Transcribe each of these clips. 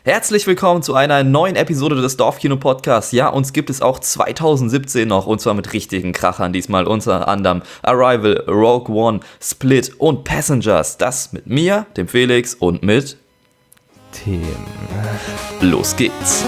Herzlich willkommen zu einer neuen Episode des Dorfkino-Podcasts. Ja, uns gibt es auch 2017 noch, und zwar mit richtigen Krachern. Diesmal unter anderem Arrival, Rogue One, Split und Passengers. Das mit mir, dem Felix, und mit Tim. Los geht's.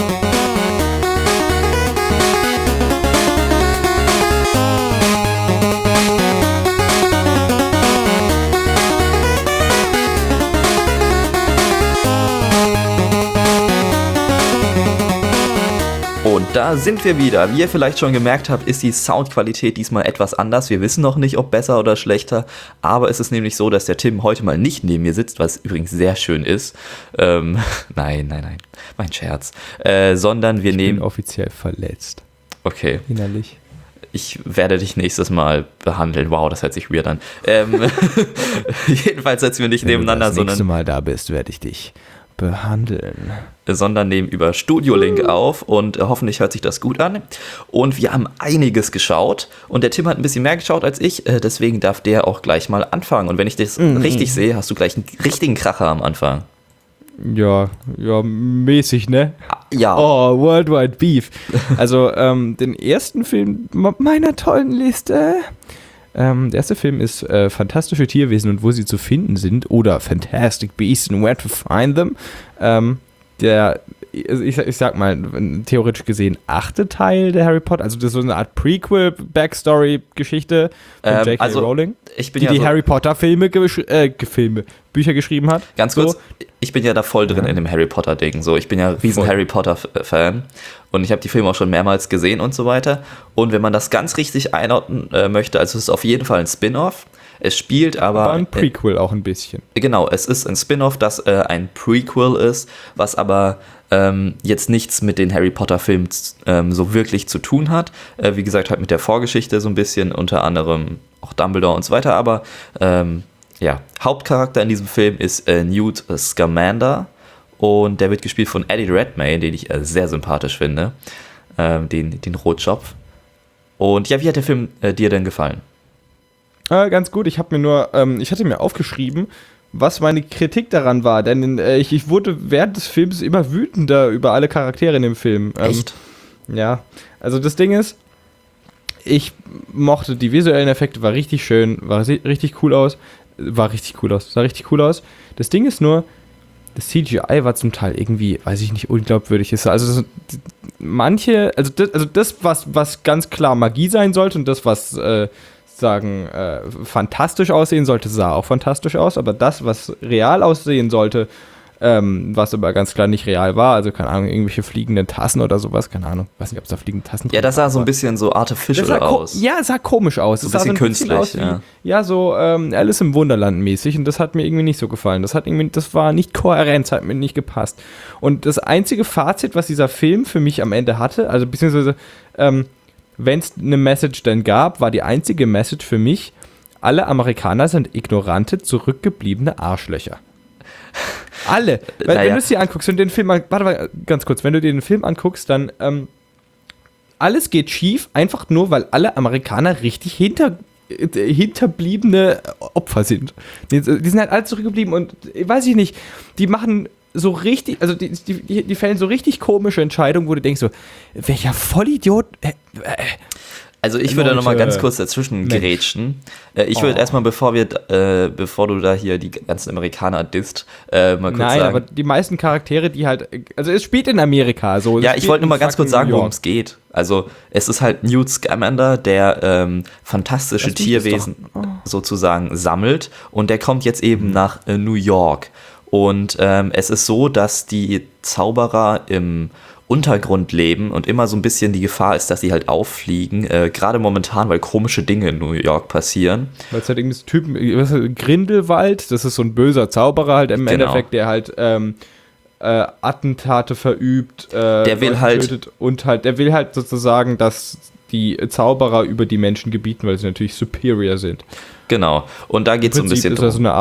Und da sind wir wieder. Wie ihr vielleicht schon gemerkt habt, ist die Soundqualität diesmal etwas anders. Wir wissen noch nicht, ob besser oder schlechter. Aber es ist nämlich so, dass der Tim heute mal nicht neben mir sitzt, was übrigens sehr schön ist. Nein, mein Scherz. Sondern wir nehmen... Ich bin offiziell verletzt. Okay. Innerlich. Ich werde dich nächstes Mal behandeln. Wow, das hört sich weird an. Jedenfalls sitzen wir nicht nebeneinander, sondern... Wenn du das nächste sondern... Mal da bist, werde ich dich behandeln. Sondern nehmen über Studio Link auf und hoffentlich hört sich das gut an. Und wir haben einiges geschaut und der Tim hat ein bisschen mehr geschaut als ich, deswegen darf der auch gleich mal anfangen. Und wenn ich das richtig sehe, hast du gleich einen richtigen Kracher am Anfang. Ja, mäßig, ne? Ja. Oh, Worldwide Beef. Also, den ersten Film meiner tollen Liste. Der erste Film ist Fantastische Tierwesen und wo sie zu finden sind oder Fantastic Beasts and Where to Find Them. Ich sag mal, theoretisch gesehen 8. Teil der Harry Potter, also das ist so eine Art Prequel-Backstory-Geschichte von J.K. Rowling, die Harry Potter Bücher geschrieben hat. Ganz kurz, ich bin ja da voll drin in dem Harry Potter-Ding. So, ich bin ja riesen Harry Potter-Fan und ich habe die Filme auch schon mehrmals gesehen und so weiter. Und wenn man das ganz richtig einordnen möchte, also es ist auf jeden Fall ein Spin-off. Es spielt aber ein Prequel auch ein bisschen. Genau, es ist ein Spin-off, das ein Prequel ist, was aber jetzt nichts mit den Harry Potter-Filmen so wirklich zu tun hat. Wie gesagt, halt mit der Vorgeschichte so ein bisschen, unter anderem auch Dumbledore und so weiter. Aber Hauptcharakter in diesem Film ist Newt Scamander und der wird gespielt von Eddie Redmayne, den ich sehr sympathisch finde, den Rotschopf. Und ja, wie hat der Film dir denn gefallen? Ganz gut, ich hatte mir aufgeschrieben, was meine Kritik daran war, denn ich wurde während des Films immer wütender über alle Charaktere in dem Film. Echt? Ja, also das Ding ist, ich mochte die visuellen Effekte, war richtig schön, sah richtig cool aus. Das Ding ist nur, das CGI war zum Teil irgendwie, weiß ich nicht, unglaubwürdig. Also das, was ganz klar Magie sein sollte und das, was fantastisch aussehen sollte, sah auch fantastisch aus, aber das, was real aussehen sollte, was aber ganz klar nicht real war, also keine Ahnung, irgendwelche fliegenden Tassen oder sowas, keine Ahnung, weiß nicht, ob es da fliegende Tassen Ja, das sah so ein bisschen so artificial aus. Ja, es sah komisch aus. So ein bisschen künstlich, ja. So Alice im Wunderland mäßig und das hat mir irgendwie nicht so gefallen. Das war nicht kohärent, das hat mir nicht gepasst. Und das einzige Fazit, was dieser Film für mich am Ende hatte, also beziehungsweise wenn es eine Message denn gab, war die einzige Message für mich, alle Amerikaner sind ignorante, zurückgebliebene Arschlöcher. Alle. Wenn du es dir anguckst, wenn du den Film, warte mal ganz kurz, wenn du dir den Film anguckst, dann alles geht schief, einfach nur, weil alle Amerikaner richtig hinterbliebene Opfer sind. Die sind halt alle zurückgeblieben und, weiß ich nicht, die machen so richtig, also die fällen so richtig komische Entscheidungen, wo du denkst so, welcher Vollidiot. Also ich würde nochmal ganz kurz dazwischen grätschen. Ich würde erstmal, bevor du da hier die ganzen Amerikaner disst, mal kurz sagen. Nein, aber die meisten Charaktere, die halt, also es spielt in Amerika so. Ja, ich wollte nur mal ganz kurz sagen, worum es geht. Also es ist halt Newt Scamander, der fantastische Tierwesen sozusagen sammelt und der kommt jetzt eben nach New York. Und es ist so, dass die Zauberer im Untergrund leben und immer so ein bisschen die Gefahr ist, dass sie halt auffliegen, gerade momentan, weil komische Dinge in New York passieren. Weil es halt irgendein Typen, Grindelwald, das ist so ein böser Zauberer halt im Endeffekt, der halt Attentate verübt, der will halt tötet und halt, der will halt sozusagen, dass die Zauberer über die Menschen gebieten, weil sie natürlich superior sind. Genau, und da geht es so ein bisschen drum. Ist das so eine Art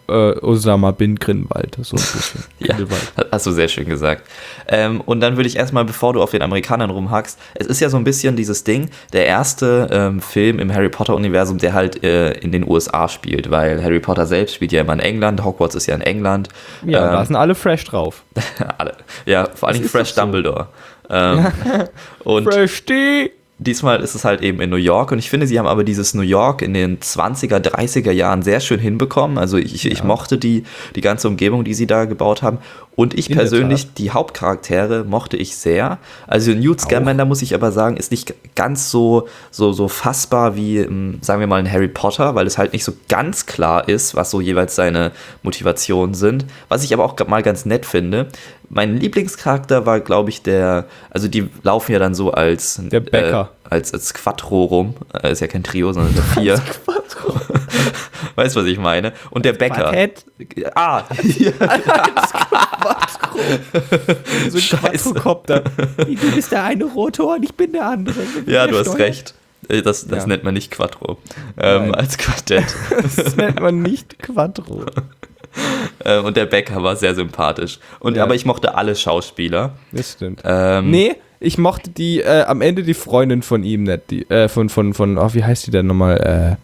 Osama bin Grindelwald, so ein bisschen. Ja, hast du sehr schön gesagt. Und dann würde ich erstmal, bevor du auf den Amerikanern rumhackst, es ist ja so ein bisschen dieses Ding, der erste Film im Harry Potter-Universum, der halt in den USA spielt, weil Harry Potter selbst spielt ja immer in England, Hogwarts ist ja in England. Ja, da sind alle fresh drauf. Alle. Ja, vor allem fresh Dumbledore. Und fresh D. Diesmal ist es halt eben in New York und ich finde, sie haben aber dieses New York in den 20er, 30er Jahren sehr schön hinbekommen. Also ich mochte die ganze Umgebung, die sie da gebaut haben. Und ich persönlich, die Hauptcharaktere mochte ich sehr. Also Newt Scamander, muss ich aber sagen, ist nicht ganz so fassbar wie, sagen wir mal, ein Harry Potter, weil es halt nicht so ganz klar ist, was so jeweils seine Motivationen sind. Was ich aber auch mal ganz nett finde. Mein Lieblingscharakter war, glaube ich, also die laufen ja dann so als der Bäcker. Als Quattro rum. Ist ja kein Trio, sondern der 4. Weißt du, was ich meine? Und der Bäcker. Quartett. Ja. So ein Quadrocopter. Du bist der eine Rotor und ich bin der andere. Ja, du hast recht. Das nennt man nicht Quattro. Als Quartett. Das nennt man nicht Quattro. Und der Bäcker war sehr sympathisch. Aber ich mochte alle Schauspieler. Das stimmt. Nee, ich mochte am Ende die Freundin von ihm nicht. Wie heißt die denn nochmal?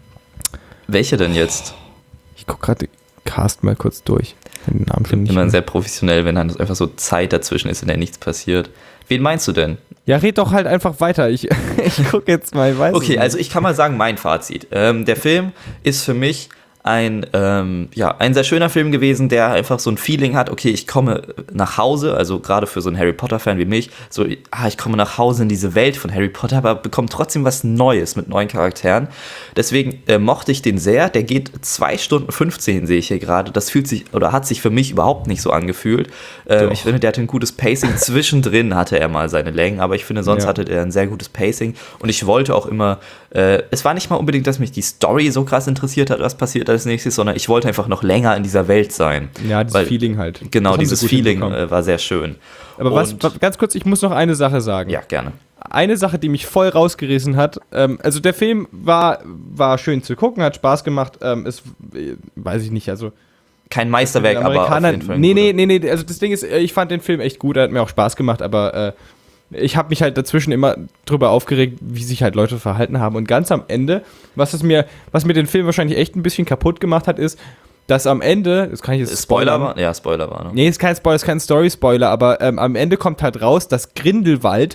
Welche denn jetzt? Ich guck gerade den Cast mal kurz durch. Den Namen finde ich immer sehr professionell, wenn dann einfach so Zeit dazwischen ist, in der nichts passiert. Wen meinst du denn? Ja, red doch halt einfach weiter. Ich guck jetzt mal, ich weiß Okay, also ich kann mal sagen, mein Fazit. Der Film ist für mich ein sehr schöner Film gewesen, der einfach so ein Feeling hat, okay, ich komme nach Hause, also gerade für so einen Harry Potter-Fan wie mich, so, ich komme nach Hause in diese Welt von Harry Potter, aber bekomme trotzdem was Neues mit neuen Charakteren. Deswegen mochte ich den sehr. Der geht 2 Stunden 15, sehe ich hier gerade. Das hat sich für mich überhaupt nicht so angefühlt. Ich finde, der hatte ein gutes Pacing. Zwischendrin hatte er mal seine Längen, aber ich finde, sonst hatte er ein sehr gutes Pacing. Und ich wollte auch immer, es war nicht mal unbedingt, dass mich die Story so krass interessiert hat, was passiert als nächstes, sondern ich wollte einfach noch länger in dieser Welt sein. Ja, dieses Feeling halt. Genau, dieses Feeling war sehr schön. Aber ganz kurz, ich muss noch eine Sache sagen. Ja, gerne. Eine Sache, die mich voll rausgerissen hat, also der Film war schön zu gucken, hat Spaß gemacht, weiß ich nicht, also kein Meisterwerk, aber auf jeden Fall. Nee, also das Ding ist, ich fand den Film echt gut, er hat mir auch Spaß gemacht, aber ich habe mich halt dazwischen immer drüber aufgeregt, wie sich halt Leute verhalten haben. Und ganz am Ende, was mir den Film wahrscheinlich echt ein bisschen kaputt gemacht hat, ist, dass am Ende, das kann ich jetzt spoilern. Ja, Spoiler war. Ne? Nee, ist kein Spoiler, ist kein Story-Spoiler, aber am Ende kommt halt raus, dass Grindelwald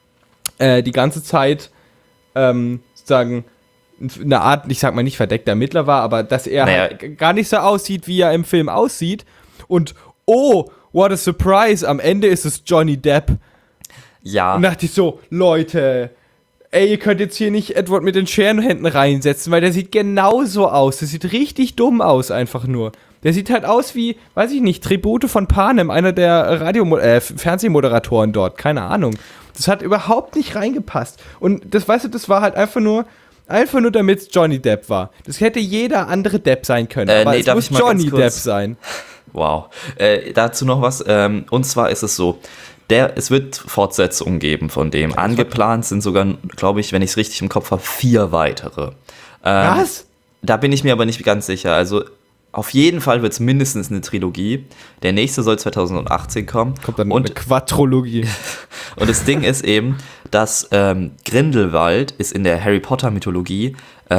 die ganze Zeit sozusagen eine Art, ich sag mal nicht verdeckter Ermittler war, aber dass er halt gar nicht so aussieht, wie er im Film aussieht. Und what a surprise, am Ende ist es Johnny Depp. Ja. Und dachte ich so, Leute, ihr könnt jetzt hier nicht Edward mit den Scherenhänden reinsetzen, weil der sieht genauso aus. Der sieht richtig dumm aus, einfach nur. Der sieht halt aus wie, weiß ich nicht, Tribute von Panem, einer der Fernsehmoderatoren dort, keine Ahnung. Das hat überhaupt nicht reingepasst. Und das, weißt du, das war halt einfach nur damit es Johnny Depp war. Das hätte jeder andere Depp sein können, aber es muss Johnny Depp sein. Wow. Dazu noch was, und zwar ist es so, es wird Fortsetzungen geben von dem. Angeplant sind sogar, glaube ich, wenn ich es richtig im Kopf habe, 4 weitere. Was? Da bin ich mir aber nicht ganz sicher. Also auf jeden Fall wird es mindestens eine Trilogie. Der nächste soll 2018 kommen. Kommt dann eine Quadrologie. Und das Ding ist eben, dass Grindelwald ist in der Harry Potter Mythologie,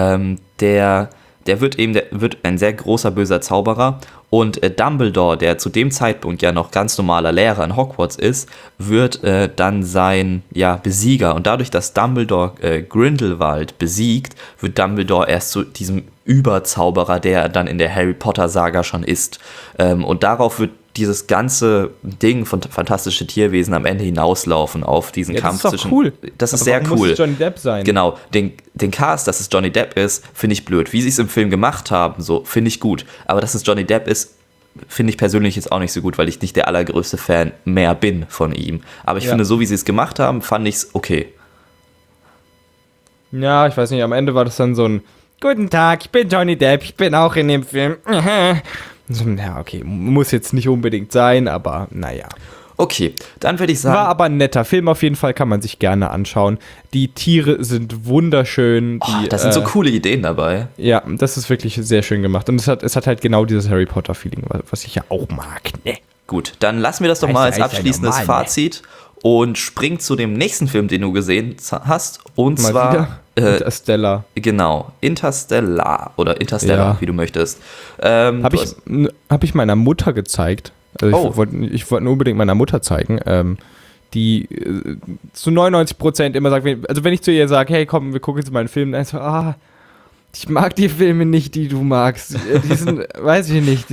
der wird ein sehr großer böser Zauberer. Und Dumbledore, der zu dem Zeitpunkt ja noch ganz normaler Lehrer in Hogwarts ist, wird dann sein Besieger. Und dadurch, dass Dumbledore Grindelwald besiegt, wird Dumbledore erst zu diesem Überzauberer, der dann in der Harry Potter Saga schon ist. Und darauf wird dieses ganze Ding von fantastische Tierwesen am Ende hinauslaufen auf diesen Kampf zwischen. Das ist doch cool. Das ist sehr cool. Muss es Johnny Depp sein. Genau, den Cast, dass es Johnny Depp ist, finde ich blöd. Wie sie es im Film gemacht haben, so finde ich gut. Aber dass es Johnny Depp ist, finde ich persönlich jetzt auch nicht so gut, weil ich nicht der allergrößte Fan mehr bin von ihm. Aber ich finde, so wie sie es gemacht haben, fand ich es okay. Ja, ich weiß nicht, am Ende war das dann so ein Guten Tag, ich bin Johnny Depp, ich bin auch in dem Film. Ja, okay, muss jetzt nicht unbedingt sein, aber naja. Okay, dann würde ich sagen... War aber ein netter Film, auf jeden Fall kann man sich gerne anschauen. Die Tiere sind wunderschön. Da sind so coole Ideen dabei. Ja, das ist wirklich sehr schön gemacht. Und es hat halt genau dieses Harry Potter-Feeling, was ich ja auch mag. Ne? Gut, dann lassen wir das doch mal als abschließendes Fazit und springen zu dem nächsten Film, den du gesehen hast. Und mal zwar... wieder? Interstellar. Genau, Interstellar oder Interstellar, wie du möchtest. Hab ich meiner Mutter gezeigt. Also ich wollte unbedingt meiner Mutter zeigen, die zu 99% immer sagt, wenn ich zu ihr sage, hey komm, wir gucken jetzt mal einen Film, dann so, ich mag die Filme nicht, die du magst. Die sind, weiß ich nicht,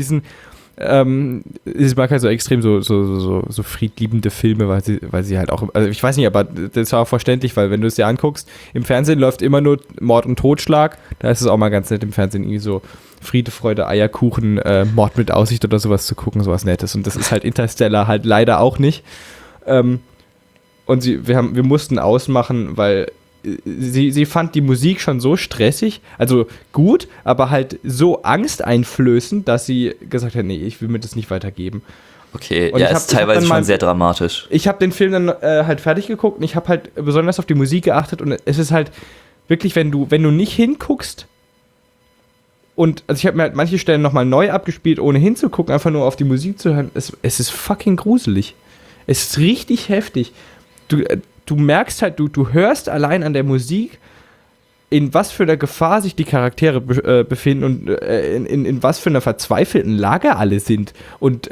ich mag halt so extrem so friedliebende Filme, weil sie halt auch, also ich weiß nicht, aber das ist auch verständlich, weil wenn du es dir anguckst, im Fernsehen läuft immer nur Mord und Totschlag, da ist es auch mal ganz nett im Fernsehen irgendwie so Friede, Freude, Eierkuchen, Mord mit Aussicht oder sowas zu gucken, sowas Nettes, und das ist halt Interstellar halt leider auch nicht. Und wir mussten ausmachen, weil sie fand die Musik schon so stressig, also gut, aber halt so angsteinflößend, dass sie gesagt hat, nee, ich will mir das nicht weitergeben. Okay, und ja, ist teilweise schon sehr dramatisch. Ich habe den Film dann halt fertig geguckt und ich habe halt besonders auf die Musik geachtet, und es ist halt wirklich, wenn du nicht hinguckst, und also ich habe mir halt manche Stellen nochmal neu abgespielt, ohne hinzugucken, einfach nur auf die Musik zu hören, es ist fucking gruselig. Es ist richtig heftig. Du merkst halt, du hörst allein an der Musik, in was für einer Gefahr sich die Charaktere befinden und in was für einer verzweifelten Lage alle sind. Und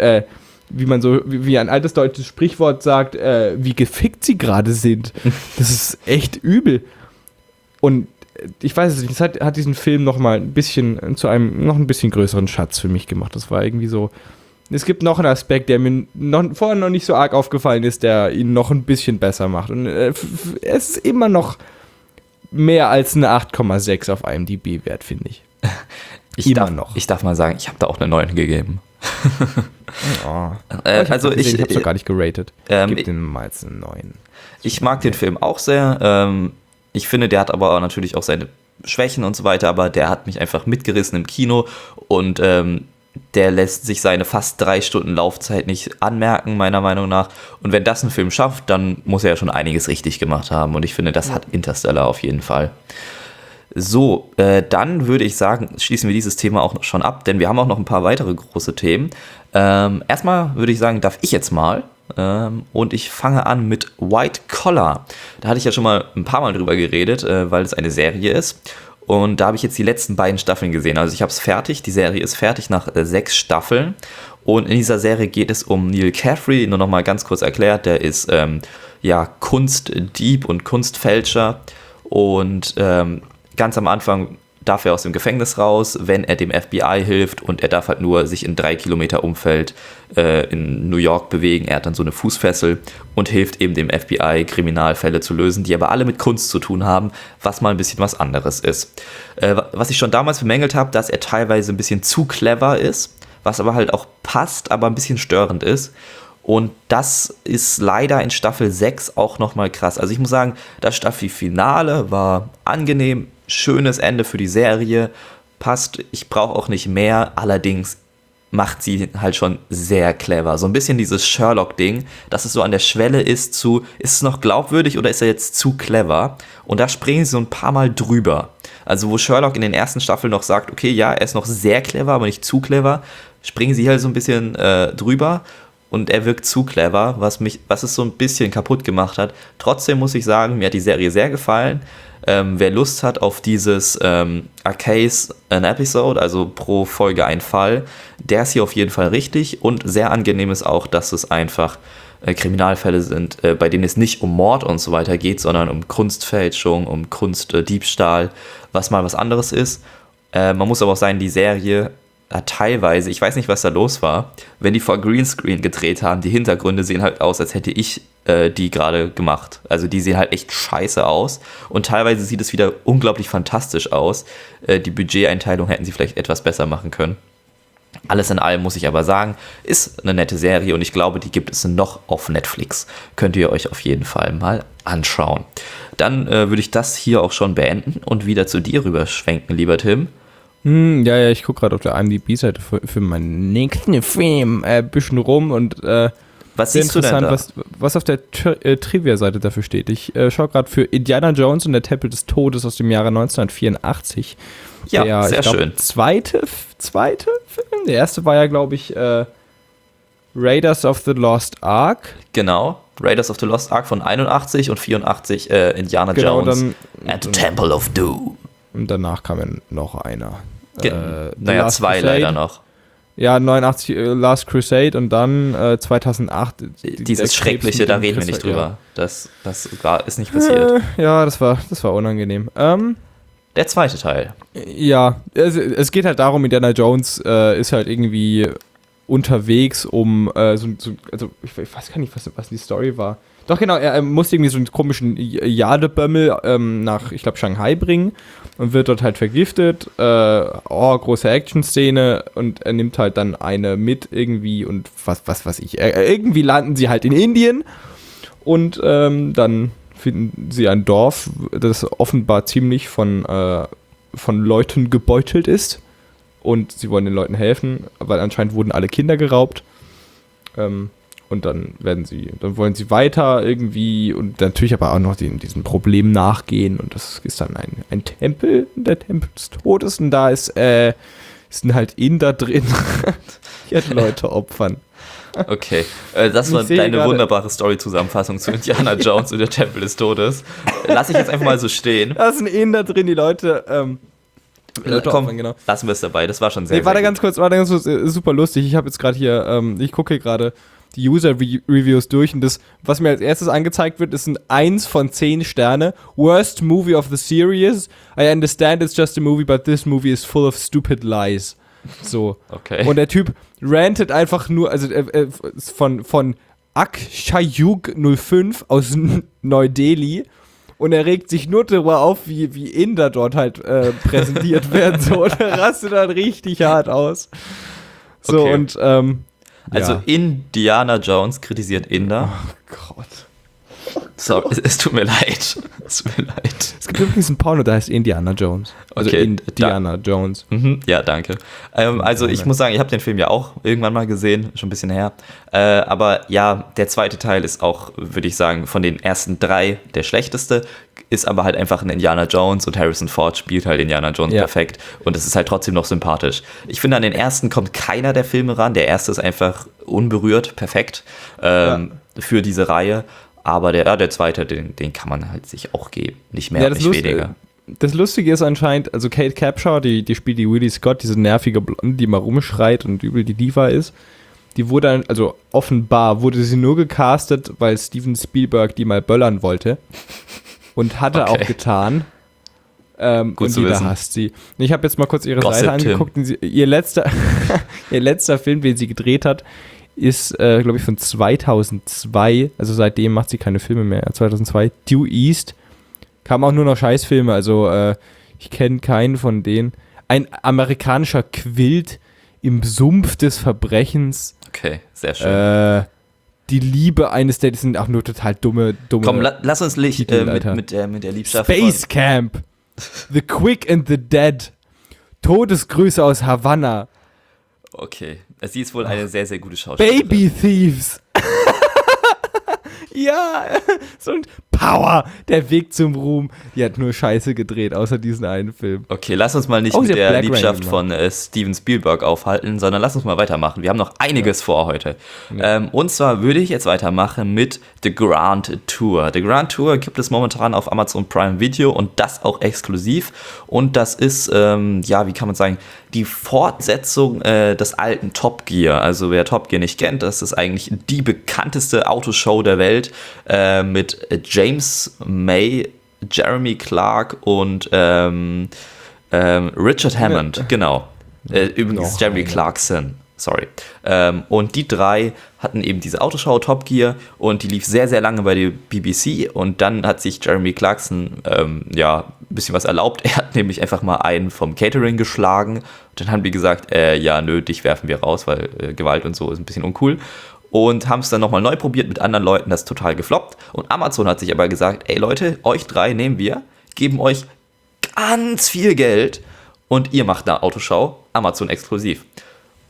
wie ein altes deutsches Sprichwort sagt, wie gefickt sie gerade sind. Das ist echt übel. Und ich weiß es nicht, das hat diesen Film noch ein bisschen größeren Schatz für mich gemacht. Das war irgendwie so. Es gibt noch einen Aspekt, der mir vorher noch nicht so arg aufgefallen ist, der ihn noch ein bisschen besser macht. Und es ist immer noch mehr als eine 8,6 auf IMDb-Wert, finde ich. Ich darf mal sagen, ich habe da auch eine 9 gegeben. Ich habe es doch gar nicht geratet. Gib dem mal jetzt eine 9. Ich mag den Film auch sehr. Ich finde, der hat aber natürlich auch seine Schwächen und so weiter, aber der hat mich einfach mitgerissen im Kino, und der lässt sich seine fast 3 Stunden Laufzeit nicht anmerken, meiner Meinung nach. Und wenn das ein Film schafft, dann muss er ja schon einiges richtig gemacht haben. Und ich finde, das hat Interstellar auf jeden Fall. So, dann würde ich sagen, schließen wir dieses Thema auch schon ab, denn wir haben auch noch ein paar weitere große Themen. Erstmal würde ich sagen, darf ich jetzt mal. Und ich fange an mit White Collar. Da hatte ich ja schon mal ein paar Mal drüber geredet, weil es eine Serie ist. Und da habe ich jetzt die letzten beiden Staffeln gesehen. Also ich habe es fertig, die Serie ist fertig nach 6 Staffeln. Und in dieser Serie geht es um Neil Caffrey, nur noch mal ganz kurz erklärt. Der ist Kunstdieb und Kunstfälscher. Und ganz am Anfang darf er aus dem Gefängnis raus, wenn er dem FBI hilft, und er darf halt nur sich in 3 Kilometer Umfeld in New York bewegen. Er hat dann so eine Fußfessel und hilft eben dem FBI, Kriminalfälle zu lösen, die aber alle mit Kunst zu tun haben, was mal ein bisschen was anderes ist. Was ich schon damals bemängelt habe, dass er teilweise ein bisschen zu clever ist, was aber halt auch passt, aber ein bisschen störend ist. Und das ist leider in Staffel 6 auch nochmal krass. Also ich muss sagen, das Staffelfinale war angenehm, schönes Ende für die Serie, passt, ich brauche auch nicht mehr, allerdings macht sie halt schon sehr clever. So ein bisschen dieses Sherlock-Ding, dass es so an der Schwelle ist zu, ist es noch glaubwürdig oder ist er jetzt zu clever? Und da springen sie so ein paar Mal drüber. Also wo Sherlock in den ersten Staffeln noch sagt, okay, ja, er ist noch sehr clever, aber nicht zu clever, springen sie halt so ein bisschen drüber. Und er wirkt zu clever, was es so ein bisschen kaputt gemacht hat. Trotzdem muss ich sagen, mir hat die Serie sehr gefallen. Wer Lust hat auf dieses A Case an Episode, also pro Folge ein Fall, der ist hier auf jeden Fall richtig. Und sehr angenehm ist auch, dass es einfach Kriminalfälle sind, bei denen es nicht um Mord und so weiter geht, sondern um Kunstfälschung, um Kunstdiebstahl, was mal was anderes ist. Man muss aber auch sagen, die Serie teilweise, ich weiß nicht, was da los war, wenn die vor Greenscreen gedreht haben, die Hintergründe sehen halt aus, als hätte ich die gerade gemacht. Also die sehen halt echt scheiße aus, und teilweise sieht es wieder unglaublich fantastisch aus. Die Budgeteinteilung hätten sie vielleicht etwas besser machen können. Alles in allem muss ich aber sagen, ist eine nette Serie, und ich glaube, die gibt es noch auf Netflix. Könnt ihr euch auf jeden Fall mal anschauen. Dann würde ich das hier auch schon beenden und wieder zu dir rüberschwenken, lieber Tim. Ja, ich gucke gerade auf der IMDb-Seite für meinen nächsten Film ein bisschen rum, und Was sehr siehst du denn interessant, da? was auf der Trivia-Seite dafür steht. Ich schaue gerade für Indiana Jones und der Tempel des Todes aus dem Jahre 1984. Ja, sehr schön. Zweite Film? Der erste war ja, glaube ich, Raiders of the Lost Ark. Genau, Raiders of the Lost Ark von 81 und 84 Indiana Jones and the Temple of Doom. Und danach kam ja noch einer. Naja, zwei Crusade. leider noch. Ja, 89 Last Crusade und dann 2008. Dieses Schreckliche, da reden wir nicht drüber. Ja. Das ist nicht passiert. Ja, das war unangenehm. Der zweite Teil. Ja, es geht halt darum, Indiana Jones ist halt irgendwie unterwegs, um also ich weiß gar nicht, was die Story war. Doch genau, er muss irgendwie so einen komischen Jadebömmel nach, ich glaube, Shanghai bringen und wird dort halt vergiftet. Große Action-Szene und er nimmt halt dann eine mit irgendwie und was weiß ich. Irgendwie landen sie halt in Indien und dann finden sie ein Dorf, das offenbar ziemlich von Leuten gebeutelt ist. Und sie wollen den Leuten helfen, weil anscheinend wurden alle Kinder geraubt. Und dann wollen sie weiter irgendwie und natürlich aber auch noch diesem Problem nachgehen. Und das ist dann ein Tempel, der Tempel des Todes. Und da sind halt Inder drin, die halt Leute opfern. Okay, das war deine wunderbare Story-Zusammenfassung zu Indiana Jones und der Tempel des Todes. Lass ich jetzt einfach mal so stehen. Da sind Inder drin, die Leute komm, genau. Lassen wir es dabei, das war schon sehr, warte ganz kurz, super lustig. Ich habe jetzt gerade hier, ich gucke hier gerade die User-Reviews durch und das, was mir als erstes angezeigt wird, ist ein 1 von 10 Sterne. Worst movie of the series. I understand it's just a movie, but this movie is full of stupid lies. So. Okay. Und der Typ rantet einfach nur, also von Akshayug 05 aus Neu-Delhi. Und er regt sich nur darüber auf, wie Inder dort halt präsentiert werden. So, und er rastet dann richtig hart aus. So, okay. Und, also Indiana Jones kritisiert Inder. Oh Gott. Sorry, es tut mir leid. Es gibt übrigens einen Porno, der heißt Indiana Jones. Also okay, Indiana Jones. Ja, danke. Also ich muss sagen, ich habe den Film ja auch irgendwann mal gesehen, schon ein bisschen her. Aber ja, der zweite Teil ist auch, würde ich sagen, von den ersten 3 der schlechteste. Ist aber halt einfach ein Indiana Jones und Harrison Ford spielt halt Indiana Jones perfekt. Und es ist halt trotzdem noch sympathisch. Ich finde, an den ersten kommt keiner der Filme ran. Der erste ist einfach unberührt, perfekt für diese Reihe. Aber der zweite, den kann man halt sich auch geben. Nicht mehr, nicht weniger. Das Lustige ist anscheinend, also Kate Capshaw, die spielt die Ridley Scott, diese nervige Blonde, die mal rumschreit und übel die Diva ist. Die wurde dann, also offenbar wurde sie nur gecastet, weil Steven Spielberg die mal böllern wollte. Und hatte auch getan. Gut und jeder hasst sie. Ich habe jetzt mal kurz ihre Seite angeguckt. Und ihr letzter Film, den sie gedreht hat, ist, glaube ich, von 2002. Also seitdem macht sie keine Filme mehr. 2002. Due East. Kam auch nur noch Scheißfilme. Also ich kenne keinen von denen. Ein amerikanischer Quilt im Sumpf des Verbrechens. Okay, sehr schön. Die Liebe eines, das sind auch nur total dumme. Komm, lass uns mit der Liebschaft Space Camp. The Quick and the Dead. Todesgrüße aus Havanna. Okay, sie ist wohl eine sehr, sehr gute Schauspielerin. Baby Thieves. Ja, so ein Power, der Weg zum Ruhm. Die hat nur Scheiße gedreht, außer diesen einen Film. Okay, lass uns mal nicht mit der Liebschaft von Steven Spielberg aufhalten, sondern lass uns mal weitermachen. Wir haben noch einiges vor heute. Ja. Und zwar würde ich jetzt weitermachen mit The Grand Tour. The Grand Tour gibt es momentan auf Amazon Prime Video und das auch exklusiv. Und das ist, wie kann man sagen, die Fortsetzung des alten Top Gear. Also wer Top Gear nicht kennt, das ist eigentlich die bekannteste Autoshow der Welt mit James May, Jeremy Clark und Richard Hammond, genau. Übrigens Jeremy Clarkson, sorry. Und die 3 hatten eben diese Autoshow Top Gear und die lief sehr, sehr lange bei der BBC und dann hat sich Jeremy Clarkson ein bisschen was erlaubt. Er hat nämlich einfach mal einen vom Catering geschlagen und dann haben die gesagt, dich werfen wir raus, weil Gewalt und so ist ein bisschen uncool. Und haben es dann nochmal neu probiert mit anderen Leuten, das ist total gefloppt. Und Amazon hat sich aber gesagt, ey Leute, euch 3 nehmen wir, geben euch ganz viel Geld und ihr macht eine Autoshow, Amazon exklusiv.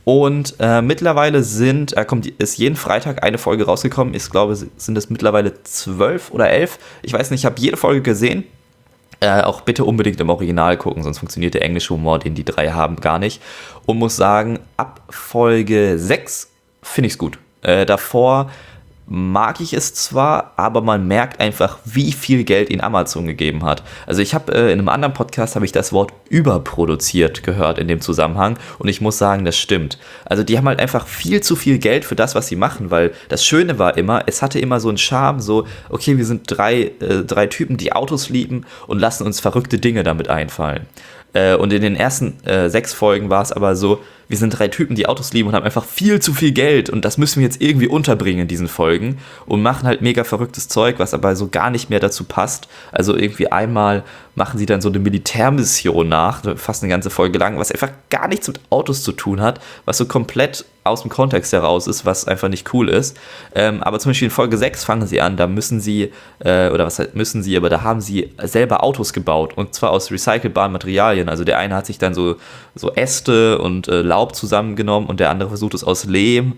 Und mittlerweile ist jeden Freitag eine Folge rausgekommen. Ich glaube, sind es mittlerweile 12 oder 11. Ich weiß nicht, ich habe jede Folge gesehen. Auch bitte unbedingt im Original gucken, sonst funktioniert der englische Humor, den die drei haben, gar nicht. Und muss sagen, ab Folge 6 finde ich es gut. Davor mag ich es zwar, aber man merkt einfach, wie viel Geld ihnen Amazon gegeben hat. Also ich habe in einem anderen Podcast habe ich das Wort überproduziert gehört in dem Zusammenhang und ich muss sagen, das stimmt. Also die haben halt einfach viel zu viel Geld für das, was sie machen, weil das Schöne war immer, es hatte immer so einen Charme, so, okay, wir sind drei Typen, die Autos lieben und lassen uns verrückte Dinge damit einfallen. Und in den ersten 6 Folgen war es aber so, wir sind 3 Typen, die Autos lieben und haben einfach viel zu viel Geld und das müssen wir jetzt irgendwie unterbringen in diesen Folgen und machen halt mega verrücktes Zeug, was aber so gar nicht mehr dazu passt. Also irgendwie einmal machen sie dann so eine Militärmission nach, fast eine ganze Folge lang, was einfach gar nichts mit Autos zu tun hat, was so komplett aus dem Kontext heraus ist, was einfach nicht cool ist. Aber zum Beispiel in Folge 6 fangen sie an, da müssen sie, oder was müssen sie, aber da haben sie selber Autos gebaut und zwar aus recycelbaren Materialien. Also der eine hat sich dann so Äste und Laub zusammengenommen und der andere versucht es aus Lehm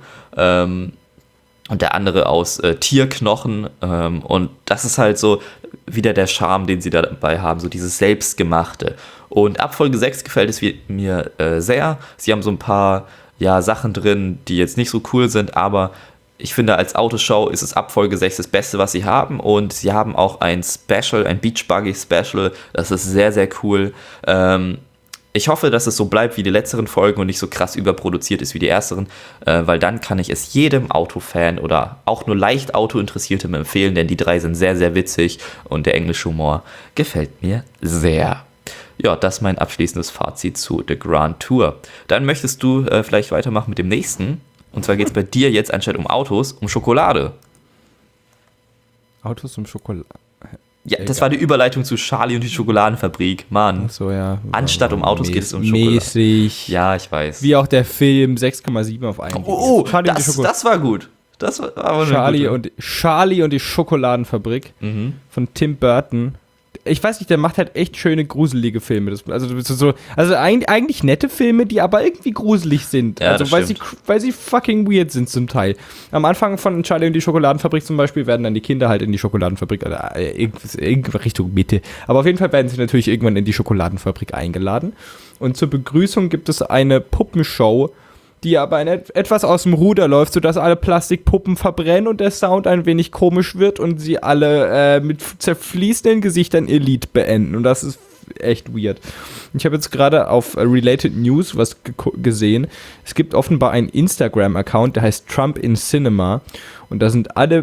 und der andere aus Tierknochen und das ist halt so wieder der Charme, den sie dabei haben, so dieses Selbstgemachte. Und ab Folge 6 gefällt es mir sehr. Sie haben so ein paar Sachen drin, die jetzt nicht so cool sind, aber ich finde, als Autoshow ist es ab Folge 6 das Beste, was sie haben. Und sie haben auch ein Special, ein Beach Buggy Special. Das ist sehr, sehr cool. Ich hoffe, dass es so bleibt wie die letzteren Folgen und nicht so krass überproduziert ist wie die ersteren, weil dann kann ich es jedem Autofan oder auch nur leicht Autointeressiertem empfehlen, denn die 3 sind sehr, sehr witzig und der englische Humor gefällt mir sehr. Ja, das ist mein abschließendes Fazit zu The Grand Tour. Dann möchtest du vielleicht weitermachen mit dem nächsten. Und zwar geht es bei dir jetzt anstatt um Autos, um Schokolade. Autos um Schokolade? Ja, das war die Überleitung zu Charlie und die Schokoladenfabrik. Mann. Ach so, ja. Anstatt um Autos geht es um Schokolade. Mäßig. Ja, ich weiß. Wie auch der Film 6,7 auf einen. Das war gut. Das war aber Charlie und die Schokoladenfabrik von Tim Burton. Ich weiß nicht, der macht halt echt schöne, gruselige Filme. Also eigentlich nette Filme, die aber irgendwie gruselig sind. Ja, also weil sie fucking weird sind zum Teil. Am Anfang von Charlie und die Schokoladenfabrik zum Beispiel werden dann die Kinder halt in die Schokoladenfabrik, irgendwo Richtung Mitte. Aber auf jeden Fall werden sie natürlich irgendwann in die Schokoladenfabrik eingeladen. Und zur Begrüßung gibt es eine Puppenshow, die aber etwas aus dem Ruder läuft, sodass alle Plastikpuppen verbrennen und der Sound ein wenig komisch wird und sie alle mit zerfließenden Gesichtern ihr Lied beenden. Und das ist echt weird. Ich habe jetzt gerade auf Related News was gesehen. Es gibt offenbar einen Instagram-Account, der heißt Trump in Cinema. Und da sind alle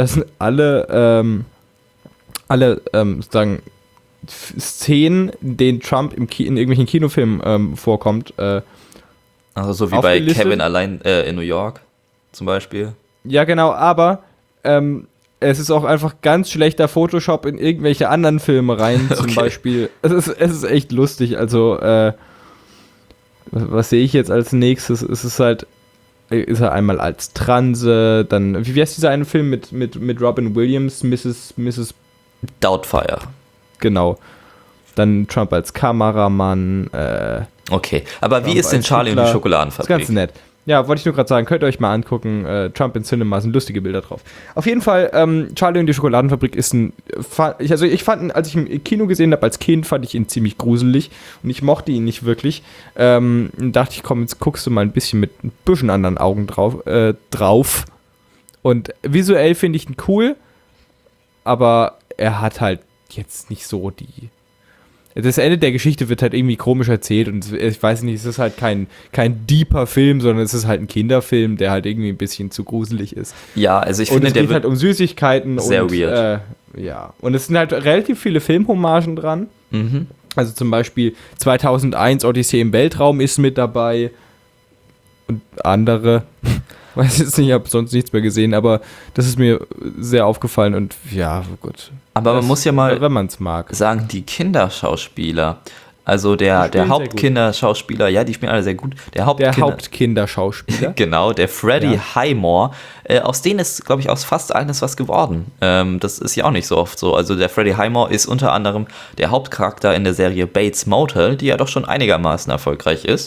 sozusagen Szenen, in denen Trump in irgendwelchen Kinofilmen vorkommt, also so wie bei Kevin allein in New York zum Beispiel. Ja, genau, aber es ist auch einfach ganz schlechter Photoshop in irgendwelche anderen Filme rein, zum Beispiel. Es ist echt lustig, also was sehe ich jetzt als nächstes? Ist er einmal als Transe, dann, wie heißt dieser eine Film mit Robin Williams, Mrs. Doubtfire. Genau. Dann Trump als Kameramann, okay, aber Trump wie ist denn Charlie und die Schokoladenfabrik? Das ist ganz nett. Ja, wollte ich nur gerade sagen, könnt ihr euch mal angucken. Trump in Cinema, sind lustige Bilder drauf. Auf jeden Fall, Charlie und die Schokoladenfabrik ist ich fand ihn, als ich ihn im Kino gesehen habe als Kind, fand ich ihn ziemlich gruselig und ich mochte ihn nicht wirklich. Dachte ich, komm, jetzt guckst du mal ein bisschen mit ein bisschen anderen Augen drauf. Und visuell finde ich ihn cool, aber er hat halt jetzt nicht so das Ende der Geschichte wird halt irgendwie komisch erzählt und ich weiß nicht, es ist halt kein deeper Film, sondern es ist halt ein Kinderfilm, der halt irgendwie ein bisschen zu gruselig ist. Ja, also ich finde, der geht halt um Süßigkeiten sehr weird. Ja, und es sind halt relativ viele Filmhommagen dran. Mhm. Also zum Beispiel 2001 Odyssee im Weltraum ist mit dabei und andere. Weiß jetzt nicht, ich habe sonst nichts mehr gesehen, aber das ist mir sehr aufgefallen und ja, gut. Aber man muss ja mal wenn man's mag. sagen, die Kinderschauspieler, also der Hauptkinderschauspieler, ja, die spielen alle sehr gut. Der Hauptkinderschauspieler. Genau, der Freddie Highmore, aus denen ist, glaube ich, aus fast alles was geworden. Das ist ja auch nicht so oft so. Also der Freddie Highmore ist unter anderem der Hauptcharakter in der Serie Bates Motel, die ja doch schon einigermaßen erfolgreich ist.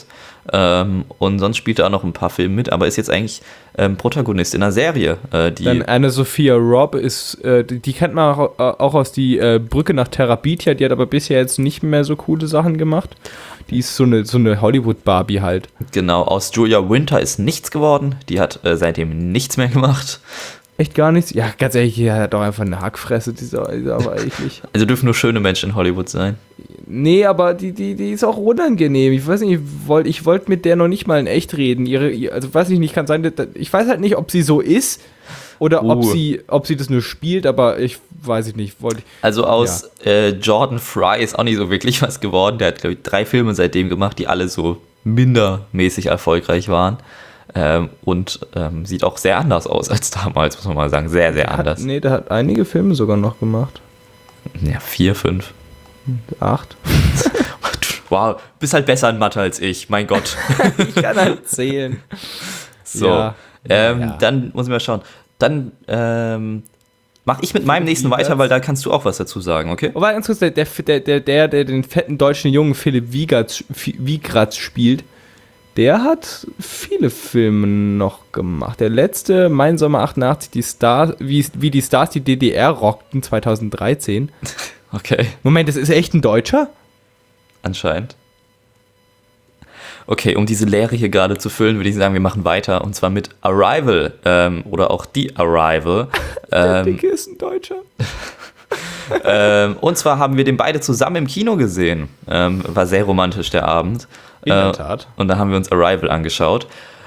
Und sonst spielt er auch noch ein paar Filme mit, aber ist jetzt eigentlich Protagonist in einer Serie. Dann Anna-Sophia Robb ist, die kennt man auch aus die Brücke nach Terabithia, die hat aber bisher jetzt nicht mehr so coole Sachen gemacht. Die ist so eine Hollywood-Barbie halt. Genau, aus Julia Winter ist nichts geworden. Die hat seitdem nichts mehr gemacht. Echt gar nichts? Ja, ganz ehrlich, die hat doch einfach eine Hackfresse, die ist aber eklig. Also dürfen nur schöne Menschen in Hollywood sein. Nee, aber die ist auch unangenehm. Ich weiß nicht, ich wollte mit der noch nicht mal in echt reden. Also weiß ich nicht, kann sein, ich weiß halt nicht, ob sie so ist oder ob sie das nur spielt, aber ich weiß ich nicht. Also aus Jordan Fry ist auch nicht so wirklich was geworden. Der hat, glaube ich, 3 Filme seitdem gemacht, die alle so mindermäßig erfolgreich waren. Und sieht auch sehr anders aus als damals, muss man mal sagen. Sehr, sehr anders. Der hat einige Filme sogar noch gemacht. Ja, 4, 5. 8. Wow, bist halt besser in Mathe als ich, mein Gott. Ich kann halt zählen. So, ja. Dann muss ich mal schauen. Dann mache ich mit meinem nächsten weiter, weil da kannst du auch was dazu sagen, okay? Aber ganz kurz, der den fetten deutschen Jungen Philipp Wiegratz spielt, der hat viele Filme noch gemacht. Der letzte, Mein Sommer 88, wie die Stars die DDR rockten, 2013. Okay. Moment, das ist echt ein Deutscher? Anscheinend. Okay, um diese Leere hier gerade zu füllen, würde ich sagen, wir machen weiter. Und zwar mit Arrival oder auch The Arrival. Der Dicke ist ein Deutscher. Und zwar haben wir den beide zusammen im Kino gesehen. War sehr romantisch, der Abend. In der Tat. Und da haben wir uns Arrival angeschaut.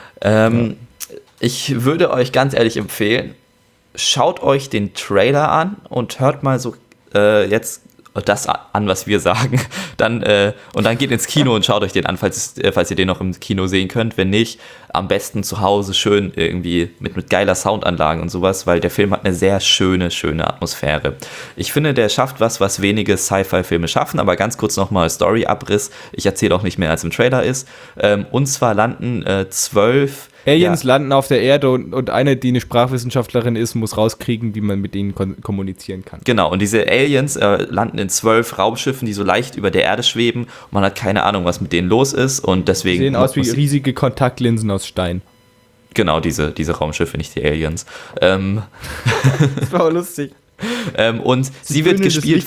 Ich würde euch ganz ehrlich empfehlen, schaut euch den Trailer an und hört mal so jetzt das an, was wir sagen. Und dann geht ins Kino und schaut euch den an, falls ihr den noch im Kino sehen könnt. Wenn nicht, am besten zu Hause schön irgendwie mit geiler Soundanlagen und sowas, weil der Film hat eine sehr schöne Atmosphäre. Ich finde, der schafft was wenige Sci-Fi-Filme schaffen, aber ganz kurz nochmal Story-Abriss. Ich erzähle auch nicht mehr, als im Trailer ist. Und zwar landen 12 Aliens landen auf der Erde und eine, die eine Sprachwissenschaftlerin ist, muss rauskriegen, wie man mit ihnen kommunizieren kann. Genau, und diese Aliens landen in 12 Raumschiffen, die so leicht über der Erde schweben. Und man hat keine Ahnung, was mit denen los ist. Und deswegen sehen aus wie riesige Kontaktlinsen aus Stein. Genau, diese Raumschiffe, nicht die Aliens. Das war auch lustig. Und sie wird gespielt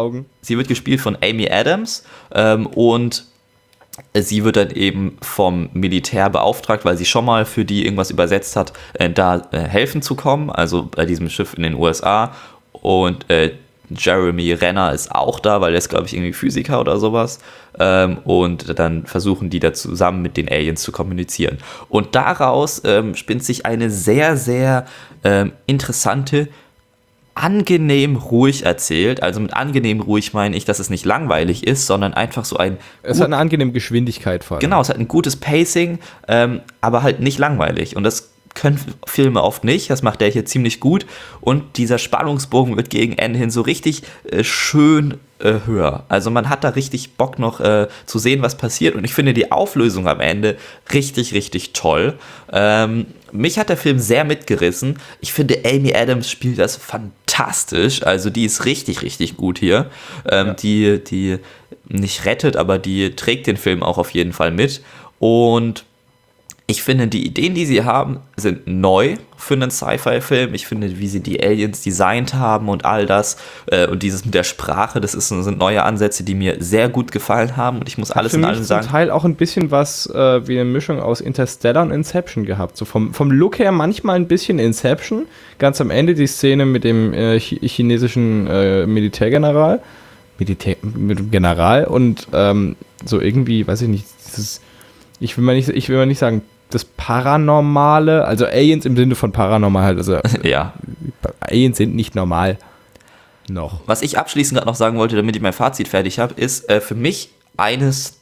von Amy Adams und sie wird dann eben vom Militär beauftragt, weil sie schon mal für die irgendwas übersetzt hat, da helfen zu kommen, also bei diesem Schiff in den USA. Und Jeremy Renner ist auch da, weil er ist, glaube ich, irgendwie Physiker oder sowas. Und dann versuchen die da zusammen mit den Aliens zu kommunizieren. Und daraus spinnt sich eine sehr, sehr interessante, angenehm ruhig erzählt. Also mit angenehm ruhig meine ich, dass es nicht langweilig ist, sondern einfach so es hat eine angenehme Geschwindigkeit vor allem. Genau, es hat ein gutes Pacing, aber halt nicht langweilig. Und das können Filme oft nicht. Das macht der hier ziemlich gut. Und dieser Spannungsbogen wird gegen Ende hin so richtig schön höher. Also man hat da richtig Bock noch zu sehen, was passiert. Und ich finde die Auflösung am Ende richtig, richtig toll. Mich hat der Film sehr mitgerissen. Ich finde, Amy Adams spielt das fantastisch. Also die ist richtig, richtig gut hier. Die nicht rettet, aber die trägt den Film auch auf jeden Fall mit. Und ich finde, die Ideen, die sie haben, sind neu für einen Sci-Fi-Film. Ich finde, wie sie die Aliens designt haben und all das und dieses mit der Sprache, sind neue Ansätze, die mir sehr gut gefallen haben. Und ich muss alles in allem sagen. Zum Teil auch ein bisschen was wie eine Mischung aus Interstellar und Inception gehabt. So vom Look her manchmal ein bisschen Inception. Ganz am Ende die Szene mit dem chinesischen Militärgeneral. Mit dem General und so irgendwie, weiß ich nicht, ich will mal nicht sagen, das Paranormale, also Aliens im Sinne von paranormal halt, also ja. Aliens sind nicht normal noch. Was ich abschließend gerade noch sagen wollte, damit ich mein Fazit fertig habe, ist für mich eines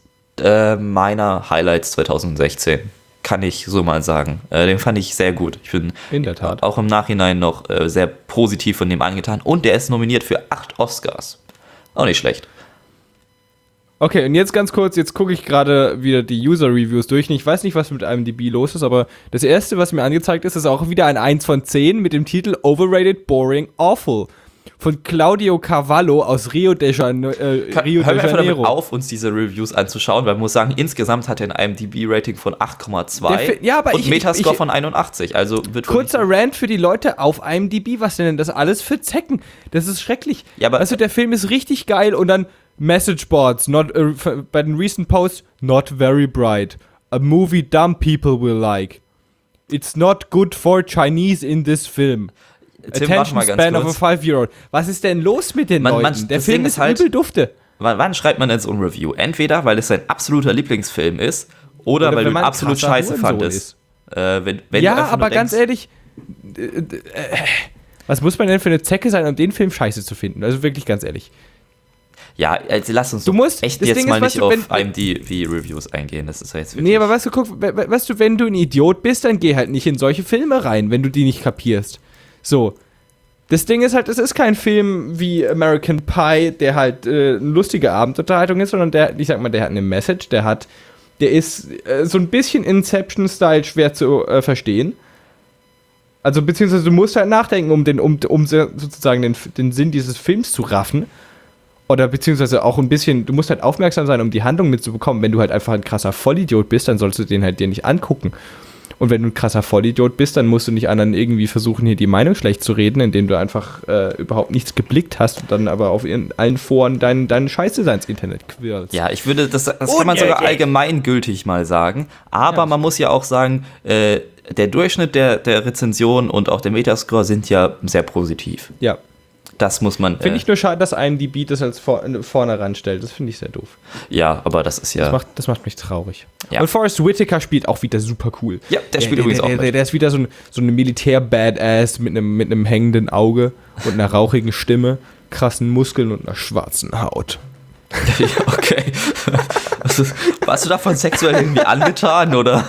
meiner Highlights 2016. Kann ich so mal sagen. Den fand ich sehr gut. Ich bin in der Tat auch im Nachhinein noch sehr positiv von dem angetan. Und der ist nominiert für 8 Oscars. Auch nicht schlecht. Okay, und jetzt ganz kurz, jetzt gucke ich gerade wieder die User-Reviews durch. Ich weiß nicht, was mit IMDb los ist, aber das erste, was mir angezeigt ist, ist auch wieder ein 1 von 10 mit dem Titel Overrated, Boring, Awful. von Claudio Cavallo aus Rio de Janeiro. Hören wir einfach damit auf, uns diese Reviews anzuschauen, weil man muss sagen, insgesamt hat er ein IMDb-Rating von 8,2 und Metascore von 81. Also wird kurzer Rant für die Leute auf IMDb, was denn das alles für Zecken? Das ist schrecklich. Ja, aber der Film ist richtig geil und dann Messageboards, bei den recent Posts, not very bright. A movie dumb people will like. It's not good for Chinese in this film. Tim, Attention span of a 5-year-old. Was ist denn los mit den Leuten? Der Film ist halt übel dufte. Wann schreibt man denn so ein Review? Entweder, weil es sein absoluter Lieblingsfilm ist, oder weil du ihn absolut scheiße fandest. Ja, aber ganz ehrlich, was muss man denn für eine Zecke sein, um den Film scheiße zu finden? Also wirklich ganz ehrlich. Ja, also lass uns echt jetzt Ding mal ist, nicht auf IMDb-Reviews eingehen. Das ist ja jetzt wirklich. Nee, aber weißt du, wenn du ein Idiot bist, dann geh halt nicht in solche Filme rein, wenn du die nicht kapierst. So. Das Ding ist halt, es ist kein Film wie American Pie, der halt eine lustige Abendunterhaltung ist, sondern der hat eine Message, der ist so ein bisschen Inception-Style schwer zu verstehen. Also, beziehungsweise du musst halt nachdenken, um sozusagen den Sinn dieses Films zu raffen. Oder beziehungsweise auch ein bisschen, du musst halt aufmerksam sein, um die Handlung mitzubekommen. Wenn du halt einfach ein krasser Vollidiot bist, dann sollst du den halt dir nicht angucken. Und wenn du ein krasser Vollidiot bist, dann musst du nicht anderen irgendwie versuchen, hier die Meinung schlecht zu reden, indem du einfach überhaupt nichts geblickt hast und dann aber auf allen Foren deinen Scheiße ins Internet quirlst. Ja, ich würde, das kann man sogar allgemeingültig mal sagen. Aber man muss ja auch sagen, der Durchschnitt der Rezension und auch der Metascore sind ja sehr positiv. Ja. Das muss man. Finde ich nur schade, dass IMDb das als vorne ranstellt. Das finde ich sehr doof. Ja, aber das ist ja. Das macht mich traurig. Ja. Und Forrest Whitaker spielt auch wieder super cool. Ja, der spielt übrigens auch mit. Der ist wieder so eine Militär-Badass mit einem hängenden Auge und einer rauchigen Stimme, krassen Muskeln und einer schwarzen Haut. Ja, okay. Warst du davon sexuell irgendwie angetan, oder?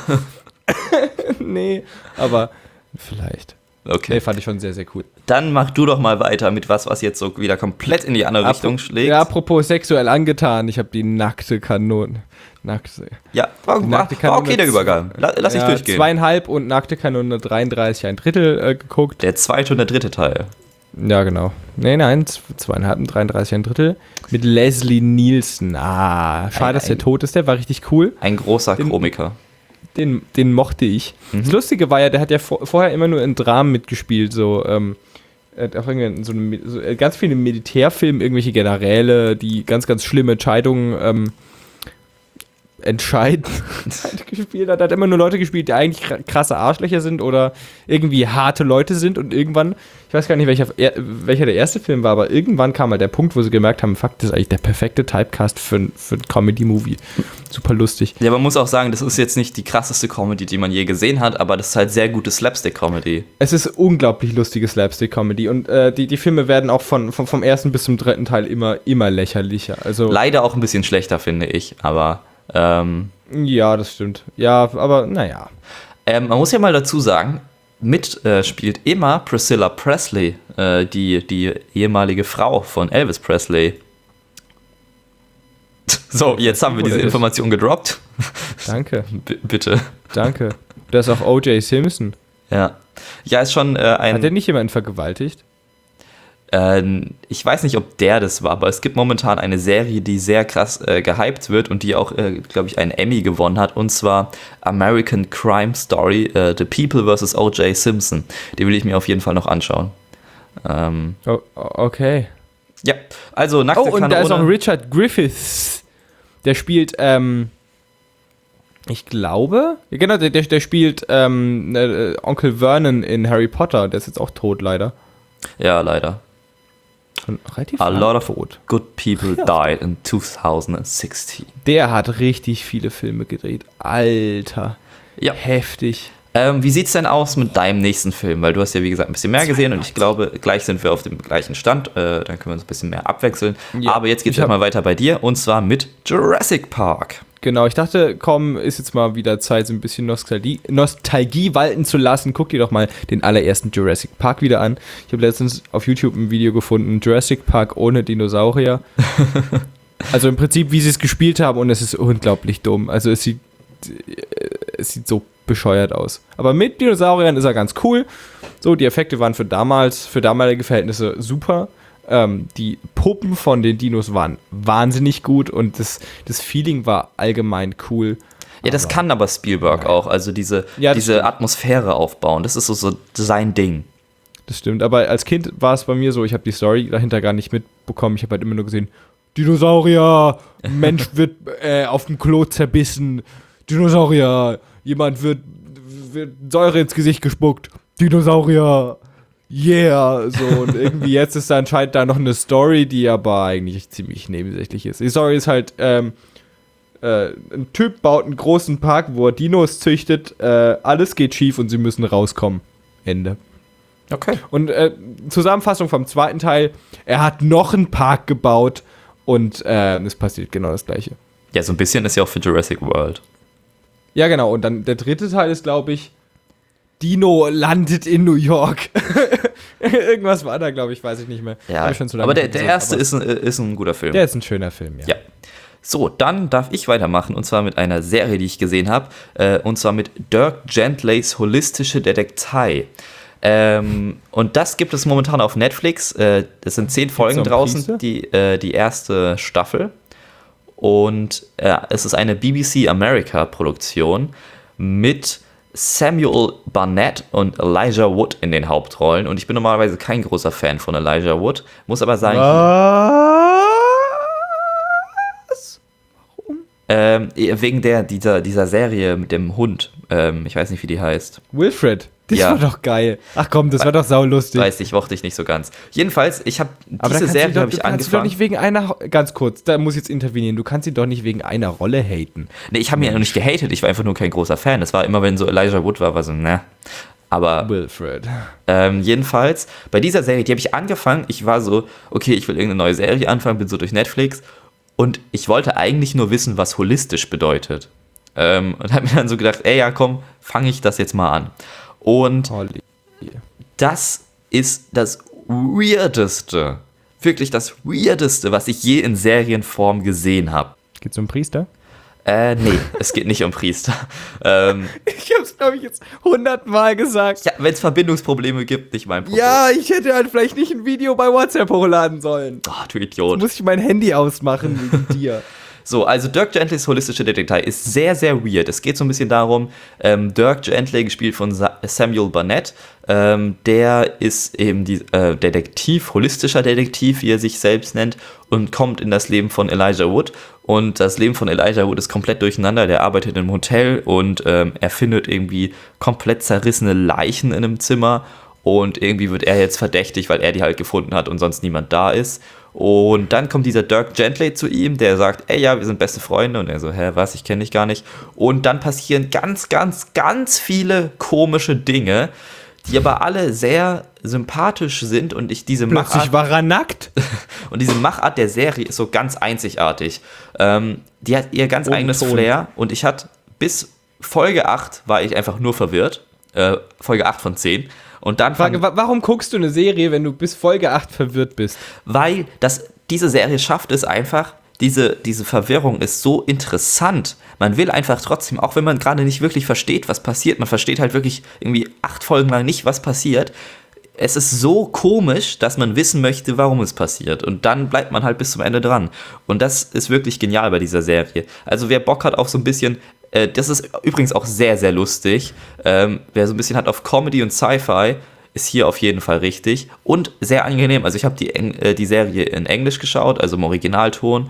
Nee, aber vielleicht. Okay. Nee, fand ich schon sehr, sehr cool. Dann mach du doch mal weiter mit was jetzt so wieder komplett in die andere Richtung schlägt. Ja, apropos sexuell angetan, ich habe die nackte Kanone. Ja, war okay der Übergang. Lass dich durchgehen. 2,5 und nackte Kanone 33 1/3 geguckt. Der zweite und der dritte Teil. Ja, genau. Nein, 2,5 und 33 1/3 mit Leslie Nielsen. Schade, dass der tot ist, der war richtig cool. Ein großer Komiker. Den mochte ich. Das Lustige war ja, der hat ja vorher immer nur in Dramen mitgespielt, so, er hat auch irgendwie ganz viele Militärfilme, irgendwelche Generäle, die ganz, ganz schlimme Entscheidungen entscheiden gespielt hat. Er hat immer nur Leute gespielt, die eigentlich krasse Arschlöcher sind oder irgendwie harte Leute sind und irgendwann, ich weiß gar nicht, welcher der erste Film war, aber irgendwann kam halt der Punkt, wo sie gemerkt haben, fuck, das ist eigentlich der perfekte Typecast für ein Comedy-Movie. Super lustig. Ja, man muss auch sagen, das ist jetzt nicht die krasseste Comedy, die man je gesehen hat, aber das ist halt sehr gute Slapstick-Comedy. Es ist unglaublich lustige Slapstick-Comedy und die Filme werden auch vom ersten bis zum dritten Teil immer lächerlicher. Also leider auch ein bisschen schlechter, finde ich, aber ja, das stimmt. Ja, aber naja. Man muss ja mal dazu sagen, spielt immer Priscilla Presley, die ehemalige Frau von Elvis Presley. So, jetzt haben wir diese Information gedroppt. Danke. Bitte. Danke. Da ist auch O.J. Simpson. Ja. Ja, ist schon ein... Hat der nicht jemanden vergewaltigt? Ich weiß nicht, ob der das war, aber es gibt momentan eine Serie, die sehr krass gehypt wird und die auch, glaube ich, einen Emmy gewonnen hat, und zwar American Crime Story, The People vs. O.J. Simpson. Die will ich mir auf jeden Fall noch anschauen. Okay. Ja, also nackte Kanone. Und da ist auch Richard Griffiths. Der spielt, ich glaube, genau, der spielt Onkel Vernon in Harry Potter. Der ist jetzt auch tot, leider. Ja, leider. Relativ A lot of good people died in 2016. Der hat richtig viele Filme gedreht. Alter. Ja. Heftig. Wie sieht's denn aus mit deinem nächsten Film? Weil du hast ja, wie gesagt, ein bisschen mehr gesehen und ich glaube, gleich sind wir auf dem gleichen Stand. Dann können wir uns ein bisschen mehr abwechseln. Ja, aber jetzt geht's mal weiter bei dir, und zwar mit Jurassic Park. Genau, ich dachte, komm, ist jetzt mal wieder Zeit, so ein bisschen Nostalgie walten zu lassen. Guck dir doch mal den allerersten Jurassic Park wieder an. Ich habe letztens auf YouTube ein Video gefunden, Jurassic Park ohne Dinosaurier. Also im Prinzip, wie sie es gespielt haben, und es ist unglaublich dumm. Also es sieht so bescheuert aus. Aber mit Dinosauriern ist er ganz cool. So, die Effekte waren für damalige Verhältnisse super. Die Puppen von den Dinos waren wahnsinnig gut und das Feeling war allgemein cool. Ja, das kann aber Spielberg auch, also diese Atmosphäre aufbauen, das ist so sein Ding. Das stimmt, aber als Kind war es bei mir so, ich habe die Story dahinter gar nicht mitbekommen, ich habe halt immer nur gesehen, Dinosaurier, Mensch wird auf dem Klo zerbissen, Dinosaurier, jemand wird Säure ins Gesicht gespuckt, Dinosaurier, yeah, so, und irgendwie jetzt ist da anscheinend da noch eine Story, die aber eigentlich ziemlich nebensächlich ist. Die Story ist halt, ein Typ baut einen großen Park, wo er Dinos züchtet, alles geht schief und sie müssen rauskommen. Ende. Okay. Und Zusammenfassung vom zweiten Teil, er hat noch einen Park gebaut und es passiert genau das Gleiche. Ja, so ein bisschen ist ja auch für Jurassic World. Ja, genau. Und dann der dritte Teil ist, glaube ich, Dino landet in New York. Irgendwas war da, glaube ich, weiß ich nicht mehr. Ja, schon zu lange aber der erste ist ein guter Film. Der ist ein schöner Film, ja. So, dann darf ich weitermachen, und zwar mit einer Serie, die ich gesehen habe, und zwar mit Dirk Gently's Holistische Detektei. Und das gibt es momentan auf Netflix. Es sind 10 Folgen draußen, die erste Staffel. Und es ist eine BBC America Produktion mit Samuel Barnett und Elijah Wood in den Hauptrollen. Und ich bin normalerweise kein großer Fan von Elijah Wood, muss aber sagen... wegen dieser Serie mit dem Hund. Ich weiß nicht, wie die heißt. Wilfred. Das war doch geil. Ach komm, das war doch saulustig. Weiß ich, mochte ich nicht so ganz. Jedenfalls, ich habe diese Serie habe ich angefangen. Doch nicht wegen einer, ganz kurz, da muss ich jetzt intervenieren. Du kannst sie doch nicht wegen einer Rolle haten. Nee, ich habe ihn ja noch nicht gehatet. Ich war einfach nur kein großer Fan. Das war immer, wenn so Elijah Wood war so, ne. Aber Wilfred. Jedenfalls, bei dieser Serie, die habe ich angefangen. Ich war so, okay, ich will irgendeine neue Serie anfangen, bin so durch Netflix. Und ich wollte eigentlich nur wissen, was holistisch bedeutet. Und habe mir dann so gedacht, ey, ja komm, fange ich das jetzt mal an. Und das ist das Weirdeste, wirklich das Weirdeste, was ich je in Serienform gesehen habe. Geht's um Priester? Nee, es geht nicht um Priester. Ich hab's, glaube ich, jetzt 100-mal gesagt. Ja, wenn es Verbindungsprobleme gibt, nicht mein Problem. Ja, ich hätte halt vielleicht nicht ein Video bei WhatsApp hochladen sollen. Oh, du Idiot. Jetzt muss ich mein Handy ausmachen wegen dir. So, also Dirk Gentlys Holistische Detektei ist sehr, sehr weird. Es geht so ein bisschen darum, Dirk Gently, gespielt von Samuel Barnett, der ist eben holistischer Detektiv, wie er sich selbst nennt, und kommt in das Leben von Elijah Wood. Und das Leben von Elijah Wood ist komplett durcheinander. Der arbeitet im Hotel und er findet irgendwie komplett zerrissene Leichen in einem Zimmer. Und irgendwie wird er jetzt verdächtig, weil er die halt gefunden hat und sonst niemand da ist. Und dann kommt dieser Dirk Gently zu ihm, der sagt, ey, ja, wir sind beste Freunde. Und er so, hä, was, ich kenne dich gar nicht. Und dann passieren ganz, ganz, ganz viele komische Dinge, die aber alle sehr sympathisch sind. Und Plötzlich war er nackt. Und diese Machart der Serie ist so ganz einzigartig. Die hat ihr ganz eigenes Flair. Und ich hatte bis Folge 8 war ich einfach nur verwirrt. Folge 8 von 10. Und dann warum guckst du eine Serie, wenn du bis Folge 8 verwirrt bist? Weil diese Serie schafft es einfach, diese Verwirrung ist so interessant. Man will einfach trotzdem, auch wenn man gerade nicht wirklich versteht, was passiert, man versteht halt wirklich irgendwie 8 Folgen lang nicht, was passiert. Es ist so komisch, dass man wissen möchte, warum es passiert. Und dann bleibt man halt bis zum Ende dran. Und das ist wirklich genial bei dieser Serie. Also wer Bock hat auf so ein bisschen... Das ist übrigens auch sehr, sehr lustig. Wer so ein bisschen hat auf Comedy und Sci-Fi, ist hier auf jeden Fall richtig. Und sehr angenehm. Also ich habe die Serie in Englisch geschaut, also im Originalton.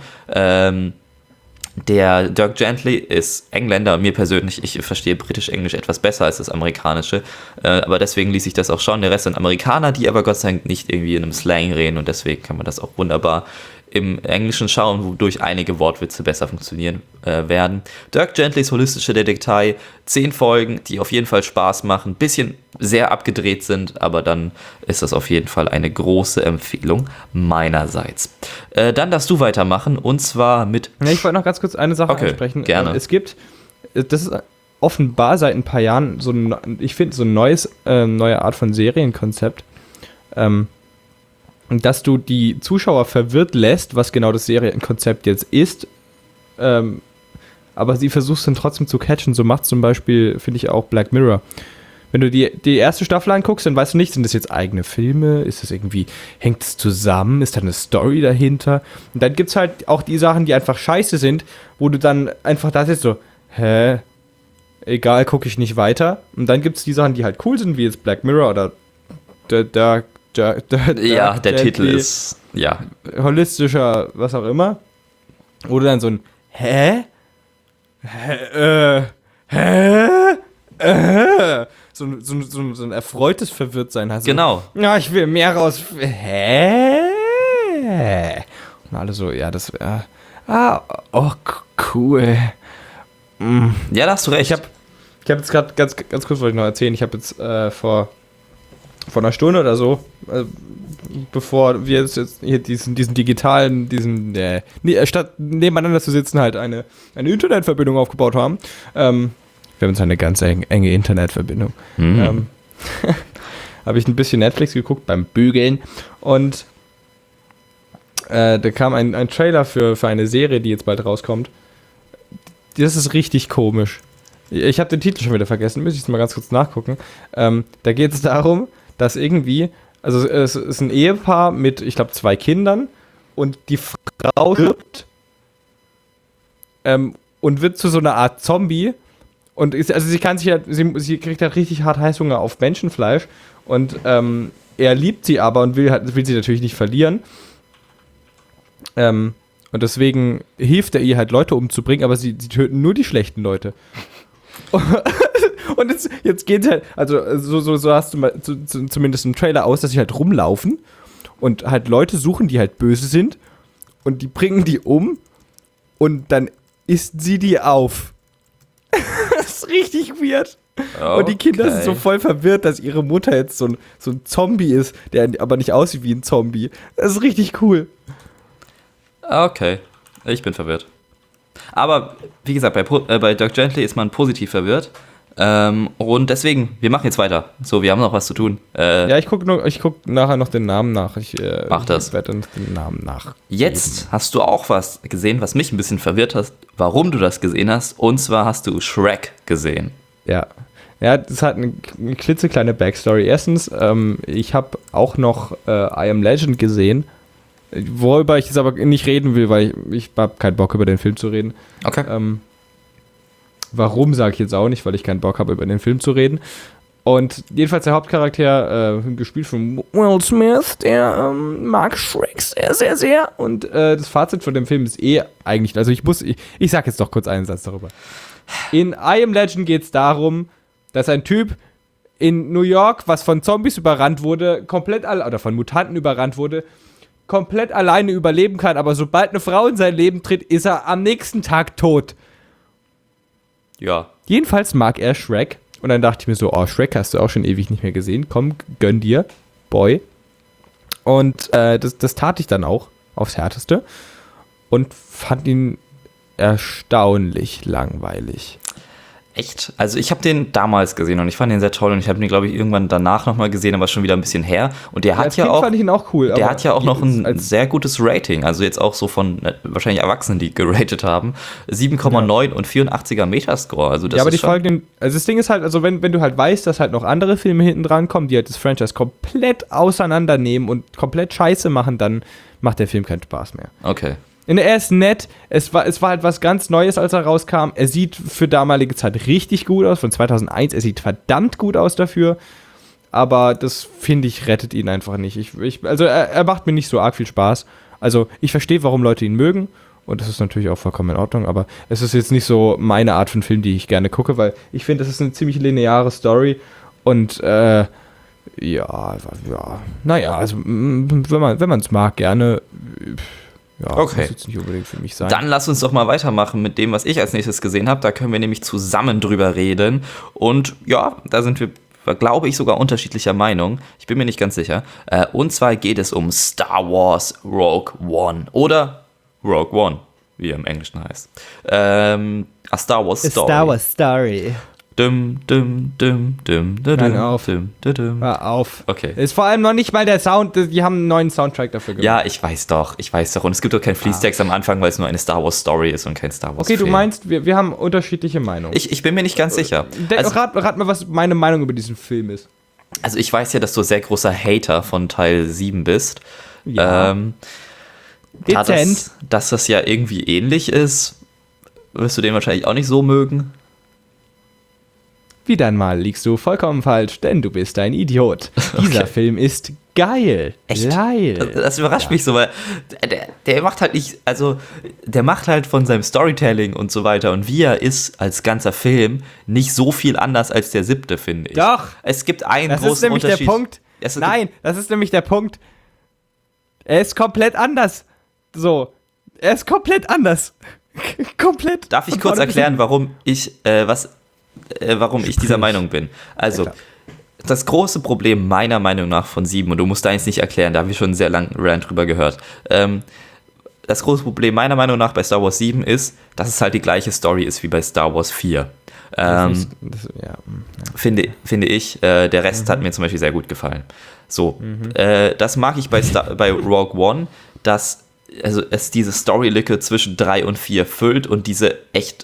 Der Dirk Gently ist Engländer. Mir persönlich, ich verstehe britisch-englisch etwas besser als das amerikanische. Aber deswegen ließ ich das auch schon. Der Rest sind Amerikaner, die aber Gott sei Dank nicht irgendwie in einem Slang reden. Und deswegen kann man das auch wunderbar im Englischen schauen, wodurch einige Wortwitze besser funktionieren werden. Dirk Gentlys Holistische Detektei, 10 Folgen, die auf jeden Fall Spaß machen, bisschen sehr abgedreht sind, aber dann ist das auf jeden Fall eine große Empfehlung meinerseits. Dann darfst du weitermachen, und zwar mit... Ja, ich wollte noch ganz kurz eine Sache ansprechen. Gerne. Es gibt, das ist offenbar seit ein paar Jahren ich finde, so ein neue Art von Serienkonzept, dass du die Zuschauer verwirrt lässt, was genau das Serienkonzept jetzt ist, aber sie versuchst dann trotzdem zu catchen. So macht zum Beispiel, finde ich, auch Black Mirror. Wenn du die erste Staffel anguckst, dann weißt du nicht, sind das jetzt eigene Filme? Ist das irgendwie, hängt es zusammen? Ist da eine Story dahinter? Und dann gibt es halt auch die Sachen, die einfach scheiße sind, wo du dann einfach da sitzt so, hä? Egal, gucke ich nicht weiter. Und dann gibt es die Sachen, die halt cool sind, wie jetzt Black Mirror oder der Titel ist, holistischer, was auch immer. Oder dann so ein Hä? So ein erfreutes Verwirrtsein. Also, genau. Ja, ich will mehr raus. Hä? Und alle so, ja, das wäre. Cool. Ja, da hast du recht. Ich hab jetzt gerade ganz kurz wollte ich noch erzählen. Ich habe jetzt vor einer Stunde oder so, bevor wir jetzt hier diesen digitalen, statt nebeneinander zu sitzen, halt eine Internetverbindung aufgebaut haben. Wir haben jetzt eine ganz enge Internetverbindung. Habe ich ein bisschen Netflix geguckt beim Bügeln und da kam ein Trailer für eine Serie, die jetzt bald rauskommt. Das ist richtig komisch. Ich habe den Titel schon wieder vergessen, müsste ich es mal ganz kurz nachgucken. Da geht es darum, dass irgendwie, also es ist ein Ehepaar mit, ich glaube, 2 Kindern und die Frau stirbt und wird zu so einer Art Zombie und sie kriegt halt richtig hart Heißhunger auf Menschenfleisch und er liebt sie aber und will sie natürlich nicht verlieren. Und deswegen hilft er ihr halt Leute umzubringen, aber sie töten nur die schlechten Leute. Und jetzt geht halt, also so hast du mal zumindest im Trailer aus, dass sie halt rumlaufen und halt Leute suchen, die halt böse sind und die bringen die um und dann isst sie die auf. Das ist richtig weird. Okay. Und die Kinder sind so voll verwirrt, dass ihre Mutter jetzt so ein Zombie ist, der aber nicht aussieht wie ein Zombie. Das ist richtig cool. Okay, ich bin verwirrt. Aber, wie gesagt, bei Dirk Gently ist man positiv verwirrt. Und deswegen, wir machen jetzt weiter. So, wir haben noch was zu tun. Ja, ich guck nachher noch den Namen nach. Mach das. Ich werde den Namen nach. Jetzt hast du auch was gesehen, was mich ein bisschen verwirrt hat, warum du das gesehen hast. Und zwar hast du Shrek gesehen. Ja, das hat eine klitzekleine Backstory. Erstens, ich habe auch noch I Am Legend gesehen. Worüber ich jetzt aber nicht reden will, weil ich habe keinen Bock, über den Film zu reden. Okay. Warum, sage ich jetzt auch nicht, weil ich keinen Bock habe, über den Film zu reden. Und jedenfalls der Hauptcharakter, gespielt von Will Smith, der mag Shrek sehr, sehr, sehr. Und das Fazit von dem Film ist eigentlich, also ich sag jetzt doch kurz einen Satz darüber. In I Am Legend geht es darum, dass ein Typ in New York, was von Zombies überrannt wurde, oder von Mutanten überrannt wurde, komplett alleine überleben kann, aber sobald eine Frau in sein Leben tritt, ist er am nächsten Tag tot. Ja. Jedenfalls mag er Shrek. Und dann dachte ich mir so, Shrek hast du auch schon ewig nicht mehr gesehen. Komm, gönn dir, Boy. Und das tat ich dann auch aufs Härteste. Und fand ihn erstaunlich langweilig. Echt? Also ich habe den damals gesehen und ich fand den sehr toll und ich habe ihn, glaube ich, irgendwann danach nochmal gesehen, aber schon wieder ein bisschen her. Und der hat ja auch, fand ich ihn auch cool. Der hat ja auch noch ein sehr gutes Rating, also jetzt auch so von wahrscheinlich Erwachsenen, die geratet haben. 7,9 und 84er Metascore. Also das ja, aber ist die Folgen, also das Ding ist halt, also wenn du halt weißt, dass halt noch andere Filme hinten dran kommen, die halt das Franchise komplett auseinandernehmen und komplett scheiße machen, dann macht der Film keinen Spaß mehr. Okay. Er ist nett, es war halt was ganz Neues, als er rauskam. Er sieht für damalige Zeit richtig gut aus, von 2001. Er sieht verdammt gut aus dafür, aber das, finde ich, rettet ihn einfach nicht. Also er macht mir nicht so arg viel Spaß. Also ich verstehe, warum Leute ihn mögen und das ist natürlich auch vollkommen in Ordnung, aber es ist jetzt nicht so meine Art von Film, die ich gerne gucke, weil ich finde, das ist eine ziemlich lineare Story und naja, also wenn man es mag, gerne. Ja, okay. Das muss jetzt nicht unbedingt für mich sein. Dann lass uns doch mal weitermachen mit dem, was ich als nächstes gesehen habe. Da können wir nämlich zusammen drüber reden. Und ja, da sind wir, glaube ich, sogar unterschiedlicher Meinung. Ich bin mir nicht ganz sicher. Und zwar geht es um Star Wars Rogue One. Oder Rogue One, wie er im Englischen heißt. A Star Wars Story. A Star Wars Story. Nein, auf. Hör auf. Okay. Ist vor allem noch nicht mal der Sound, die haben einen neuen Soundtrack dafür gemacht. Ja, ich weiß doch. Und es gibt auch keinen Fließtext am Anfang, weil es nur eine Star Wars Story ist und kein Star Wars Okay, Film. du meinst, wir haben unterschiedliche Meinungen. Ich bin mir nicht ganz sicher. Rat mal, was meine Meinung über diesen Film ist. Also ich weiß ja, dass du sehr großer Hater von Teil 7 bist. Ja. Dezent. Dass das ja irgendwie ähnlich ist, wirst du den wahrscheinlich auch nicht so mögen. Wieder einmal liegst du vollkommen falsch, denn du bist ein Idiot. Dieser Film ist geil. Echt? Geil. Das überrascht mich so, weil der macht halt nicht, also der macht halt von seinem Storytelling und so weiter und wie er ist als ganzer Film nicht so viel anders als der 7., finde ich. Doch. Es gibt einen Das großen ist nämlich Unterschied. der Punkt. Nein, das ist nämlich der Punkt. Er ist komplett anders. So. Er ist komplett anders. Komplett. Darf ich kurz erklären, warum ich dieser Meinung bin? Also, das große Problem meiner Meinung nach von 7, und du musst da eins nicht erklären, da haben wir schon einen sehr langen Rant drüber gehört. Das große Problem meiner Meinung nach bei Star Wars 7 ist, dass es halt die gleiche Story ist wie bei Star Wars 4. Finde ich. Der Rest hat mir zum Beispiel sehr gut gefallen. So, das mag ich bei Rogue One, dass es diese Storylücke zwischen 3 und 4 füllt und diese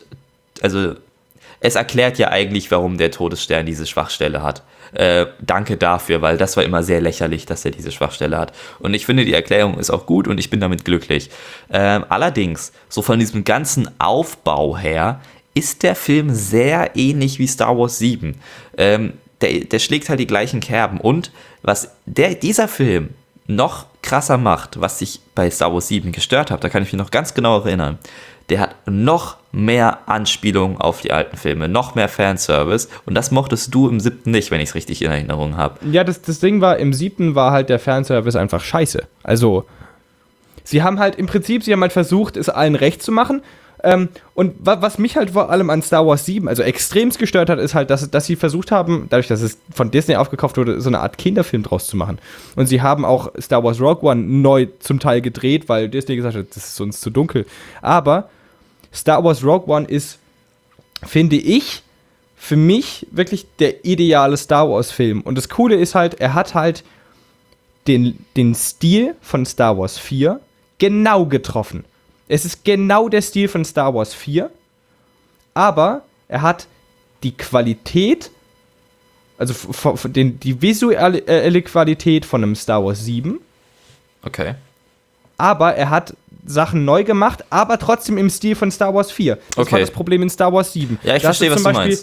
es erklärt ja eigentlich, warum der Todesstern diese Schwachstelle hat. Danke dafür, weil das war immer sehr lächerlich, dass er diese Schwachstelle hat. Und ich finde, die Erklärung ist auch gut und ich bin damit glücklich. Allerdings, so von diesem ganzen Aufbau her, ist der Film sehr ähnlich wie Star Wars 7. Der schlägt halt die gleichen Kerben. Und was dieser Film noch krasser macht, was ich bei Star Wars 7 gestört habe, da kann ich mich noch ganz genau erinnern, der hat noch mehr Anspielungen auf die alten Filme, noch mehr Fanservice und das mochtest du im 7. nicht, wenn ich es richtig in Erinnerung habe. Ja, das Ding war, im 7. war halt der Fanservice einfach scheiße. Also, sie haben halt versucht, es allen recht zu machen. Und was mich halt vor allem an Star Wars 7, also extremst gestört hat, ist halt, dass sie versucht haben, dadurch, dass es von Disney aufgekauft wurde, so eine Art Kinderfilm draus zu machen. Und sie haben auch Star Wars Rogue One neu zum Teil gedreht, weil Disney gesagt hat, das ist uns zu dunkel. Aber Star Wars Rogue One ist, finde ich, für mich wirklich der ideale Star Wars Film. Und das Coole ist halt, er hat halt den Stil von Star Wars 4 genau getroffen. Es ist genau der Stil von Star Wars 4, aber er hat die Qualität, also die visuelle Qualität von einem Star Wars 7. Okay. Aber er hat Sachen neu gemacht, aber trotzdem im Stil von Star Wars 4. Das war das Problem in Star Wars 7. Ja, ich verstehe, was du meinst.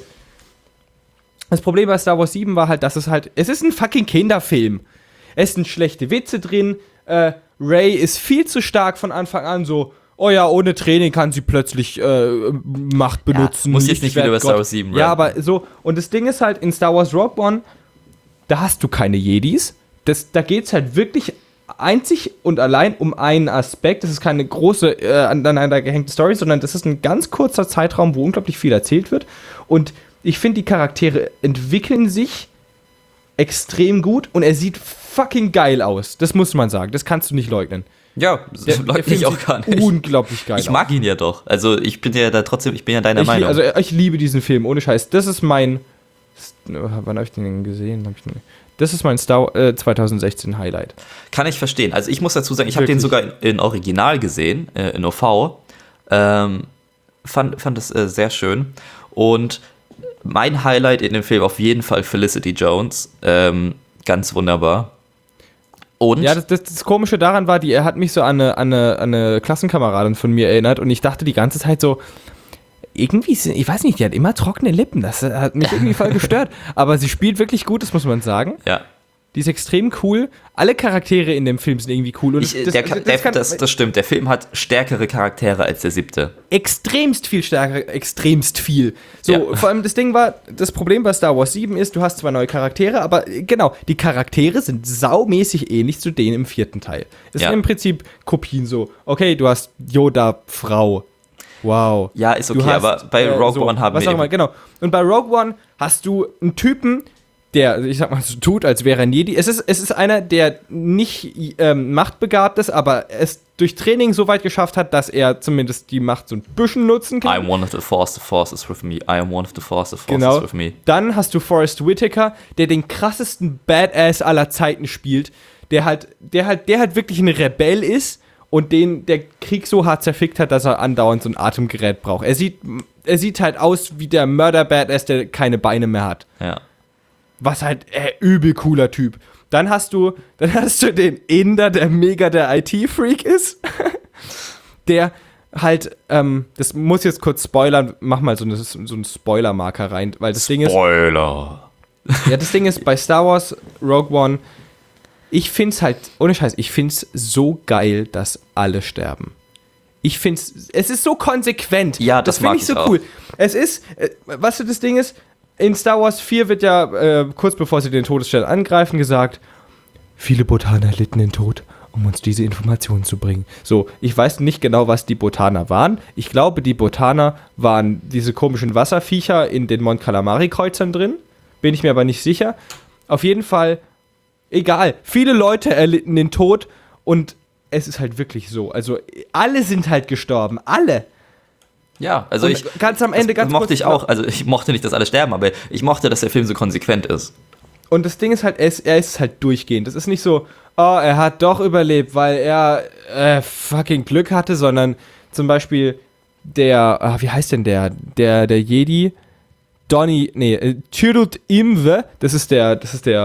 Das Problem bei Star Wars 7 war halt, dass es ist ein fucking Kinderfilm. Es sind schlechte Witze drin, Rey ist viel zu stark von Anfang an so, oh ja, ohne Training kann sie plötzlich Macht benutzen. Ja, muss jetzt nicht wieder bei Star Wars 7 Ja, aber so, und das Ding ist halt, in Star Wars Rogue One, da hast du keine Jedis. Da geht's halt wirklich einzig und allein um einen Aspekt. Das ist keine große, aneinander gehängte Story, sondern das ist ein ganz kurzer Zeitraum, wo unglaublich viel erzählt wird. Und ich finde, die Charaktere entwickeln sich extrem gut und er sieht fucking geil aus. Das muss man sagen. Das kannst du nicht leugnen. Ja, das leugne ich auch gar nicht. Unglaublich geil. Ich mag ihn ja doch. Also ich bin ja deiner Meinung. Also ich liebe diesen Film, ohne Scheiß. Das ist mein. Wann habe ich den denn gesehen? Das ist mein 2016 Highlight. Kann ich verstehen. Also ich muss dazu sagen, ich habe den sogar in Original gesehen, in OV. Fand das sehr schön. Und mein Highlight in dem Film auf jeden Fall Felicity Jones. Ganz wunderbar. Und? Ja, das Komische daran war, er hat mich so an eine Klassenkameradin von mir erinnert und ich dachte die ganze Zeit so, irgendwie, ich weiß nicht, die hat immer trockene Lippen, das hat mich irgendwie voll gestört, aber sie spielt wirklich gut, das muss man sagen. Ja. Die ist extrem cool. Alle Charaktere in dem Film sind irgendwie cool. Und das stimmt. Der Film hat stärkere Charaktere als der 7. Extremst viel stärker, extremst viel. So, ja. Vor allem das Problem bei Star Wars 7 ist, du hast zwar neue Charaktere, aber genau, die Charaktere sind saumäßig ähnlich zu denen im 4. Teil. Es sind im Prinzip Kopien so. Okay, du hast Yoda, Frau. Wow. Ja, ist okay, aber bei Rogue One haben wir genau. Und bei Rogue One hast du einen Typen, der, ich sag mal, so tut, als wäre er ein Jedi. Es ist einer, der nicht machtbegabt ist, aber es durch Training so weit geschafft hat, dass er zumindest die Macht so ein bisschen nutzen kann. I am one of the Force is with me. I am one of the Force is with me. Dann hast du Forrest Whitaker, der den krassesten Badass aller Zeiten spielt, der halt wirklich ein Rebell ist und den der Krieg so hart zerfickt hat, dass er andauernd so ein Atemgerät braucht. Er sieht halt aus wie der Mörder-Badass, der keine Beine mehr hat. Ja. Was halt übel cooler Typ. Dann hast du den Inder, der mega der IT-Freak ist. Der halt, das muss jetzt kurz spoilern, mach mal so einen Spoiler-Marker rein, weil das Ding ist. Spoiler! Ja, das Ding ist, bei Star Wars Rogue One, ich find's halt, ohne Scheiß, ich find's so geil, dass alle sterben. Es ist so konsequent. Ja, das mag ich so auch. Cool. Es ist, was das Ding ist, in Star Wars 4 wird ja, kurz bevor sie den Todesstern angreifen, gesagt, viele Botaner litten den Tod, um uns diese Informationen zu bringen. So, ich weiß nicht genau, was die Botaner waren. Ich glaube, die Botaner waren diese komischen Wasserviecher in den Mon Calamari-Kreuzern drin. Bin ich mir aber nicht sicher. Auf jeden Fall, egal. Viele Leute erlitten den Tod und es ist halt wirklich so. Also, alle sind halt gestorben. Alle. Ja, also ganz am Ende, das mochte ich auch. Also ich mochte nicht, dass alle sterben, aber ich mochte, dass der Film so konsequent ist. Und das Ding ist halt, er ist halt durchgehend. Das ist nicht so, oh, er hat doch überlebt, weil er fucking Glück hatte, sondern zum Beispiel wie heißt denn der Jedi? Chirrut Imwe, das ist der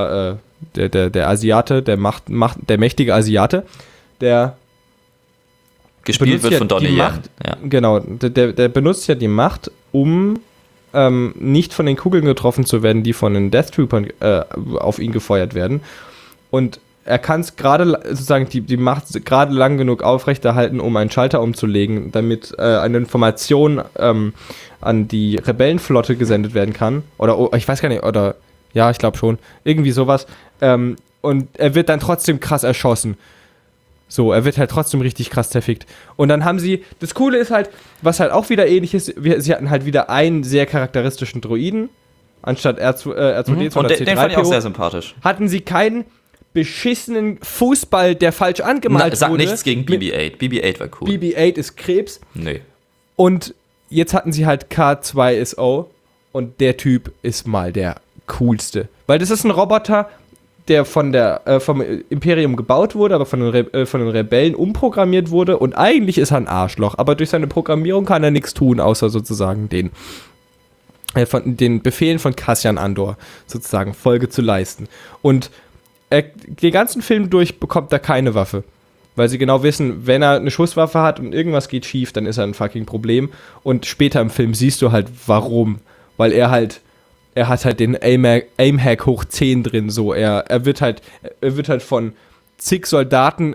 Asiate, der mächtige Asiate, der gespielt wird von Donnie Yen. Ja. Genau, der benutzt ja die Macht, um nicht von den Kugeln getroffen zu werden, die von den Death Troopern auf ihn gefeuert werden. Und er kann es gerade, sozusagen, die Macht gerade lang genug aufrechterhalten, um einen Schalter umzulegen, damit eine Information an die Rebellenflotte gesendet werden kann. Oder, ich weiß gar nicht, oder, ja, ich glaube schon, irgendwie sowas. Und er wird dann trotzdem krass erschossen. So, er wird halt trotzdem richtig krass zerfickt. Und dann haben sie, das Coole ist halt, was halt auch wieder ähnlich ist, sie hatten halt wieder einen sehr charakteristischen Droiden, anstatt R2D2 oder C3PO. Den fand ich auch sehr sympathisch. Hatten sie keinen beschissenen Fußball, der falsch angemalt Sag wurde. Nichts gegen BB-8. BB-8 war cool. BB-8 ist Krebs. Nee. Und jetzt hatten sie halt K2SO und der Typ ist mal der coolste. Weil das ist ein Roboter, der vom Imperium gebaut wurde, aber von den Rebellen umprogrammiert wurde und eigentlich ist er ein Arschloch, aber durch seine Programmierung kann er nichts tun, außer sozusagen den Befehlen von Cassian Andor sozusagen Folge zu leisten. Und den ganzen Film durch bekommt er keine Waffe, weil sie genau wissen, wenn er eine Schusswaffe hat und irgendwas geht schief, dann ist er ein fucking Problem. Und später im Film siehst du halt, warum, weil er hat halt den Aimhack hoch 10 drin, so. Er wird halt von zig Soldaten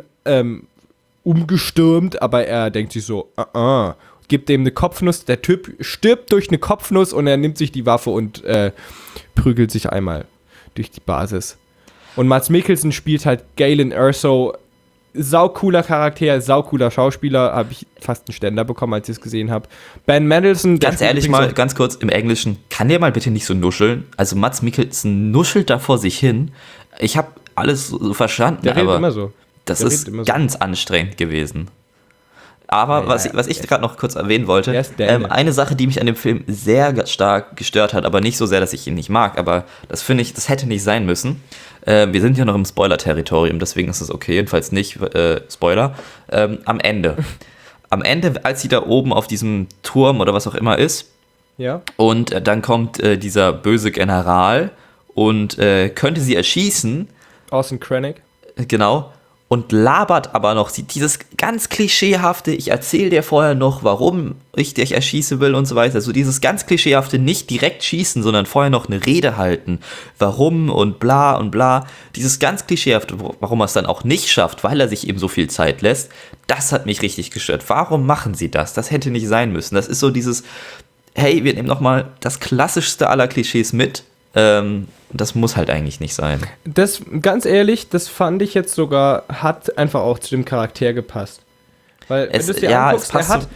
umgestürmt, aber er denkt sich so, gibt dem eine Kopfnuss, der Typ stirbt durch eine Kopfnuss und er nimmt sich die Waffe und prügelt sich einmal durch die Basis. Und Mads Mikkelsen spielt halt Galen Erso, saucooler Charakter, saucooler Schauspieler, habe ich fast einen Ständer bekommen, als ich es gesehen habe. Ben Mendelsohn. Ganz ehrlich mal, ganz kurz im Englischen, kann der mal bitte nicht so nuscheln? Also Mads Mikkelsen nuschelt da vor sich hin. Ich habe alles so verstanden, der redet aber immer so. Das ist ganz anstrengend gewesen. Aber was ich gerade noch kurz erwähnen wollte, eine Sache, die mich an dem Film sehr stark gestört hat, aber nicht so sehr, dass ich ihn nicht mag, aber das finde ich, das hätte nicht sein müssen. Wir sind ja noch im Spoiler-Territorium, deswegen ist es okay, jedenfalls nicht Spoiler. Am Ende, als sie da oben auf diesem Turm oder was auch immer ist, ja. Und dann kommt dieser böse General und könnte sie erschießen. Orson Krennic. Genau. Und labert aber noch dieses ganz klischeehafte, ich erzähle dir vorher noch, warum ich dich erschießen will und so weiter. Also dieses ganz klischeehafte, nicht direkt schießen, sondern vorher noch eine Rede halten. Warum und bla und bla. Dieses ganz klischeehafte, warum er es dann auch nicht schafft, weil er sich eben so viel Zeit lässt, das hat mich richtig gestört. Warum machen sie das? Das hätte nicht sein müssen. Das ist so dieses, hey, wir nehmen nochmal das klassischste aller Klischees mit. Das muss halt eigentlich nicht sein. Das, ganz ehrlich, das fand ich jetzt sogar, hat einfach auch zu dem Charakter gepasst. Weil, wenn du es dir anguckst,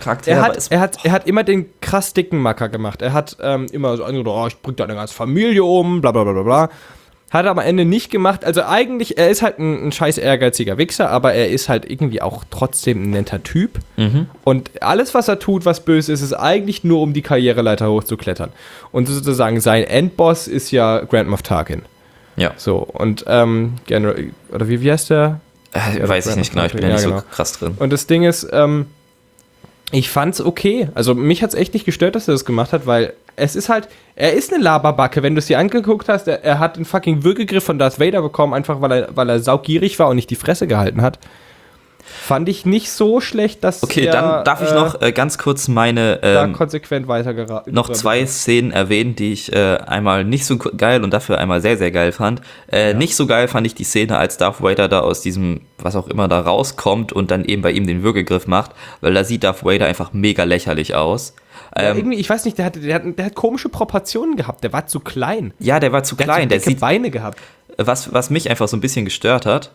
er hat immer den krass dicken Macker gemacht. Er hat immer so, ich bring deine ganze Familie um, bla bla bla bla bla. Hat er am Ende nicht gemacht. Also eigentlich, er ist halt ein scheiß ehrgeiziger Wichser, aber er ist halt irgendwie auch trotzdem ein netter Typ. Und alles, was er tut, was böse ist, ist eigentlich nur, um die Karriereleiter hochzuklettern. Und sozusagen sein Endboss ist ja Grand Moff Tarkin. Ja. So, und General, oder wie heißt der? Weiß ich nicht genau, ich bin ja nicht so krass drin. Und das Ding ist, ich fand's okay. Also mich hat's echt nicht gestört, dass er das gemacht hat, weil es ist halt, er ist eine Laberbacke. Wenn du es dir angeguckt hast, er hat einen fucking Würgegriff von Darth Vader bekommen, einfach weil er saugierig war und nicht die Fresse gehalten hat. Fand ich nicht so schlecht, dass okay, dann darf ich noch ganz kurz meine da konsequent weitergeraten. Noch zwei Szenen erwähnen, die ich einmal nicht so geil und dafür einmal sehr, sehr geil fand. Nicht so geil fand ich die Szene, als Darth Vader da aus diesem, was auch immer, da rauskommt und dann eben bei ihm den Würgegriff macht, weil da sieht Darth Vader einfach mega lächerlich aus. Ja, irgendwie, ich weiß nicht, der hat komische Proportionen gehabt, der war zu klein. Ja, der war zu klein. Der sieht Beine gehabt. Was mich einfach so ein bisschen gestört hat,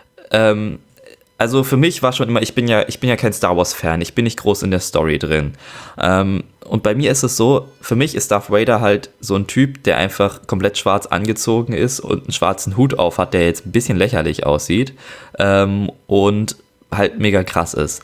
also für mich war schon immer, ich bin ja kein Star Wars-Fan, ich bin nicht groß in der Story drin. Und bei mir ist es so, für mich ist Darth Vader halt so ein Typ, der einfach komplett schwarz angezogen ist und einen schwarzen Hut auf hat, der jetzt ein bisschen lächerlich aussieht und halt mega krass ist.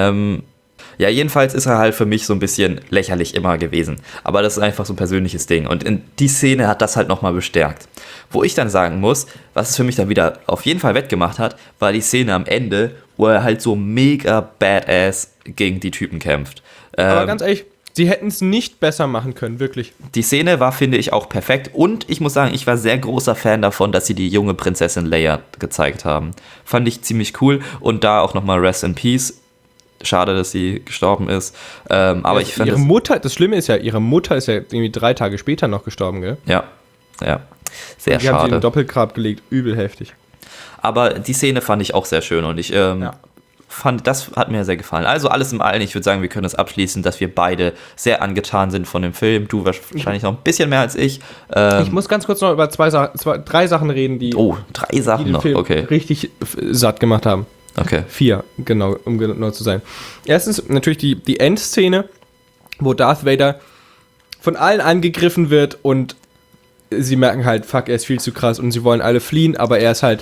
Ja, jedenfalls ist er halt für mich so ein bisschen lächerlich immer gewesen. Aber das ist einfach so ein persönliches Ding. Und die Szene hat das halt nochmal bestärkt. Wo ich dann sagen muss, was es für mich dann wieder auf jeden Fall wettgemacht hat, war die Szene am Ende, wo er halt so mega badass gegen die Typen kämpft. Aber ganz ehrlich, sie hätten es nicht besser machen können, wirklich. Die Szene war, finde ich, auch perfekt. Und ich muss sagen, ich war sehr großer Fan davon, dass sie die junge Prinzessin Leia gezeigt haben. Fand ich ziemlich cool. Und da auch nochmal Rest in Peace. Schade, dass sie gestorben ist. Aber ich finde. Das Schlimme ist ja, ihre Mutter ist ja irgendwie 3 Tage später noch gestorben, gell? Ja. Sehr schade. Die haben sie in den Doppelgrab gelegt, übel heftig. Aber die Szene fand ich auch sehr schön und ich fand, das hat mir sehr gefallen. Also alles im Allen, ich würde sagen, wir können das abschließen, dass wir beide sehr angetan sind von dem Film. Du wahrscheinlich noch ein bisschen mehr als ich. Ich muss ganz kurz noch über 3 Sachen reden, die, 3 Sachen die den noch, Film okay. richtig satt gemacht haben. Okay. 4, genau, um genau zu sein. Erstens natürlich die Endszene, wo Darth Vader von allen angegriffen wird und sie merken halt, fuck, er ist viel zu krass und sie wollen alle fliehen, aber er ist halt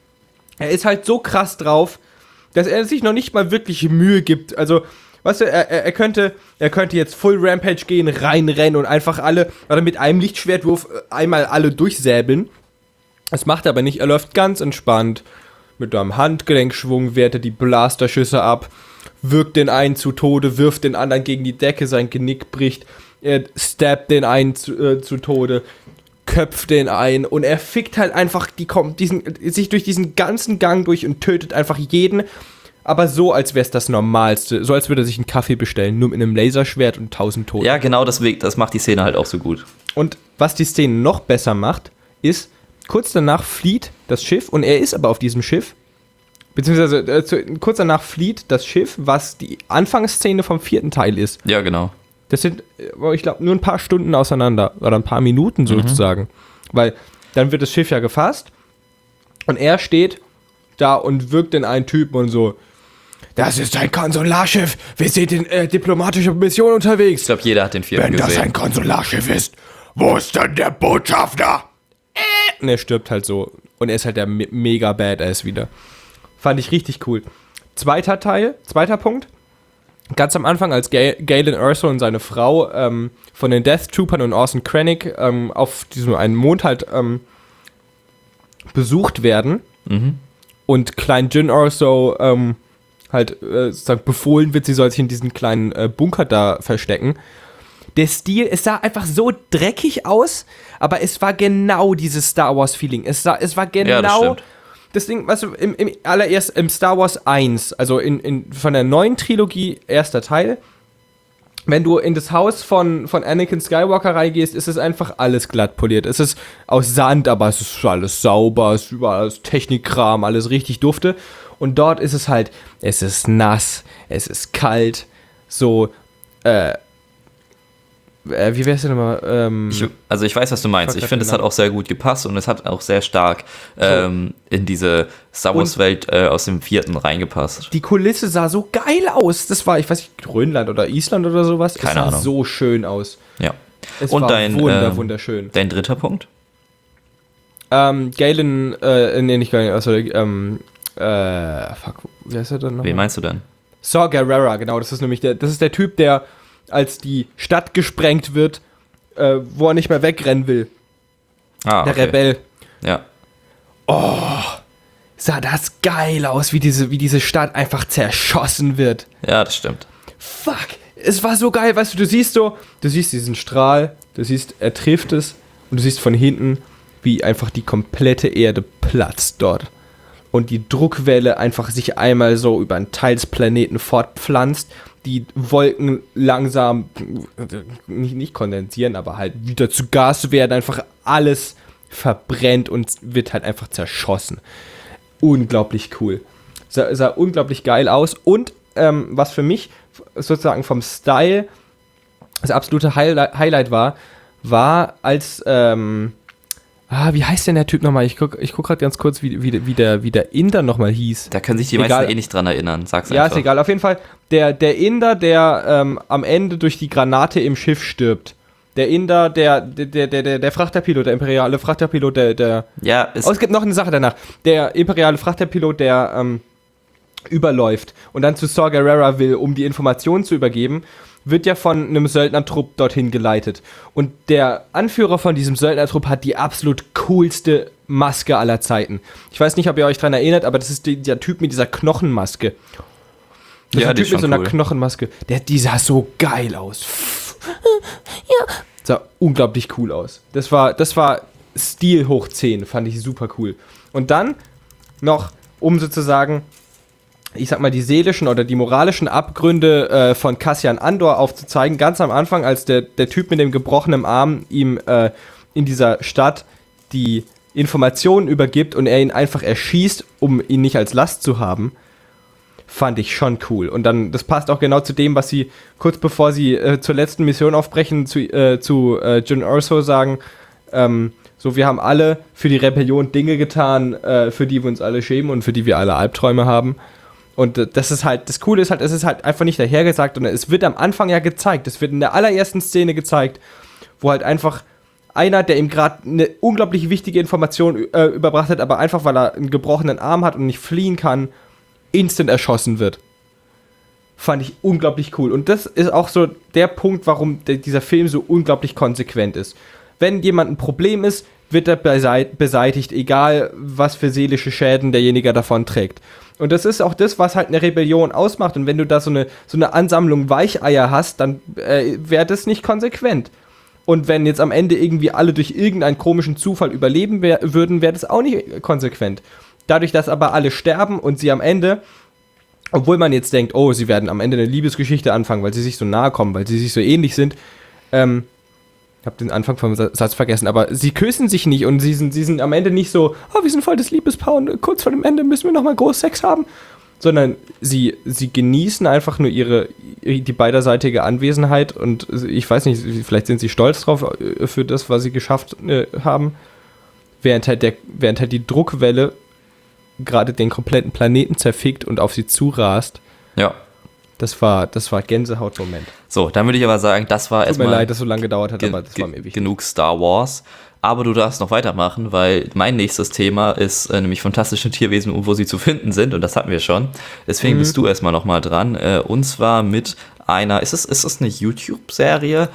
so krass drauf, dass er sich noch nicht mal wirklich Mühe gibt. Also, weißt du, er könnte jetzt Full Rampage gehen, reinrennen und einfach alle, oder mit einem Lichtschwertwurf einmal alle durchsäbeln. Das macht er aber nicht, er läuft ganz entspannt. Mit einem Handgelenkschwung wehrt er die Blasterschüsse ab, wirkt den einen zu Tode, wirft den anderen gegen die Decke, sein Genick bricht, er stabbt den einen zu Tode, köpft den ein und er fickt halt einfach sich durch diesen ganzen Gang durch und tötet einfach jeden, aber so, als wäre es das Normalste, so als würde er sich einen Kaffee bestellen, nur mit einem Laserschwert und 1000 Toten. Ja, genau, das macht die Szene halt auch so gut. Und was die Szene noch besser macht, ist, kurz danach flieht das Schiff und er ist aber auf diesem Schiff, beziehungsweise kurz danach flieht das Schiff, was die Anfangsszene vom 4. Teil ist. Ja, genau. Das sind, ich glaube, nur ein paar Stunden auseinander oder ein paar Minuten sozusagen, weil dann wird das Schiff ja gefasst und er steht da und wirkt den einen Typen und so, das ist ein Konsularschiff, wir sind in diplomatischer Mission unterwegs. Ich glaube, jeder hat den 4. gesehen. Wenn das ein Konsularschiff ist, wo ist denn der Botschafter? Und er stirbt halt so. Und er ist halt der mega Badass wieder. Fand ich richtig cool. Zweiter Punkt. Ganz am Anfang, als Galen Erso und seine Frau von den Death Troopern und Orson Krennic auf diesem einen Mond halt besucht werden und Klein Jyn Erso sozusagen befohlen wird, sie soll sich in diesen kleinen Bunker da verstecken. Der Stil, es sah einfach so dreckig aus, aber es war genau dieses Star Wars-Feeling. Es war genau das Ding, weißt du, im Star Wars 1, also von der neuen Trilogie, 1. Teil, wenn du in das Haus von Anakin Skywalker reingehst, ist es einfach alles glatt poliert. Es ist aus Sand, aber es ist alles sauber, es ist überall Technikkram, alles richtig dufte. Und dort ist es halt, es ist nass, es ist kalt, so, wie wär's denn nochmal? Ich weiß, was du meinst. Ich finde, es hat auch sehr gut gepasst und es hat auch sehr stark in diese Star Wars-Welt aus dem 4. reingepasst. Die Kulisse sah so geil aus. Das war, ich weiß nicht, Grönland oder Island oder sowas. Keine Ahnung. Es sah so schön aus. Ja. Es und war wunderschön. Dein 3. Punkt? Galen, nicht Galen, also, fuck, wie heißt er denn noch? Wen meinst du denn? Saw Gerrera, genau, das ist nämlich der Typ, der, als die Stadt gesprengt wird, wo er nicht mehr wegrennen will. Der Rebell. Ja. Oh, sah das geil aus, wie diese Stadt einfach zerschossen wird. Ja, das stimmt. Fuck, es war so geil, weißt du, du siehst diesen Strahl, du siehst, er trifft es und du siehst von hinten, wie einfach die komplette Erde platzt dort. Und die Druckwelle einfach sich einmal so über einen Teil des Planeten fortpflanzt, die Wolken langsam, nicht kondensieren, aber halt wieder zu Gas werden, einfach alles verbrennt und wird halt einfach zerschossen. Unglaublich cool. Sah unglaublich geil aus und was für mich sozusagen vom Style das absolute Highlight war als wie heißt denn der Typ nochmal? Ich guck gerade ganz kurz, wie der Inder nochmal hieß. Da können sich die meisten nicht dran erinnern, sag's einfach. Ja, ist egal. Auf jeden Fall, der Inder, der am Ende durch die Granate im Schiff stirbt. Der Inder, der Frachterpilot, der imperiale Frachterpilot, Ja, es gibt noch eine Sache danach. Der imperiale Frachterpilot, der überläuft und dann zu Saw Gerrera will, um die Informationen zu übergeben, wird ja von einem Söldnertrupp dorthin geleitet. Und der Anführer von diesem Söldnertrupp hat die absolut coolste Maske aller Zeiten. Ich weiß nicht, ob ihr euch daran erinnert, aber das ist der Typ mit dieser Knochenmaske. Das ist ein Typ mit so einer Knochenmaske. Die sah so geil aus. Ja. Sah unglaublich cool aus. Das war Stil hoch 10, fand ich super cool. Und dann noch, um sozusagen, ich sag mal, die seelischen oder die moralischen Abgründe von Cassian Andor aufzuzeigen, ganz am Anfang, als der Typ mit dem gebrochenen Arm ihm in dieser Stadt die Informationen übergibt und er ihn einfach erschießt, um ihn nicht als Last zu haben, fand ich schon cool. Und dann, das passt auch genau zu dem, was sie kurz bevor sie zur letzten Mission aufbrechen, zu Jyn Erso sagen, so, wir haben alle für die Rebellion Dinge getan, für die wir uns alle schämen und für die wir alle Albträume haben. Und das ist halt, das Coole ist halt, es ist halt einfach nicht dahergesagt, sondern es wird am Anfang ja gezeigt, es wird in der allerersten Szene gezeigt, wo halt einfach einer, der ihm gerade eine unglaublich wichtige Information überbracht hat, aber einfach, weil er einen gebrochenen Arm hat und nicht fliehen kann, instant erschossen wird. Fand ich unglaublich cool. Und das ist auch so der Punkt, warum dieser Film so unglaublich konsequent ist. Wenn jemand ein Problem ist, wird er beseitigt, egal was für seelische Schäden derjenige davon trägt. Und das ist auch das, was halt eine Rebellion ausmacht. Und wenn du da so eine Ansammlung Weicheier hast, dann wäre das nicht konsequent. Und wenn jetzt am Ende irgendwie alle durch irgendeinen komischen Zufall überleben würden, wäre das auch nicht konsequent. Dadurch, dass aber alle sterben und sie am Ende, obwohl man jetzt denkt, oh, sie werden am Ende eine Liebesgeschichte anfangen, weil sie sich so nahe kommen, weil sie sich so ähnlich sind, ich habe den Anfang vom Satz vergessen, aber sie küssen sich nicht und sie sind am Ende nicht so, oh, wir sind voll das Liebespaar und kurz vor dem Ende müssen wir nochmal groß Sex haben, sondern sie genießen einfach nur die beiderseitige Anwesenheit und ich weiß nicht, vielleicht sind sie stolz drauf für das, was sie geschafft haben, während halt die Druckwelle gerade den kompletten Planeten zerfickt und auf sie zurast. Ja. Das war Gänsehautmoment. So, dann würde ich aber sagen, das war erstmal... Tut mir leid, dass es so lange gedauert hat, aber das war mir wichtig. Genug Star Wars. Aber du darfst noch weitermachen, weil mein nächstes Thema ist nämlich fantastische Tierwesen und wo sie zu finden sind. Und das hatten wir schon. Deswegen bist du erstmal nochmal dran. Und zwar mit einer... Ist es eine YouTube-Serie?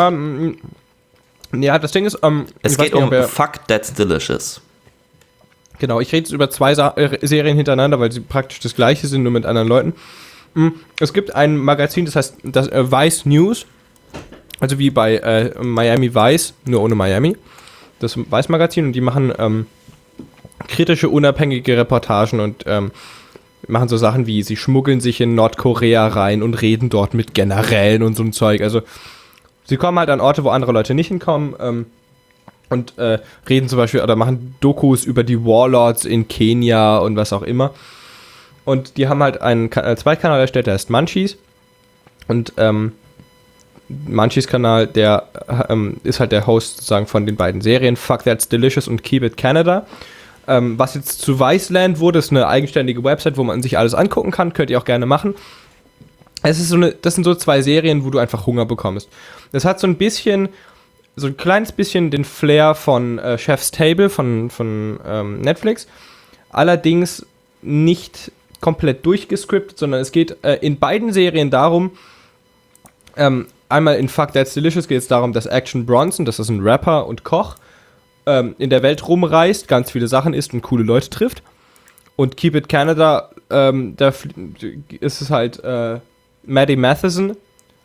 Ja, das Ding ist... es geht um Fuck That's Delicious. Genau, ich rede jetzt über 2 Serien hintereinander, weil sie praktisch das gleiche sind, nur mit anderen Leuten. Es gibt ein Magazin, das heißt das Vice News, also wie bei Miami Vice, nur ohne Miami. Das Vice Magazin, und die machen kritische, unabhängige Reportagen und machen so Sachen wie, sie schmuggeln sich in Nordkorea rein und reden dort mit Generälen und so ein Zeug. Also sie kommen halt an Orte, wo andere Leute nicht hinkommen, und reden zum Beispiel oder machen Dokus über die Warlords in Kenia und was auch immer. Und die haben halt einen Zweitkanal erstellt, der heißt Munchies. Und Munchies Kanal, der ist halt der Host sozusagen von den beiden Serien, Fuck That's Delicious und Keep It Canada. Was jetzt zu Viceland wurde, ist eine eigenständige Website, wo man sich alles angucken kann, könnt ihr auch gerne machen. Das sind so 2 Serien, wo du einfach Hunger bekommst. Das hat so ein bisschen so ein kleines bisschen den Flair von Chef's Table von Netflix. Allerdings nicht komplett durchgescriptet, sondern es geht in beiden Serien darum, einmal in Fuck That's Delicious geht es darum, dass Action Bronson, das ist ein Rapper und Koch, in der Welt rumreist, ganz viele Sachen isst und coole Leute trifft. Und Keep It Canada, da ist es halt Maddie Matheson,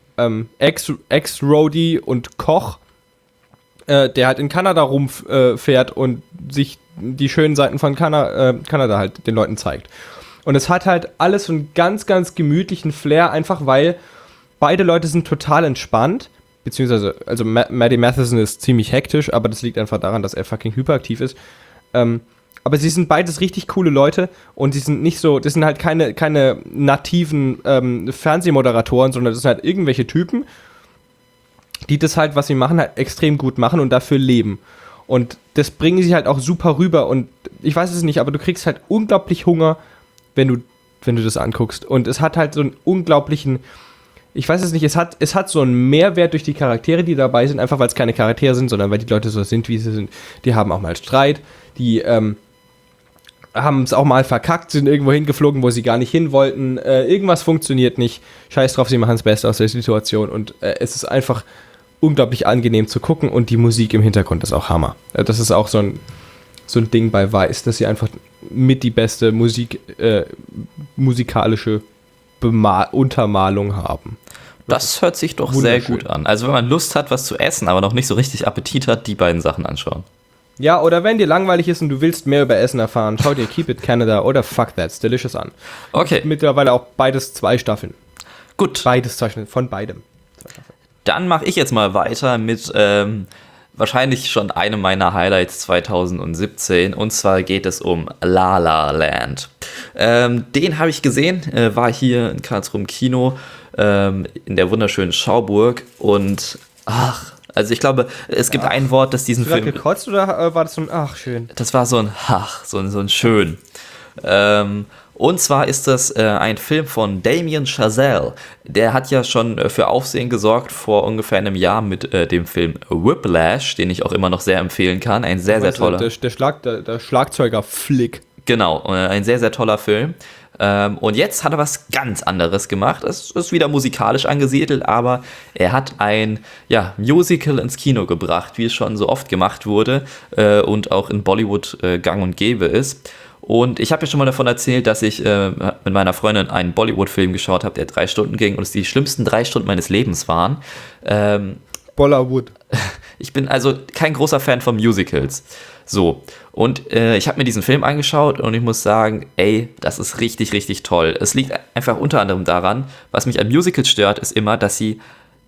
Ex-Roadie und Koch, der halt in Kanada rumfährt und sich die schönen Seiten von Kanada halt den Leuten zeigt. Und es hat halt alles so einen ganz, ganz gemütlichen Flair, einfach weil beide Leute sind total entspannt, beziehungsweise, also Maddie Matheson ist ziemlich hektisch, aber das liegt einfach daran, dass er fucking hyperaktiv ist. Aber sie sind beides richtig coole Leute und sie sind nicht so, das sind halt keine nativen Fernsehmoderatoren, sondern das sind halt irgendwelche Typen, die das halt, was sie machen, halt extrem gut machen und dafür leben. Und das bringen sie halt auch super rüber und ich weiß es nicht, aber du kriegst halt unglaublich Hunger, wenn du das anguckst. Und es hat halt so einen unglaublichen, ich weiß es nicht, es hat so einen Mehrwert durch die Charaktere, die dabei sind, einfach weil es keine Charaktere sind, sondern weil die Leute so sind, wie sie sind. Die haben auch mal Streit, die haben es auch mal verkackt, sind irgendwo hingeflogen, wo sie gar nicht hin wollten. Irgendwas funktioniert nicht. Scheiß drauf, sie machen das Beste aus der Situation. Und es ist einfach unglaublich angenehm zu gucken und die Musik im Hintergrund ist auch Hammer. Das ist auch so ein Ding bei Vice, dass sie einfach mit die beste musikalische Untermalung haben. Das hört sich doch sehr gut an. Also wenn man Lust hat, was zu essen, aber noch nicht so richtig Appetit hat, die beiden Sachen anschauen. Ja, oder wenn dir langweilig ist und du willst mehr über Essen erfahren, schau dir Keep It Canada oder Fuck That's Delicious an. Okay. Mittlerweile auch beides 2 Staffeln. Gut. Beides 2 Staffeln, von beidem 2 Staffeln. Dann mache ich jetzt mal weiter mit wahrscheinlich schon einem meiner Highlights 2017. Und zwar geht es um La La Land. Den habe ich gesehen, war hier in Karlsruhe im Kino, in der wunderschönen Schauburg. Und also ich glaube, es gibt ein Wort, das diesen Film... Hast du gekotzt oder war das so ein schön? Das war so ein so ein schön. Und zwar ist das ein Film von Damien Chazelle. Der hat ja schon für Aufsehen gesorgt vor ungefähr einem Jahr mit dem Film Whiplash, den ich auch immer noch sehr empfehlen kann. Ein sehr, sehr toller... Der Schlagzeuger-Flick. Genau, ein sehr, sehr toller Film. Und jetzt hat er was ganz anderes gemacht. Es ist wieder musikalisch angesiedelt, aber er hat ein Musical ins Kino gebracht, wie es schon so oft gemacht wurde und auch in Bollywood gang und gäbe ist. Und ich habe ja schon mal davon erzählt, dass ich mit meiner Freundin einen Bollywood-Film geschaut habe, der 3 Stunden ging und es die schlimmsten 3 Stunden meines Lebens waren. Bollywood. Ich bin also kein großer Fan von Musicals. So, und ich habe mir diesen Film angeschaut und ich muss sagen, das ist richtig, richtig toll. Es liegt einfach unter anderem daran, was mich an Musicals stört, ist immer, dass sie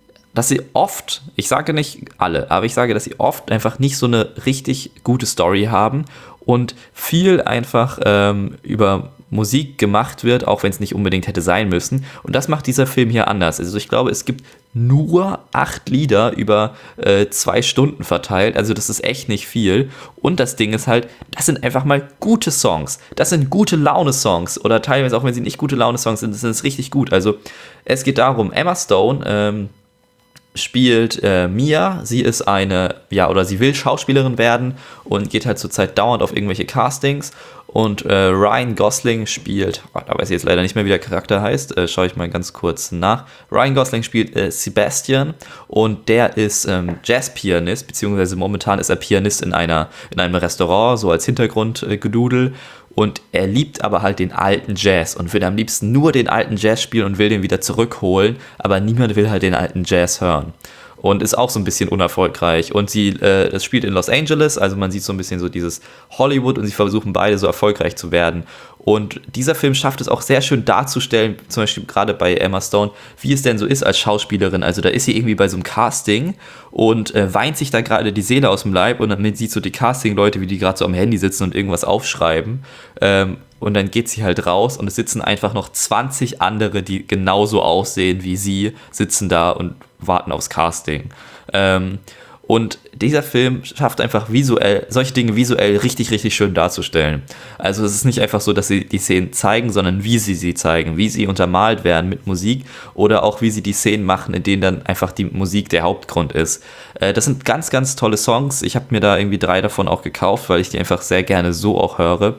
oft, ich sage nicht alle, aber ich sage, dass sie oft einfach nicht so eine richtig gute Story haben und viel einfach über Musik gemacht wird, auch wenn es nicht unbedingt hätte sein müssen. Und das macht dieser Film hier anders. Also ich glaube, es gibt nur 8 Lieder über 2 Stunden verteilt. Also das ist echt nicht viel. Und das Ding ist halt, das sind einfach mal gute Songs. Das sind gute Laune-Songs. Oder teilweise auch, wenn sie nicht gute Laune-Songs sind, sind es richtig gut. Also es geht darum, Emma Stone spielt Mia. Sie ist sie will Schauspielerin werden und geht halt zurzeit dauernd auf irgendwelche Castings. Und Ryan Gosling spielt, da weiß ich jetzt leider nicht mehr, wie der Charakter heißt, schaue ich mal ganz kurz nach. Ryan Gosling spielt Sebastian und der ist Jazzpianist, beziehungsweise momentan ist er Pianist in einem Restaurant, so als Hintergrundgedudel. Und er liebt aber halt den alten Jazz und will am liebsten nur den alten Jazz spielen und will den wieder zurückholen, aber niemand will halt den alten Jazz hören. Und ist auch so ein bisschen unerfolgreich. Und das spielt in Los Angeles, also man sieht so ein bisschen so dieses Hollywood und sie versuchen beide so erfolgreich zu werden. Und dieser Film schafft es auch sehr schön darzustellen, zum Beispiel gerade bei Emma Stone, wie es denn so ist als Schauspielerin. Also da ist sie irgendwie bei so einem Casting und weint sich da gerade die Seele aus dem Leib und dann sieht so die Casting-Leute, wie die gerade so am Handy sitzen und irgendwas aufschreiben. Und dann geht sie halt raus und es sitzen einfach noch 20 andere, die genauso aussehen wie sie, sitzen da und warten aufs Casting. Und dieser Film schafft einfach visuell, solche Dinge visuell richtig, richtig schön darzustellen. Also es ist nicht einfach so, dass sie die Szenen zeigen, sondern wie sie zeigen, wie sie untermalt werden mit Musik oder auch wie sie die Szenen machen, in denen dann einfach die Musik der Hauptgrund ist. Das sind ganz, ganz tolle Songs. Ich habe mir da irgendwie 3 davon auch gekauft, weil ich die einfach sehr gerne so auch höre.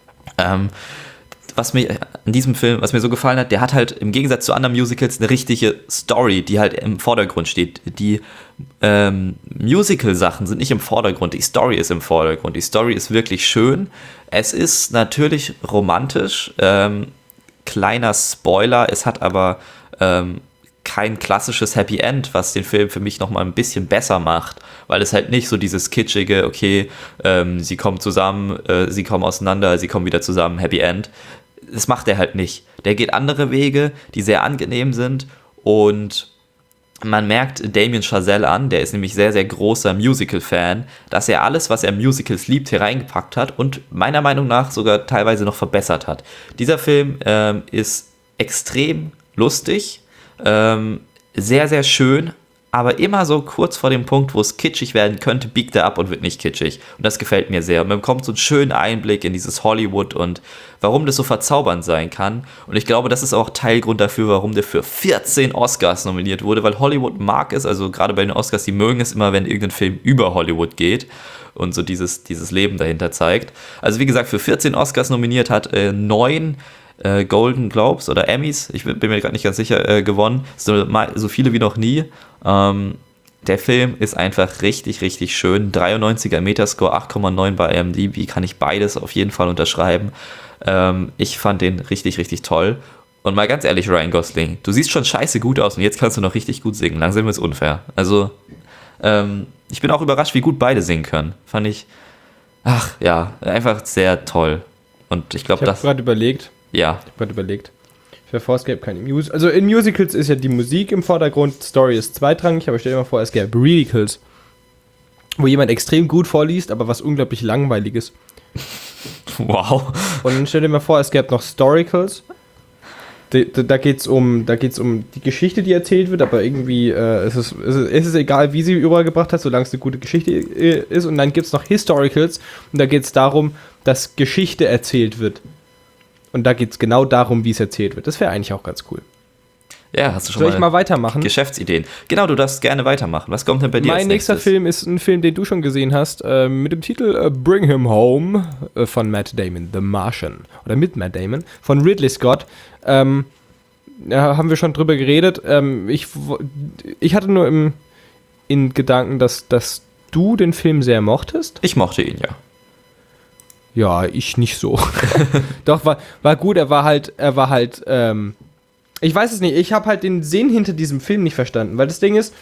Was mir in diesem Film, was mir so gefallen hat, der hat halt im Gegensatz zu anderen Musicals eine richtige Story, die halt im Vordergrund steht. Die Musical-Sachen sind nicht im Vordergrund, die Story ist im Vordergrund. Die Story ist wirklich schön. Es ist natürlich romantisch. Kleiner Spoiler, es hat aber kein klassisches Happy End, was den Film für mich nochmal ein bisschen besser macht, weil es halt nicht so dieses kitschige, okay, sie kommen zusammen, sie kommen auseinander, sie kommen wieder zusammen, Happy End. Das macht er halt nicht. Der geht andere Wege, die sehr angenehm sind und man merkt Damien Chazelle an, der ist nämlich sehr, sehr großer Musical-Fan, dass er alles, was er Musicals liebt, hier reingepackt hat und meiner Meinung nach sogar teilweise noch verbessert hat. Dieser Film ist extrem lustig, sehr, sehr schön, aber immer so kurz vor dem Punkt, wo es kitschig werden könnte, biegt er ab und wird nicht kitschig. Und das gefällt mir sehr. Und man bekommt so einen schönen Einblick in dieses Hollywood und warum das so verzaubernd sein kann. Und ich glaube, das ist auch Teilgrund dafür, warum der für 14 Oscars nominiert wurde, weil Hollywood mag es, also gerade bei den Oscars, die mögen es immer, wenn irgendein Film über Hollywood geht und so dieses Leben dahinter zeigt. Also wie gesagt, für 14 Oscars nominiert, hat 9 Golden Globes oder Emmys, ich bin mir gerade nicht ganz sicher, gewonnen. So viele wie noch nie. Der Film ist einfach richtig, richtig schön. 93er Metascore, 8,9 bei IMDb, kann ich beides auf jeden Fall unterschreiben. Ich fand den richtig, richtig toll. Und mal ganz ehrlich, Ryan Gosling, du siehst schon scheiße gut aus und jetzt kannst du noch richtig gut singen. Langsam ist es unfair. Also, ich bin auch überrascht, wie gut beide singen können. Fand ich, einfach sehr toll. Und ich glaube, das... Ich habe gerade überlegt. Ja. Für Forrest gäbe keine Musical. Also in Musicals ist ja die Musik im Vordergrund, Story ist zweitrangig, aber stell dir mal vor, es gäbe Musicals, wo jemand extrem gut vorliest, aber was unglaublich langweiliges. Wow. Und dann stell dir mal vor, es gäbe noch Storicals. Da geht's um die Geschichte, die erzählt wird, aber irgendwie es ist egal, wie sie übergebracht hat, solange es eine gute Geschichte ist. Und dann gibt es noch Historicals und da geht es darum, dass Geschichte erzählt wird. Und da geht es genau darum, wie es erzählt wird. Das wäre eigentlich auch ganz cool. Ja, hast du schon Soll ich mal weitermachen? Geschäftsideen. Genau, du darfst gerne weitermachen. Was kommt denn bei dir als nächstes? Mein nächster Film ist ein Film, den du schon gesehen hast, mit dem Titel Bring Him Home von Matt Damon, The Martian. Oder mit Matt Damon, von Ridley Scott. Haben wir schon drüber geredet. Ich hatte nur in Gedanken, dass du den Film sehr mochtest. Ich mochte ihn, ja. Ja, ich nicht so. Doch, war gut, er war halt, ich weiß es nicht, ich habe halt den Sinn hinter diesem Film nicht verstanden, weil das Ding ist,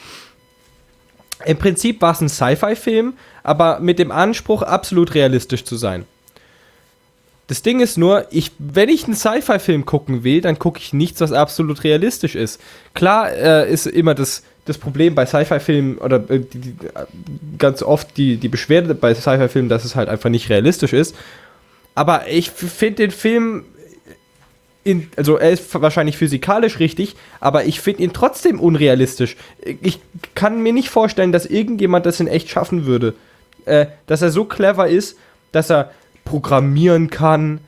im Prinzip war es ein Sci-Fi-Film, aber mit dem Anspruch, absolut realistisch zu sein. Das Ding ist nur, wenn ich einen Sci-Fi-Film gucken will, dann gucke ich nichts, was absolut realistisch ist. Klar ist immer das Problem bei Sci-Fi-Filmen oder ganz oft die Beschwerde bei Sci-Fi-Filmen, dass es halt einfach nicht realistisch ist. Aber ich finde den Film, also er ist wahrscheinlich physikalisch richtig, aber ich finde ihn trotzdem unrealistisch. Ich kann mir nicht vorstellen, dass irgendjemand das in echt schaffen würde. Dass er so clever ist, dass er programmieren kann,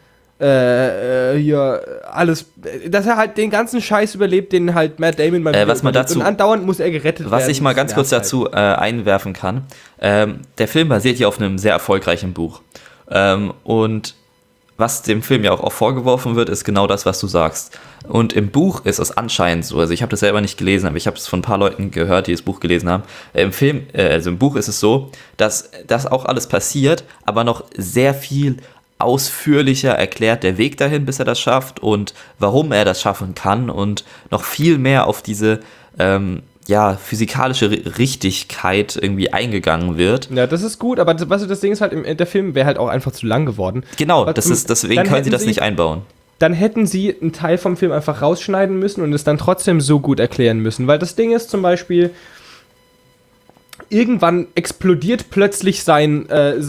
hier alles, dass er halt den ganzen Scheiß überlebt, den halt Matt Damon mal überlebt. Und andauernd muss er gerettet werden. Was ich mal ganz kurz dazu einwerfen kann, der Film basiert ja auf einem sehr erfolgreichen Buch. Und was dem Film ja auch vorgeworfen wird, ist genau das, was du sagst. Und im Buch ist es anscheinend so, also ich habe das selber nicht gelesen, aber ich habe es von ein paar Leuten gehört, die das Buch gelesen haben. Im Buch ist es so, dass das auch alles passiert, aber noch sehr viel ausführlicher erklärt der Weg dahin, bis er das schafft und warum er das schaffen kann und noch viel mehr auf diese physikalische Richtigkeit irgendwie eingegangen wird. Ja, das ist gut, aber das Ding ist halt, der Film wäre halt auch einfach zu lang geworden. Genau, deswegen können sie das nicht einbauen. Dann hätten sie einen Teil vom Film einfach rausschneiden müssen und es dann trotzdem so gut erklären müssen, weil das Ding ist zum Beispiel, irgendwann explodiert plötzlich seine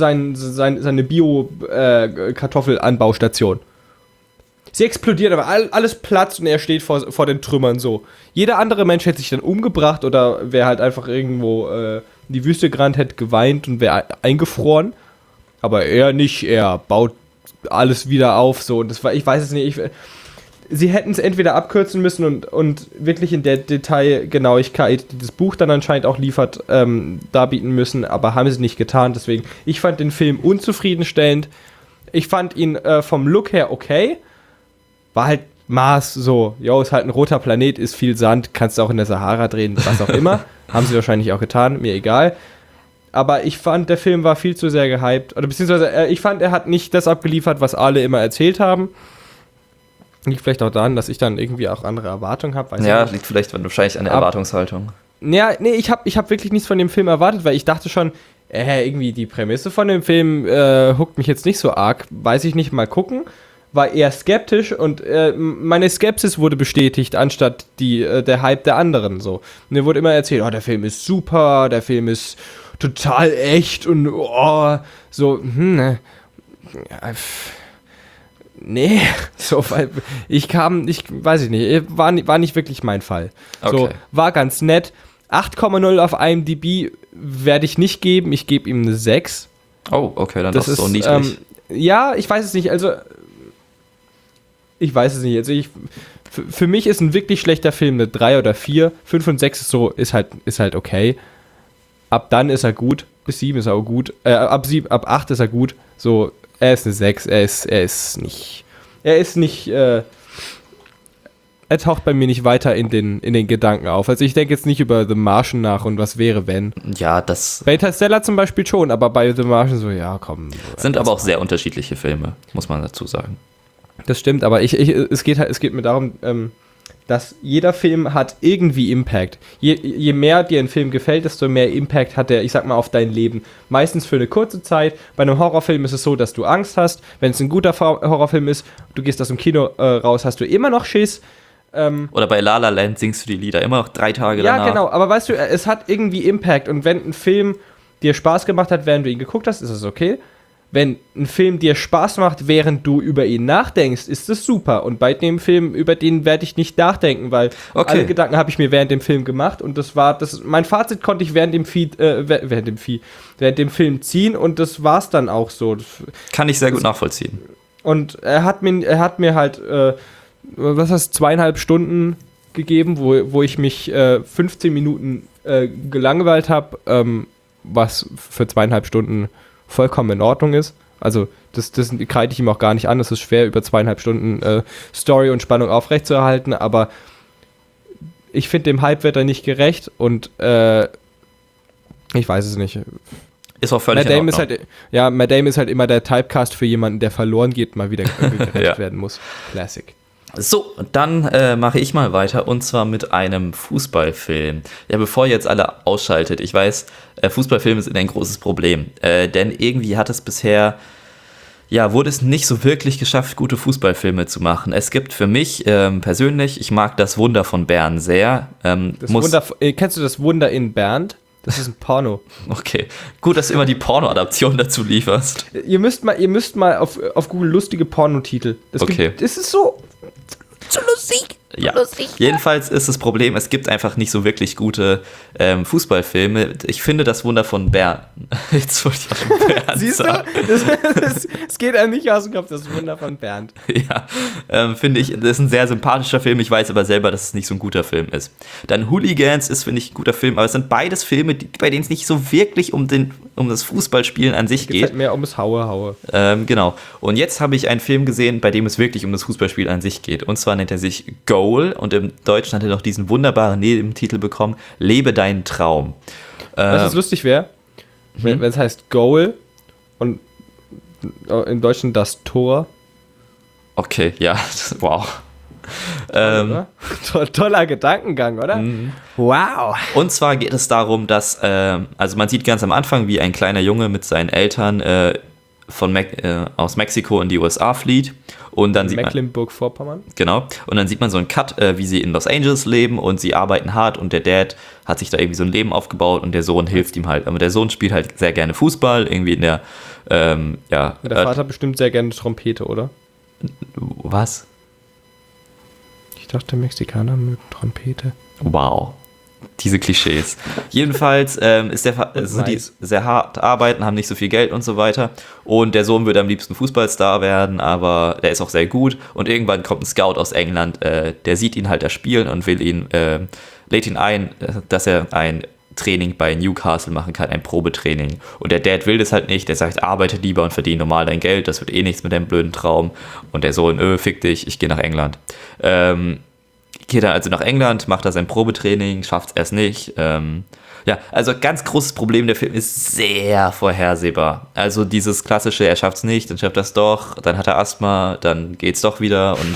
Bio-Kartoffelanbaustation. Sie explodiert, aber alles platzt und er steht vor den Trümmern so. Jeder andere Mensch hätte sich dann umgebracht oder wäre halt einfach irgendwo in die Wüste gerannt, hätte geweint und wäre eingefroren. Aber er nicht, er baut alles wieder auf, so. Und das war, ich weiß es nicht, sie hätten es entweder abkürzen müssen und wirklich in der Detailgenauigkeit, die das Buch dann anscheinend auch liefert, darbieten müssen, aber haben sie nicht getan. Deswegen, ich fand den Film unzufriedenstellend. Ich fand ihn vom Look her okay. War halt Mars so, ist halt ein roter Planet, ist viel Sand, kannst du auch in der Sahara drehen, was auch immer. Haben sie wahrscheinlich auch getan, mir egal. Aber ich fand, der Film war viel zu sehr gehypt. Oder beziehungsweise, ich fand, er hat nicht das abgeliefert, was alle immer erzählt haben. Liegt vielleicht auch daran, dass ich dann irgendwie auch andere Erwartungen habe. Ja, liegt vielleicht wahrscheinlich an der Erwartungshaltung. Ja, nee, ich hab wirklich nichts von dem Film erwartet, weil ich dachte schon, irgendwie die Prämisse von dem Film huckt mich jetzt nicht so arg. Weiß ich nicht, mal gucken. War eher skeptisch und meine Skepsis wurde bestätigt, anstatt der Hype der anderen. So. Mir wurde immer erzählt, der Film ist super, der Film ist total echt und nee, so, weil weiß ich nicht, war nicht wirklich mein Fall. Okay. So, war ganz nett. 8,0 auf IMDb werde ich nicht geben, ich gebe ihm eine 6. Oh, okay, dann das ist so niedrig. Ja, ich weiß es nicht, also für mich ist ein wirklich schlechter Film eine 3 oder 4, 5 und 6 ist halt okay. Ab dann ist er gut, bis 7 ist er auch gut, ab 8 ist er gut, so, er ist eine 6, er taucht bei mir nicht weiter in den Gedanken auf. Also ich denke jetzt nicht über The Martian nach und was wäre, wenn. Ja, das... Bei Interstellar zum Beispiel schon, aber bei The Martian so, ja, komm. Sind aber auch sehr unterschiedliche Filme, muss man dazu sagen. Das stimmt, aber es geht mir darum, dass jeder Film hat irgendwie Impact. Je mehr dir ein Film gefällt, desto mehr Impact hat er, ich sag mal, auf dein Leben. Meistens für eine kurze Zeit. Bei einem Horrorfilm ist es so, dass du Angst hast. Wenn es ein guter Horrorfilm ist, du gehst aus dem Kino raus, hast du immer noch Schiss. Oder bei La La Land singst du die Lieder immer noch 3 Tage danach. Ja, genau, aber weißt du, es hat irgendwie Impact. Und wenn ein Film dir Spaß gemacht hat, während du ihn geguckt hast, ist es okay. Wenn ein Film dir Spaß macht, während du über ihn nachdenkst, ist das super. Und bei dem Film, über den werde ich nicht nachdenken, weil alle Gedanken habe ich mir während dem Film gemacht. Und mein Fazit konnte ich während dem Film ziehen und das war's dann auch so. Kann ich sehr gut nachvollziehen. Und er hat mir halt 2,5 Stunden gegeben, wo ich mich 15 Minuten gelangweilt habe, was für 2,5 Stunden vollkommen in Ordnung ist. Also das kreide ich ihm auch gar nicht an. Es ist schwer, über 2,5 Stunden Story und Spannung aufrechtzuerhalten, aber ich finde, dem Hype wird er nicht gerecht und ich weiß es nicht. Ist auch völlig in Ordnung. Matt Damon ist halt immer der Typecast für jemanden, der verloren geht, mal wieder gerettet werden muss. Classic. So, dann mache ich mal weiter und zwar mit einem Fußballfilm. Ja, bevor ihr jetzt alle ausschaltet, ich weiß, Fußballfilme sind ein großes Problem, denn irgendwie hat es bisher, wurde es nicht so wirklich geschafft, gute Fußballfilme zu machen. Es gibt für mich persönlich, ich mag Das Wunder von Bern sehr. Kennst du Das Wunder in Bernd? Das ist ein Porno. Okay, gut, dass du immer die Porno-Adaption dazu lieferst. Ihr müsst mal auf Google lustige Pornotitel. Das ist so lustig. Ja, jedenfalls ist das Problem, es gibt einfach nicht so wirklich gute Fußballfilme. Ich finde Das Wunder von Bern. Jetzt wollte ich auch schon Bernd Siehst sagen. du? Es geht einem nicht aus dem Kopf, Das Wunder von Bernd. Ja, finde ich, das ist ein sehr sympathischer Film. Ich weiß aber selber, dass es nicht so ein guter Film ist. Dann Hooligans ist, finde ich, ein guter Film, aber es sind beides Filme, bei denen es nicht so wirklich um das Fußballspielen an sich geht. Es geht mehr ums Haue. Genau. Und jetzt habe ich einen Film gesehen, bei dem es wirklich um das Fußballspiel an sich geht. Und zwar nennt er sich Goal und im Deutschen hat er noch diesen wunderbaren Nebentitel bekommen, Lebe deinen Traum. Weißt du, was lustig wäre? Wenn es heißt Goal und im Deutschen das Tor. Okay, ja, wow. Toller Gedankengang, oder? Wow. Und zwar geht es darum, dass, also man sieht ganz am Anfang, wie ein kleiner Junge mit seinen Eltern aus Mexiko in die USA flieht. Und dann Mecklenburg-Vorpommern. Genau. Und dann sieht man so einen Cut, wie sie in Los Angeles leben und sie arbeiten hart und der Dad hat sich da irgendwie so ein Leben aufgebaut und der Sohn hilft ihm halt. Aber der Sohn spielt halt sehr gerne Fußball, irgendwie in der, Der Vater bestimmt sehr gerne Trompete, oder? Was? Ich dachte, Mexikaner mögen Trompete. Wow. Diese Klischees. Jedenfalls ist sind die sehr hart arbeiten, haben nicht so viel Geld und so weiter. Und der Sohn würde am liebsten Fußballstar werden, aber der ist auch sehr gut. Und irgendwann kommt ein Scout aus England, der sieht ihn halt da spielen und lädt ihn ein, dass er ein Training bei Newcastle machen kann, ein Probetraining. Und der Dad will das halt nicht, der sagt, arbeite lieber und verdiene normal dein Geld, das wird eh nichts mit deinem blöden Traum. Und der Sohn, fick dich, ich gehe nach England. Geht dann also nach England, macht da sein Probetraining, schafft es erst nicht. Also ganz großes Problem, der Film ist sehr vorhersehbar. Also dieses klassische, er schafft es nicht, dann schafft er es doch, dann hat er Asthma, dann geht's doch wieder und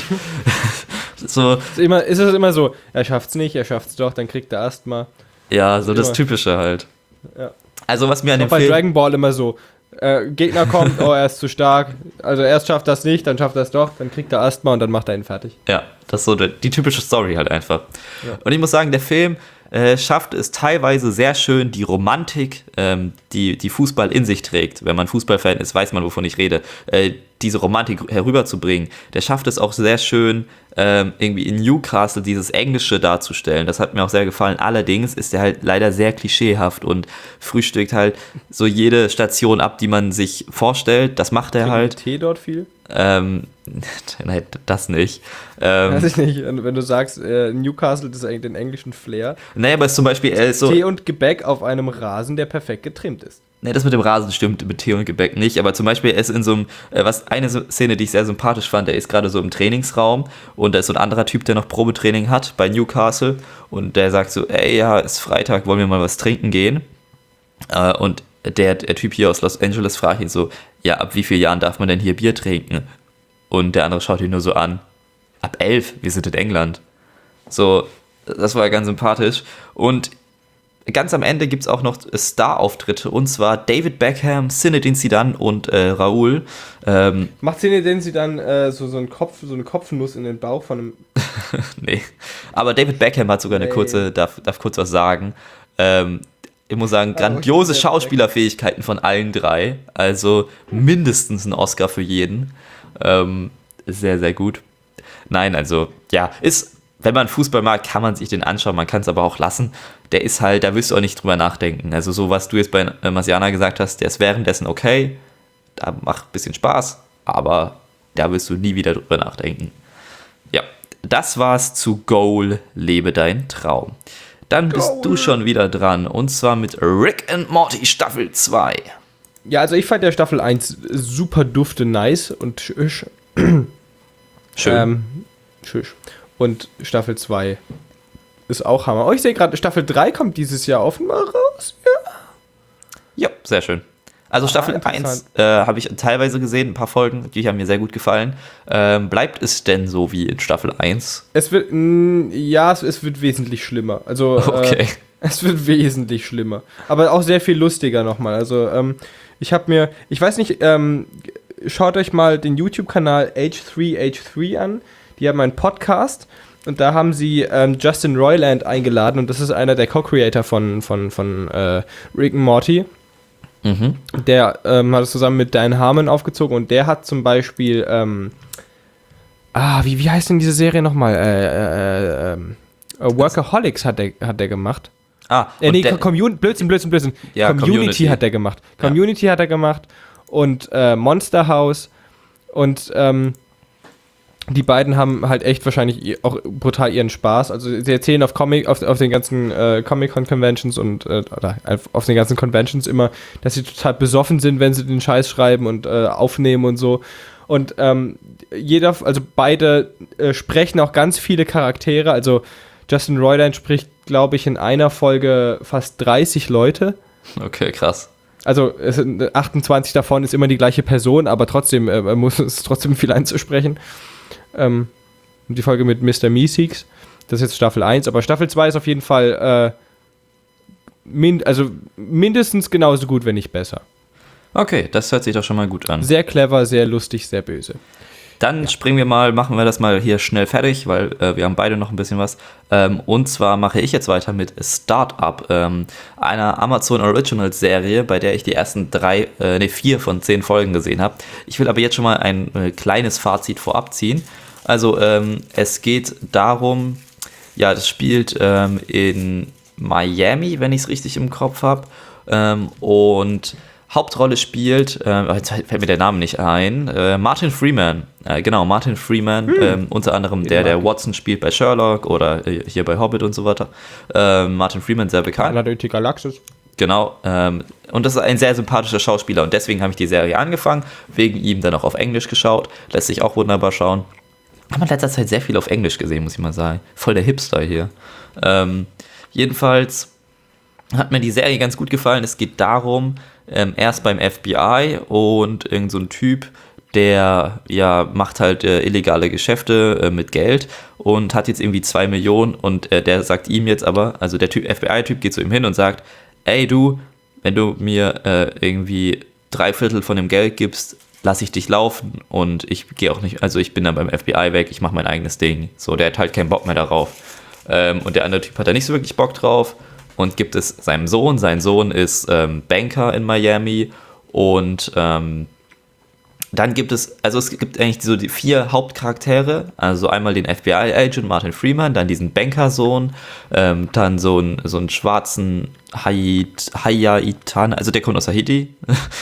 so. Ist es immer so, er schafft es nicht, er schafft es doch, dann kriegt er Asthma. Ja, so das Typische halt. Ja. Also was mir an dem Film... Bei Dragon Ball immer so, Gegner kommt, er ist zu stark, also erst schafft er es nicht, dann schafft er es doch, dann kriegt er Asthma und dann macht er ihn fertig. Ja, das ist so die typische Story halt einfach. Ja. Und ich muss sagen, der Film schafft es teilweise sehr schön, die Romantik, die Fußball in sich trägt. Wenn man Fußballfan ist, weiß man, wovon ich rede. Diese Romantik herüberzubringen. Der schafft es auch sehr schön, irgendwie in Newcastle dieses Englische darzustellen. Das hat mir auch sehr gefallen. Allerdings ist er halt leider sehr klischeehaft und frühstückt halt so jede Station ab, die man sich vorstellt. Das macht er halt. Tee dort viel? Nein, das nicht. Weiß ich nicht. Wenn du sagst, Newcastle, das ist eigentlich den englischen Flair. Naja, aber es ist zum Beispiel so... Tee und Gebäck auf einem Rasen, der perfekt getrimmt ist. Ne, das mit dem Rasen stimmt, mit Tee und Gebäck nicht, aber zum Beispiel ist in so einem, eine Szene, die ich sehr sympathisch fand, der ist gerade so im Trainingsraum und da ist so ein anderer Typ, der noch Probetraining hat bei Newcastle und der sagt so, ey, ja, ist Freitag, wollen wir mal was trinken gehen? Und der Typ hier aus Los Angeles fragt ihn so, ja, ab wie vielen Jahren darf man denn hier Bier trinken? Und der andere schaut ihn nur so an, ab 11, wir sind in England. So, das war ganz sympathisch und ganz am Ende gibt es auch noch Star-Auftritte, und zwar David Beckham, Zinedine Zidane und Raoul. Macht Zinedine Zidane so eine Kopfnuss in den Bauch von einem... Nee, aber David Beckham hat sogar eine kurze, darf kurz was sagen. Ich muss sagen, grandiose Schauspielerfähigkeiten von allen drei. Also mindestens ein Oscar für jeden. Sehr, sehr gut. Nein, also, ja, wenn man Fußball mag, kann man sich den anschauen, man kann es aber auch lassen. Der ist halt, da wirst du auch nicht drüber nachdenken. Also so, was du jetzt bei Marciana gesagt hast, der ist währenddessen okay, da macht ein bisschen Spaß, aber da wirst du nie wieder drüber nachdenken. Ja, das war's zu Goal, lebe dein Traum. Dann bist du schon wieder dran, und zwar mit Rick and Morty Staffel 2. Ja, also ich fand der Staffel 1 super dufte nice und schön. Schön. Und Staffel 2 ist auch Hammer. Oh, ich sehe gerade, Staffel 3 kommt dieses Jahr offenbar raus. Ja, sehr schön. Also Staffel 1 habe ich teilweise gesehen, ein paar Folgen, die haben mir sehr gut gefallen. Bleibt es denn so wie in Staffel 1? Es wird wesentlich schlimmer. Also, okay. Es wird wesentlich schlimmer. Aber auch sehr viel lustiger nochmal. Also, ich weiß nicht, schaut euch mal den YouTube-Kanal H3H3 an. Die haben einen Podcast und da haben sie Justin Roiland eingeladen, und das ist einer der Co-Creator von Rick and Morty. Mhm. Der hat es zusammen mit Dan Harmon aufgezogen, und der hat zum Beispiel wie heißt denn diese Serie nochmal? Workaholics hat der gemacht. Blödsinn. Ja, Community hat der gemacht. Community hat er gemacht und Monster House, und die beiden haben halt echt wahrscheinlich auch brutal ihren Spaß. Also sie erzählen auf den ganzen Comic-Con-Conventions und auf den ganzen Conventions immer, dass sie total besoffen sind, wenn sie den Scheiß schreiben und aufnehmen und so. Und beide sprechen auch ganz viele Charaktere. Also Justin Roiland spricht, glaube ich, in einer Folge fast 30 Leute. Okay, krass. Also 28 davon ist immer die gleiche Person, aber trotzdem muss es trotzdem viel einzusprechen. Die Folge mit Mr. Meeseeks, das ist jetzt Staffel 1, aber Staffel 2 ist auf jeden Fall mindestens genauso gut, wenn nicht besser. Okay, das hört sich doch schon mal gut an. Sehr clever, sehr lustig, sehr böse. Dann machen wir das mal hier schnell fertig, weil wir haben beide noch ein bisschen was. Und zwar mache ich jetzt weiter mit Startup, einer Amazon Originals Serie, bei der ich die ersten 4 von 10 Folgen gesehen habe. Ich will aber jetzt schon mal ein kleines Fazit vorab ziehen. Also es geht darum, ja, das spielt in Miami, wenn ich es richtig im Kopf habe. Und Hauptrolle spielt, jetzt fällt mir der Name nicht ein, Martin Freeman. Genau, Martin Freeman, unter anderem der Watson spielt bei Sherlock oder hier bei Hobbit und so weiter. Martin Freeman, sehr bekannt. Die Galaxis. Genau, und das ist ein sehr sympathischer Schauspieler und deswegen habe ich die Serie angefangen, wegen ihm dann auch auf Englisch geschaut, lässt sich auch wunderbar schauen. Haben wir in letzter Zeit sehr viel auf Englisch gesehen, muss ich mal sagen. Voll der Hipster hier. Jedenfalls hat mir die Serie ganz gut gefallen. Es geht darum, er ist beim FBI und irgend so ein Typ, der macht halt illegale Geschäfte mit Geld und hat jetzt irgendwie 2 Millionen und der sagt ihm jetzt aber, also der FBI-Typ geht zu ihm hin und sagt, ey du, wenn du mir irgendwie 3/4 von dem Geld gibst, lasse ich dich laufen und ich gehe auch nicht, also ich bin dann beim FBI weg, ich mache mein eigenes Ding. So, der hat halt keinen Bock mehr darauf. Und der andere Typ hat da nicht so wirklich Bock drauf und gibt es seinem Sohn. Sein Sohn ist Banker in Miami und dann gibt es eigentlich so die 4 Hauptcharaktere, also einmal den FBI-Agent Martin Freeman, dann diesen Bankersohn, dann so einen schwarzen Hayaitan, also der kommt aus Haiti,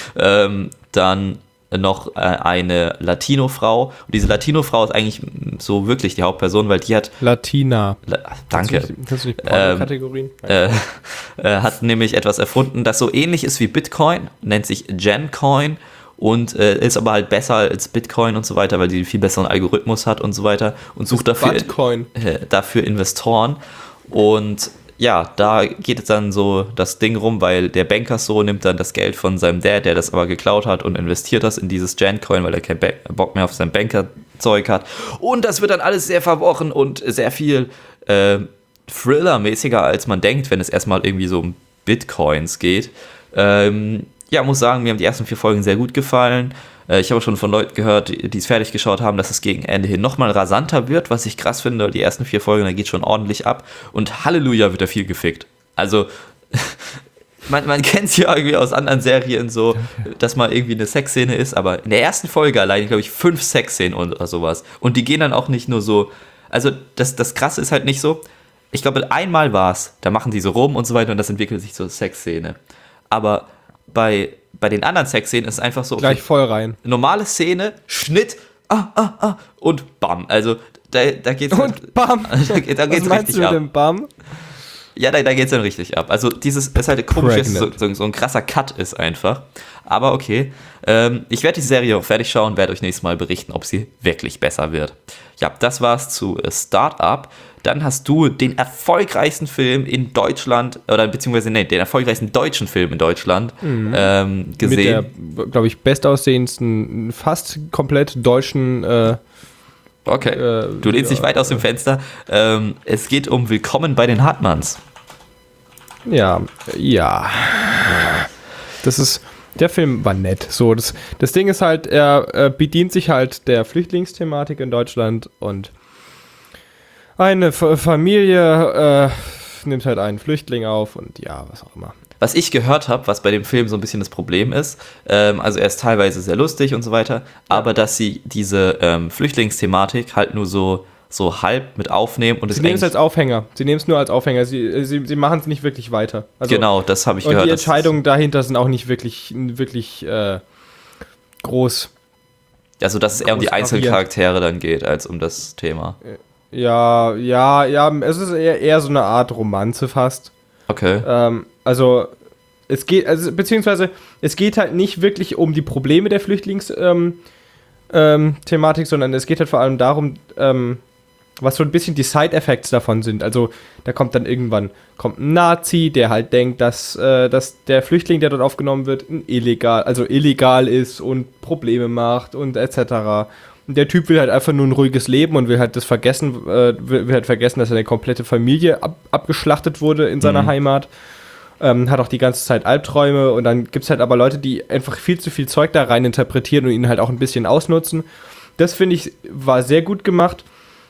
dann noch eine Latino-Frau. Und diese Latino-Frau ist eigentlich so wirklich die Hauptperson, weil die hat... Danke. Kannst du nicht Kategorien? Hat nämlich etwas erfunden, das so ähnlich ist wie Bitcoin, nennt sich Gencoin und ist aber halt besser als Bitcoin und so weiter, weil die einen viel besseren Algorithmus hat und so weiter und sucht dafür Investoren. Und ja, da geht es dann so das Ding rum, weil der Bankersohn nimmt dann das Geld von seinem Dad, der das aber geklaut hat und investiert das in dieses Gencoin, weil er keinen Bock mehr auf sein Bankerzeug hat. Und das wird dann alles sehr verworren und sehr viel Thriller-mäßiger, als man denkt, wenn es erstmal irgendwie so um Bitcoins geht. Muss sagen, mir haben die ersten 4 Folgen sehr gut gefallen. Ich habe schon von Leuten gehört, die es fertig geschaut haben, dass es gegen Ende hin nochmal rasanter wird, was ich krass finde. Die ersten 4 Folgen, da geht schon ordentlich ab. Und Halleluja wird da viel gefickt. Also, man kennt es ja irgendwie aus anderen Serien so, dass mal irgendwie eine Sexszene ist, aber in der ersten Folge allein, glaube ich, 5 Sexszenen oder sowas. Und die gehen dann auch nicht nur so, also das Krasse ist halt nicht so, ich glaube, einmal war es, da machen die so rum und so weiter und das entwickelt sich zur Sexszene. Aber bei den anderen Sexszenen ist es einfach so, okay, gleich voll rein. Normale Szene, Schnitt, und bam. Also da geht's und bam. Da geht's Was richtig meinst du ab. mit dem Bam? Ja, da geht's dann richtig ab. Also dieses ist halt komisch, so ein krasser Cut ist einfach. Aber okay. Ich werde die Serie auch fertig schauen, werde euch nächstes Mal berichten, ob sie wirklich besser wird. Ja, das war's zu Startup. Dann hast du den erfolgreichsten Film in Deutschland, oder beziehungsweise den erfolgreichsten deutschen Film in Deutschland gesehen. Mit der, glaube ich, bestaussehendsten, fast komplett deutschen Okay, du lehnst dich weit aus dem Fenster. Es geht um Willkommen bei den Hartmanns. Ja. Der Film war nett. So, das Ding ist halt, er bedient sich halt der Flüchtlingsthematik in Deutschland und eine Familie nimmt halt einen Flüchtling auf und ja, was auch immer. Was ich gehört habe, was bei dem Film so ein bisschen das Problem ist, also er ist teilweise sehr lustig und so weiter, aber dass sie diese Flüchtlingsthematik halt nur so halb mit aufnehmen. Und sie nehmen es als Aufhänger. Sie nehmen es nur als Aufhänger. Sie machen es nicht wirklich weiter. Also, genau, das habe ich gehört. Und die Entscheidungen dahinter sind auch nicht wirklich groß. Also, dass es eher um die Einzelcharaktere dann geht, als um das Thema. Ja, es ist eher so eine Art Romanze fast. Okay. Es geht halt nicht wirklich um die Probleme der Flüchtlingsthematik, sondern es geht halt vor allem darum, was so ein bisschen die Side-Effects davon sind. Also da kommt dann irgendwann ein Nazi, der halt denkt, dass der Flüchtling, der dort aufgenommen wird, illegal ist und Probleme macht und etc. Und der Typ will halt einfach nur ein ruhiges Leben und will halt vergessen, dass seine komplette Familie abgeschlachtet wurde in seiner Heimat. Hat auch die ganze Zeit Albträume und dann gibt es halt aber Leute, die einfach viel zu viel Zeug da rein interpretieren und ihn halt auch ein bisschen ausnutzen. Das finde ich, war sehr gut gemacht.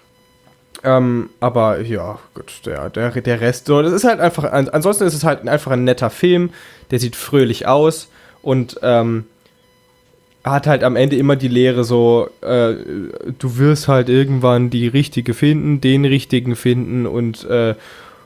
Aber ja, gut, der Rest, so, das ist halt einfach, ansonsten ist es halt einfach ein netter Film, der sieht fröhlich aus und hat halt am Ende immer die Lehre so, du wirst halt irgendwann die Richtige finden, den Richtigen finden und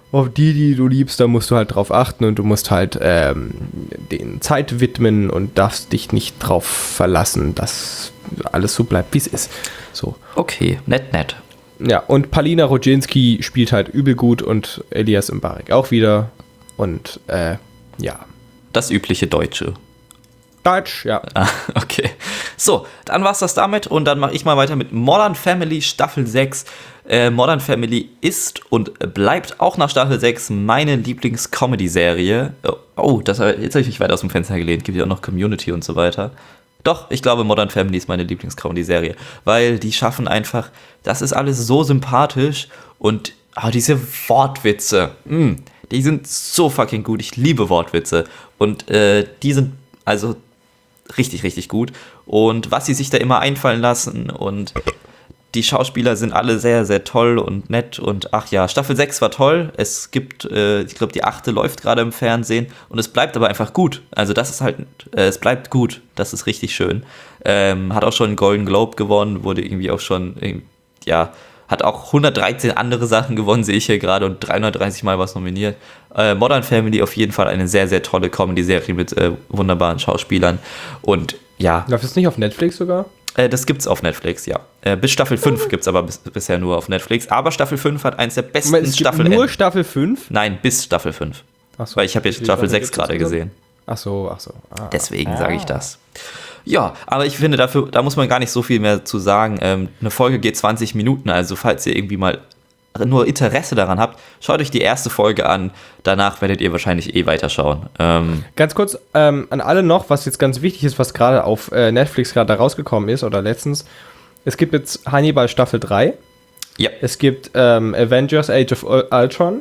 auf die du liebst, da musst du halt drauf achten und du musst halt den Zeit widmen und darfst dich nicht drauf verlassen, dass alles so bleibt, wie es ist. So. Okay, nett. Ja, und Palina Rodzinski spielt halt übel gut und Elias Mbarek auch wieder. Und ja. Das übliche Deutsche. Deutsch, ja. Okay. So, dann war's das damit und dann mache ich mal weiter mit Modern Family Staffel 6. Modern Family ist und bleibt auch nach Staffel 6 meine Lieblings-Comedy-Serie. Oh, jetzt habe ich mich weit aus dem Fenster gelehnt. Gibt ja auch noch Community und so weiter. Doch, ich glaube, Modern Family ist meine Lieblings-Comedy-Serie, weil die schaffen einfach, das ist alles so sympathisch und diese Wortwitze, die sind so fucking gut. Ich liebe Wortwitze und die sind also richtig, richtig gut. Und was sie sich da immer einfallen lassen und die Schauspieler sind alle sehr, sehr toll und nett und ach ja, Staffel 6 war toll. Es gibt, ich glaube, die 8. läuft gerade im Fernsehen und es bleibt aber einfach gut. Also das ist halt, es bleibt gut. Das ist richtig schön. Hat auch schon einen Golden Globe gewonnen, wurde irgendwie auch schon, hat auch 113 andere Sachen gewonnen, sehe ich hier gerade, und 330 Mal was nominiert. Modern Family auf jeden Fall eine sehr, sehr tolle Comedy-Serie mit wunderbaren Schauspielern. Und ja. Läuft das nicht auf Netflix sogar? Das gibt's auf Netflix, ja. Bis Staffel 5 gibt's aber bisher nur auf Netflix. Aber Staffel 5 hat eins der besten Staffeln. Nur Staffel 5? Nein, bis Staffel 5. Ach so. Weil ich habe jetzt Staffel 6 gerade gesehen. Ach so. Deswegen sage ich das. Ja, aber ich finde, da muss man gar nicht so viel mehr zu sagen. Eine Folge geht 20 Minuten, also falls ihr irgendwie mal nur Interesse daran habt, schaut euch die erste Folge an. Danach werdet ihr wahrscheinlich weiterschauen. Ganz kurz an alle noch, was jetzt ganz wichtig ist, was gerade auf Netflix gerade rausgekommen ist oder letztens. Es gibt jetzt Hannibal Staffel 3. Ja. Es gibt Avengers Age of Ultron.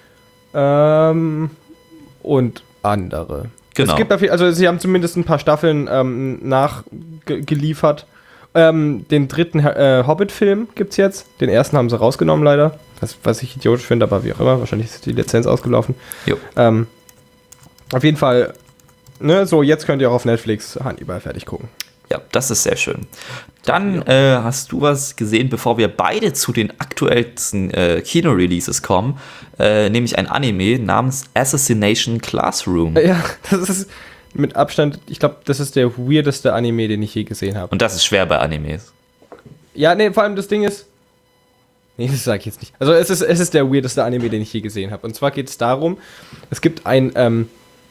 Und andere. Genau. Es gibt also sie haben zumindest ein paar Staffeln nachgeliefert. Den dritten Hobbit-Film gibt's jetzt. Den ersten haben sie rausgenommen leider. Was ich idiotisch finde, aber wie auch immer. Wahrscheinlich ist die Lizenz ausgelaufen. Jo. Auf jeden Fall, ne, so jetzt könnt ihr auch auf Netflix Hannibal fertig gucken. Ja, das ist sehr schön. Dann hast du was gesehen, bevor wir beide zu den aktuellsten Kino-Releases kommen, nämlich ein Anime namens Assassination Classroom. Ja, das ist mit Abstand, ich glaube, das ist der weirdeste Anime, den ich je gesehen habe. Und das ist schwer bei Animes. Ja, nee, vor allem das Ding ist, nee, das sage ich jetzt nicht. Also es ist der weirdeste Anime, den ich je gesehen habe. Und zwar geht es darum, es gibt ein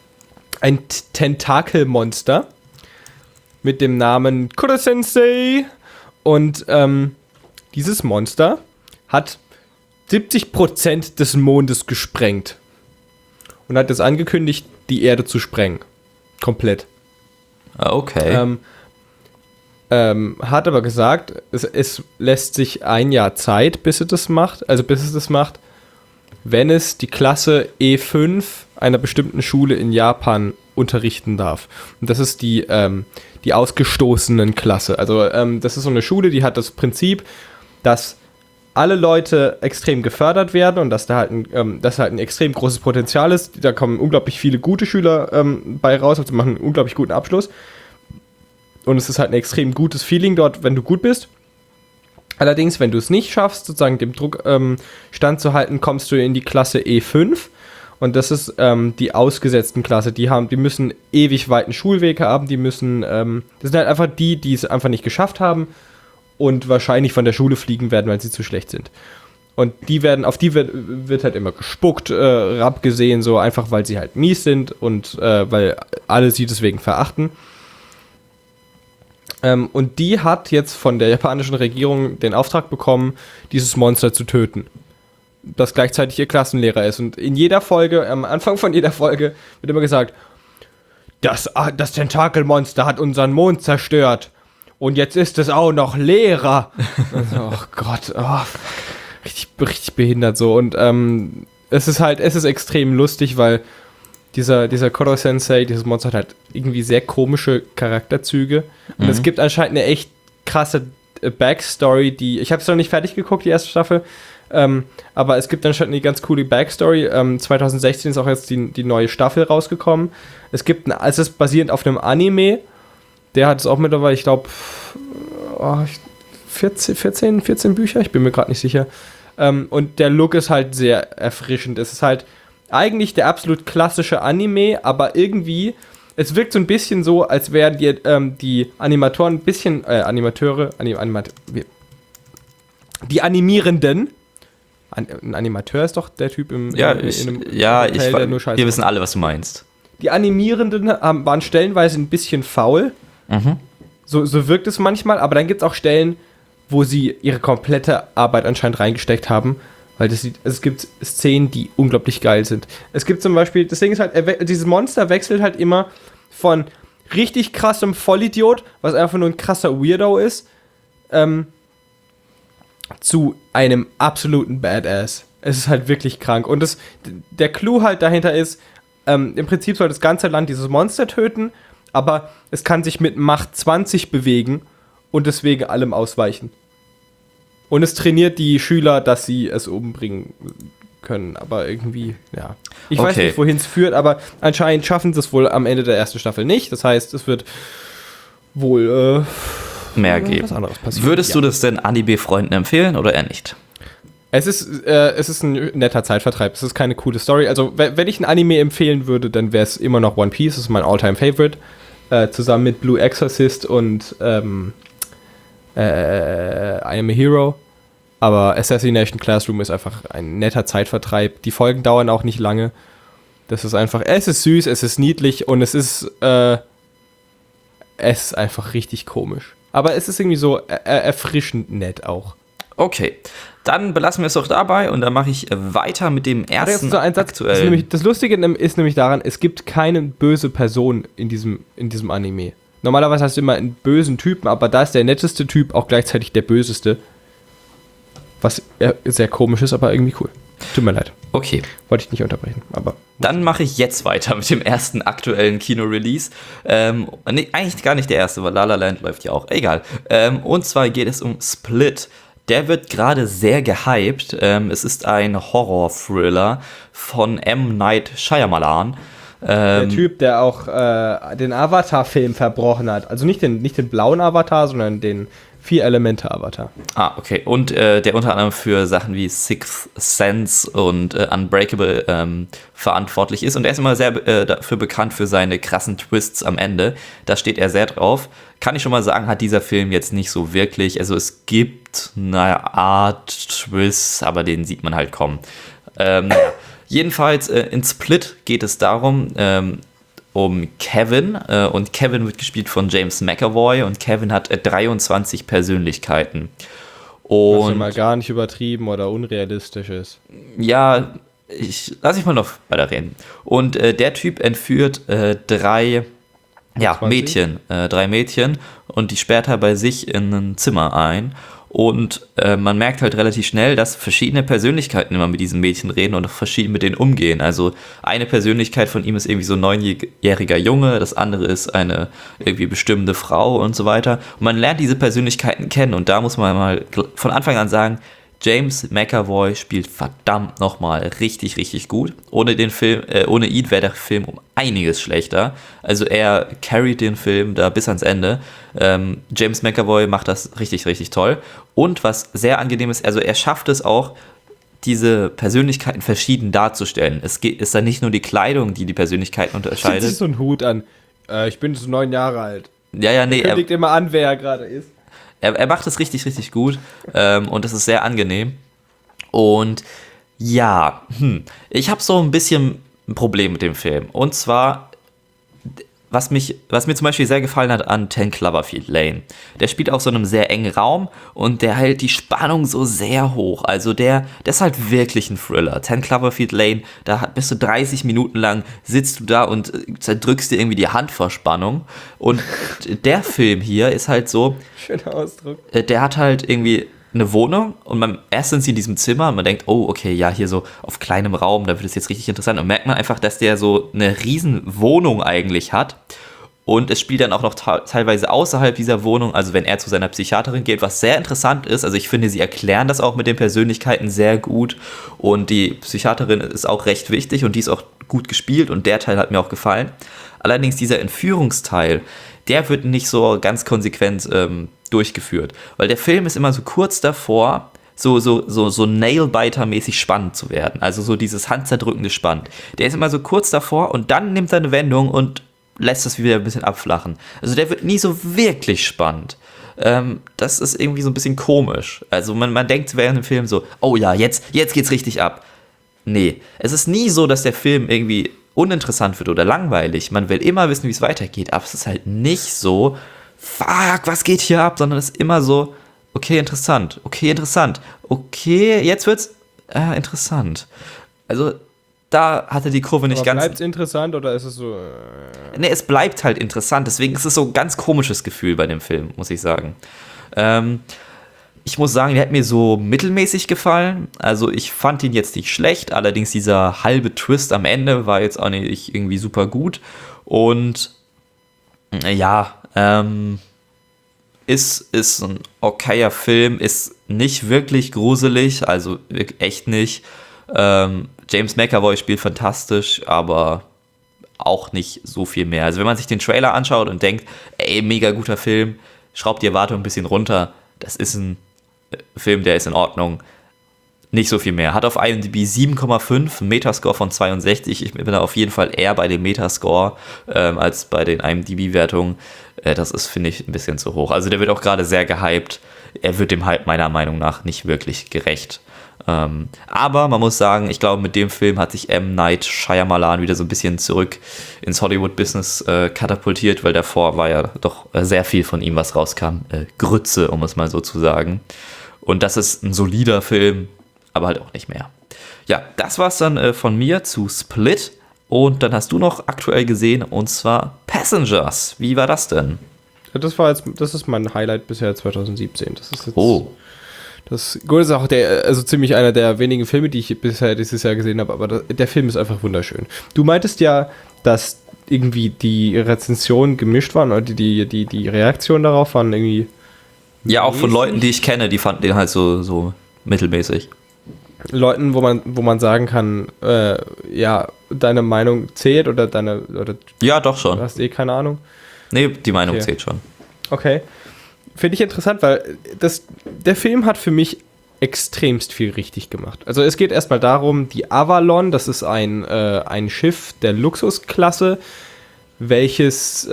Tentakelmonster mit dem Namen Kuro-sensei. Und dieses Monster hat 70% des Mondes gesprengt. Und hat jetzt angekündigt, die Erde zu sprengen. Komplett. Okay. Hat aber gesagt, es lässt sich ein Jahr Zeit, bis es das macht, wenn es die Klasse E5 einer bestimmten Schule in Japan unterrichten darf. Und das ist die ausgestoßenen Klasse. Also das ist so eine Schule, die hat das Prinzip, dass alle Leute extrem gefördert werden und dass da halt ein extrem großes Potenzial ist. Da kommen unglaublich viele gute Schüler bei raus, also machen einen unglaublich guten Abschluss. Und es ist halt ein extrem gutes Feeling dort, wenn du gut bist. Allerdings, wenn du es nicht schaffst, sozusagen dem Druck standzuhalten, kommst du in die Klasse E5. Und das ist die ausgesetzten Klasse. Die müssen ewig weiten Schulweg haben. Das sind halt einfach die es einfach nicht geschafft haben und wahrscheinlich von der Schule fliegen werden, weil sie zu schlecht sind. Und auf die wird halt immer gespuckt, abgesehen, so einfach, weil sie halt mies sind und weil alle sie deswegen verachten. Und die hat jetzt von der japanischen Regierung den Auftrag bekommen, dieses Monster zu töten. Das gleichzeitig ihr Klassenlehrer ist. Und in jeder Folge, am Anfang von jeder Folge, wird immer gesagt, das Tentakelmonster hat unseren Mond zerstört. Und jetzt ist es auch noch Lehrer. Also, oh Gott, richtig behindert so. Und es ist extrem lustig, weil dieser Kuro-sensei, dieses Monster hat halt irgendwie sehr komische Charakterzüge. Und es gibt anscheinend eine echt krasse Backstory, ich habe es noch nicht fertig geguckt, die erste Staffel, aber es gibt anscheinend eine ganz coole Backstory. 2016 ist auch jetzt die neue Staffel rausgekommen. Es ist basierend auf einem Anime, der hat es auch mittlerweile, ich glaube, 14 Bücher, ich bin mir gerade nicht sicher. Und der Look ist halt sehr erfrischend. Es ist halt eigentlich der absolut klassische Anime, aber irgendwie, es wirkt so ein bisschen so, als wären die Animatoren ein bisschen, die Animierenden. Ein Animateur ist doch der Typ in einem Hotel, der nur Scheiße. Wir wissen alle, was du meinst. Die Animierenden waren stellenweise ein bisschen faul. Mhm. So wirkt es manchmal, aber dann gibt es auch Stellen, wo sie ihre komplette Arbeit anscheinend reingesteckt haben, weil es gibt Szenen, die unglaublich geil sind. Es gibt zum Beispiel, das Ding ist halt, dieses Monster wechselt halt immer von richtig krassem Vollidiot, was einfach nur ein krasser Weirdo ist, zu einem absoluten Badass. Es ist halt wirklich krank. Und der Clou halt dahinter ist, im Prinzip soll das ganze Land dieses Monster töten, aber es kann sich mit Macht 20 bewegen und deswegen allem ausweichen. Und es trainiert die Schüler, dass sie es umbringen können. Aber irgendwie, ja. Ich weiß nicht, wohin es führt, aber anscheinend schaffen sie es wohl am Ende der ersten Staffel nicht. Das heißt, es wird wohl mehr geben. Was anderes passieren. Würdest du das denn Anime-Freunden empfehlen oder eher nicht? Es ist ein netter Zeitvertreib. Es ist keine coole Story. Also, wenn ich ein Anime empfehlen würde, dann wäre es immer noch One Piece. Das ist mein All-Time-Favorite. Zusammen mit Blue Exorcist und I Am a Hero. Aber Assassination Classroom ist einfach ein netter Zeitvertreib. Die Folgen dauern auch nicht lange. Das ist einfach, es ist süß, es ist niedlich und es ist einfach richtig komisch. Aber es ist irgendwie so erfrischend nett auch. Okay, dann belassen wir es doch dabei und dann mache ich weiter mit dem ersten so aktuellen. Das Lustige ist nämlich daran, es gibt keine böse Person in diesem Anime. Normalerweise hast du immer einen bösen Typen, aber da ist der netteste Typ auch gleichzeitig der böseste. Was sehr komisch ist, aber irgendwie cool. Tut mir leid. Okay. Wollte ich nicht unterbrechen, aber... Dann mache ich jetzt weiter mit dem ersten aktuellen Kino-Release. Nee, eigentlich gar nicht der erste, weil La La Land läuft ja auch. Egal. Und zwar geht es um Split. Der wird gerade sehr gehypt. Es ist ein Horror-Thriller von M. Night Shyamalan. Der Typ, der auch den Avatar-Film verbrochen hat. Also nicht den blauen Avatar, sondern den 4-Elemente-Avatar. Ah, okay. Und der unter anderem für Sachen wie Sixth Sense und Unbreakable verantwortlich ist. Und er ist immer sehr dafür bekannt für seine krassen Twists am Ende. Da steht er sehr drauf. Kann ich schon mal sagen, hat dieser Film jetzt nicht so wirklich. Also es gibt eine Art Twist, aber den sieht man halt kommen. Jedenfalls in Split geht es darum, um Kevin. Und Kevin wird gespielt von James McAvoy. Und Kevin hat 23 Persönlichkeiten. Was ja mal gar nicht übertrieben oder unrealistisch ist. Ja, lass ich mal noch weiter reden. Und der Typ entführt drei Mädchen. Und die sperrt er bei sich in ein Zimmer ein. Und man merkt halt relativ schnell, dass verschiedene Persönlichkeiten immer mit diesen Mädchen reden und auch verschieden mit denen umgehen. Also eine Persönlichkeit von ihm ist irgendwie so ein 9-jähriger Junge, das andere ist eine irgendwie bestimmende Frau und so weiter. Und man lernt diese Persönlichkeiten kennen und da muss man mal von Anfang an sagen, James McAvoy spielt verdammt nochmal richtig, richtig gut. Ohne ihn wäre der Film um einiges schlechter. Also er carried den Film da bis ans Ende. James McAvoy macht das richtig, richtig toll. Und was sehr angenehm ist, also er schafft es auch, diese Persönlichkeiten verschieden darzustellen. Es ist dann nicht nur die Kleidung, die Persönlichkeiten unterscheidet. Zieht sich so einen Hut an. Ich bin so 9 Jahre alt. Ja, nee. Er kündigt immer an, wer er gerade ist. Er macht es richtig, richtig gut und das ist sehr angenehm. Und ja, ich habe so ein bisschen ein Problem mit dem Film. Und zwar, was mir zum Beispiel sehr gefallen hat an 10 Cloverfield Lane. Der spielt auf so einem sehr engen Raum und der hält die Spannung so sehr hoch. Also der ist halt wirklich ein Thriller. 10 Cloverfield Lane, da bist du 30 Minuten lang, sitzt du da und zerdrückst dir irgendwie die Hand vor Spannung. Und der Film hier ist halt so... Schöner Ausdruck. Der hat halt irgendwie eine Wohnung und erst sind sie in diesem Zimmer und man denkt, oh, okay, ja, hier so auf kleinem Raum, da wird es jetzt richtig interessant. Und merkt man einfach, dass der so eine riesen Wohnung eigentlich hat. Und es spielt dann auch noch teilweise außerhalb dieser Wohnung, also wenn er zu seiner Psychiaterin geht, was sehr interessant ist. Also ich finde, sie erklären das auch mit den Persönlichkeiten sehr gut. Und die Psychiaterin ist auch recht wichtig und die ist auch gut gespielt und der Teil hat mir auch gefallen. Allerdings dieser Entführungsteil, der wird nicht so ganz konsequent durchgeführt. Weil der Film ist immer so kurz davor, so Nailbiter-mäßig spannend zu werden. Also so dieses handzerdrückende Spannend. Der ist immer so kurz davor und dann nimmt er eine Wendung und lässt es wieder ein bisschen abflachen. Also der wird nie so wirklich spannend. Das ist irgendwie so ein bisschen komisch. Also man denkt während dem Film so, oh ja, jetzt geht's richtig ab. Nee, es ist nie so, dass der Film irgendwie uninteressant wird oder langweilig. Man will immer wissen, wie es weitergeht, aber es ist halt nicht so, fuck, was geht hier ab, sondern es ist immer so, okay, interessant, okay, jetzt wird's interessant. Also da hatte die Kurve nicht ganz... Bleibt es interessant oder ist es so... Nee, es bleibt halt interessant, deswegen ist es so ein ganz komisches Gefühl bei dem Film, muss ich sagen. Ich muss sagen, der hat mir so mittelmäßig gefallen. Also ich fand ihn jetzt nicht schlecht, allerdings dieser halbe Twist am Ende war jetzt auch nicht irgendwie super gut. Und ja, ist ein okayer Film, ist nicht wirklich gruselig, also echt nicht. James McAvoy spielt fantastisch, aber auch nicht so viel mehr. Also wenn man sich den Trailer anschaut und denkt, ey, mega guter Film, schraubt die Erwartung ein bisschen runter, das ist ein Film, der ist in Ordnung. Nicht so viel mehr. Hat auf IMDb 7,5, einen Metascore von 62. Ich bin da auf jeden Fall eher bei dem Metascore als bei den IMDb-Wertungen. Das ist, finde ich, ein bisschen zu hoch. Also der wird auch gerade sehr gehypt. Er wird dem Hype meiner Meinung nach nicht wirklich gerecht. Aber man muss sagen, ich glaube, mit dem Film hat sich M. Night Shyamalan wieder so ein bisschen zurück ins Hollywood-Business katapultiert, weil davor war ja doch sehr viel von ihm, was rauskam. Grütze, um es mal so zu sagen. Und das ist ein solider Film, aber halt auch nicht mehr. Ja, das war's dann von mir zu Split. Und dann hast du noch aktuell gesehen, und zwar Passengers. Wie war das denn? Das ist mein Highlight bisher 2017. Das ist jetzt... Das ist auch ziemlich einer der wenigen Filme, die ich bisher dieses Jahr gesehen habe, aber der Film ist einfach wunderschön. Du meintest ja, dass irgendwie die Rezensionen gemischt waren oder die Reaktionen darauf waren irgendwie... Ja, auch von Leuten, die ich kenne, die fanden den halt so mittelmäßig. Leuten, wo man sagen kann, ja, deine Meinung zählt oder ja, doch schon. Du hast keine Ahnung? Nee, die Meinung zählt schon. Okay. Finde ich interessant, weil der Film hat für mich extremst viel richtig gemacht. Also es geht erstmal darum, die Avalon, das ist ein Schiff der Luxusklasse, welches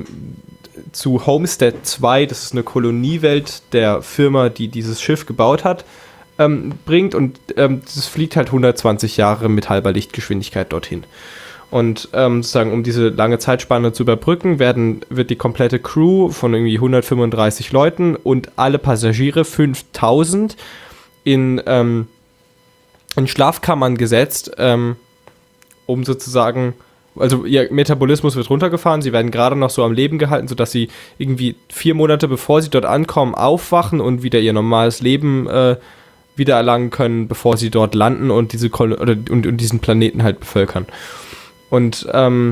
zu Homestead 2, das ist eine Koloniewelt der Firma, die dieses Schiff gebaut hat, bringt und das fliegt halt 120 Jahre mit halber Lichtgeschwindigkeit dorthin. Und sozusagen, um diese lange Zeitspanne zu überbrücken, wird die komplette Crew von irgendwie 135 Leuten und alle Passagiere, 5000, in Schlafkammern gesetzt, um sozusagen, also ihr Metabolismus wird runtergefahren, sie werden gerade noch so am Leben gehalten, sodass sie irgendwie 4 Monate bevor sie dort ankommen, aufwachen und wieder ihr normales Leben wiedererlangen können, bevor sie dort landen und diesen Planeten halt bevölkern. Und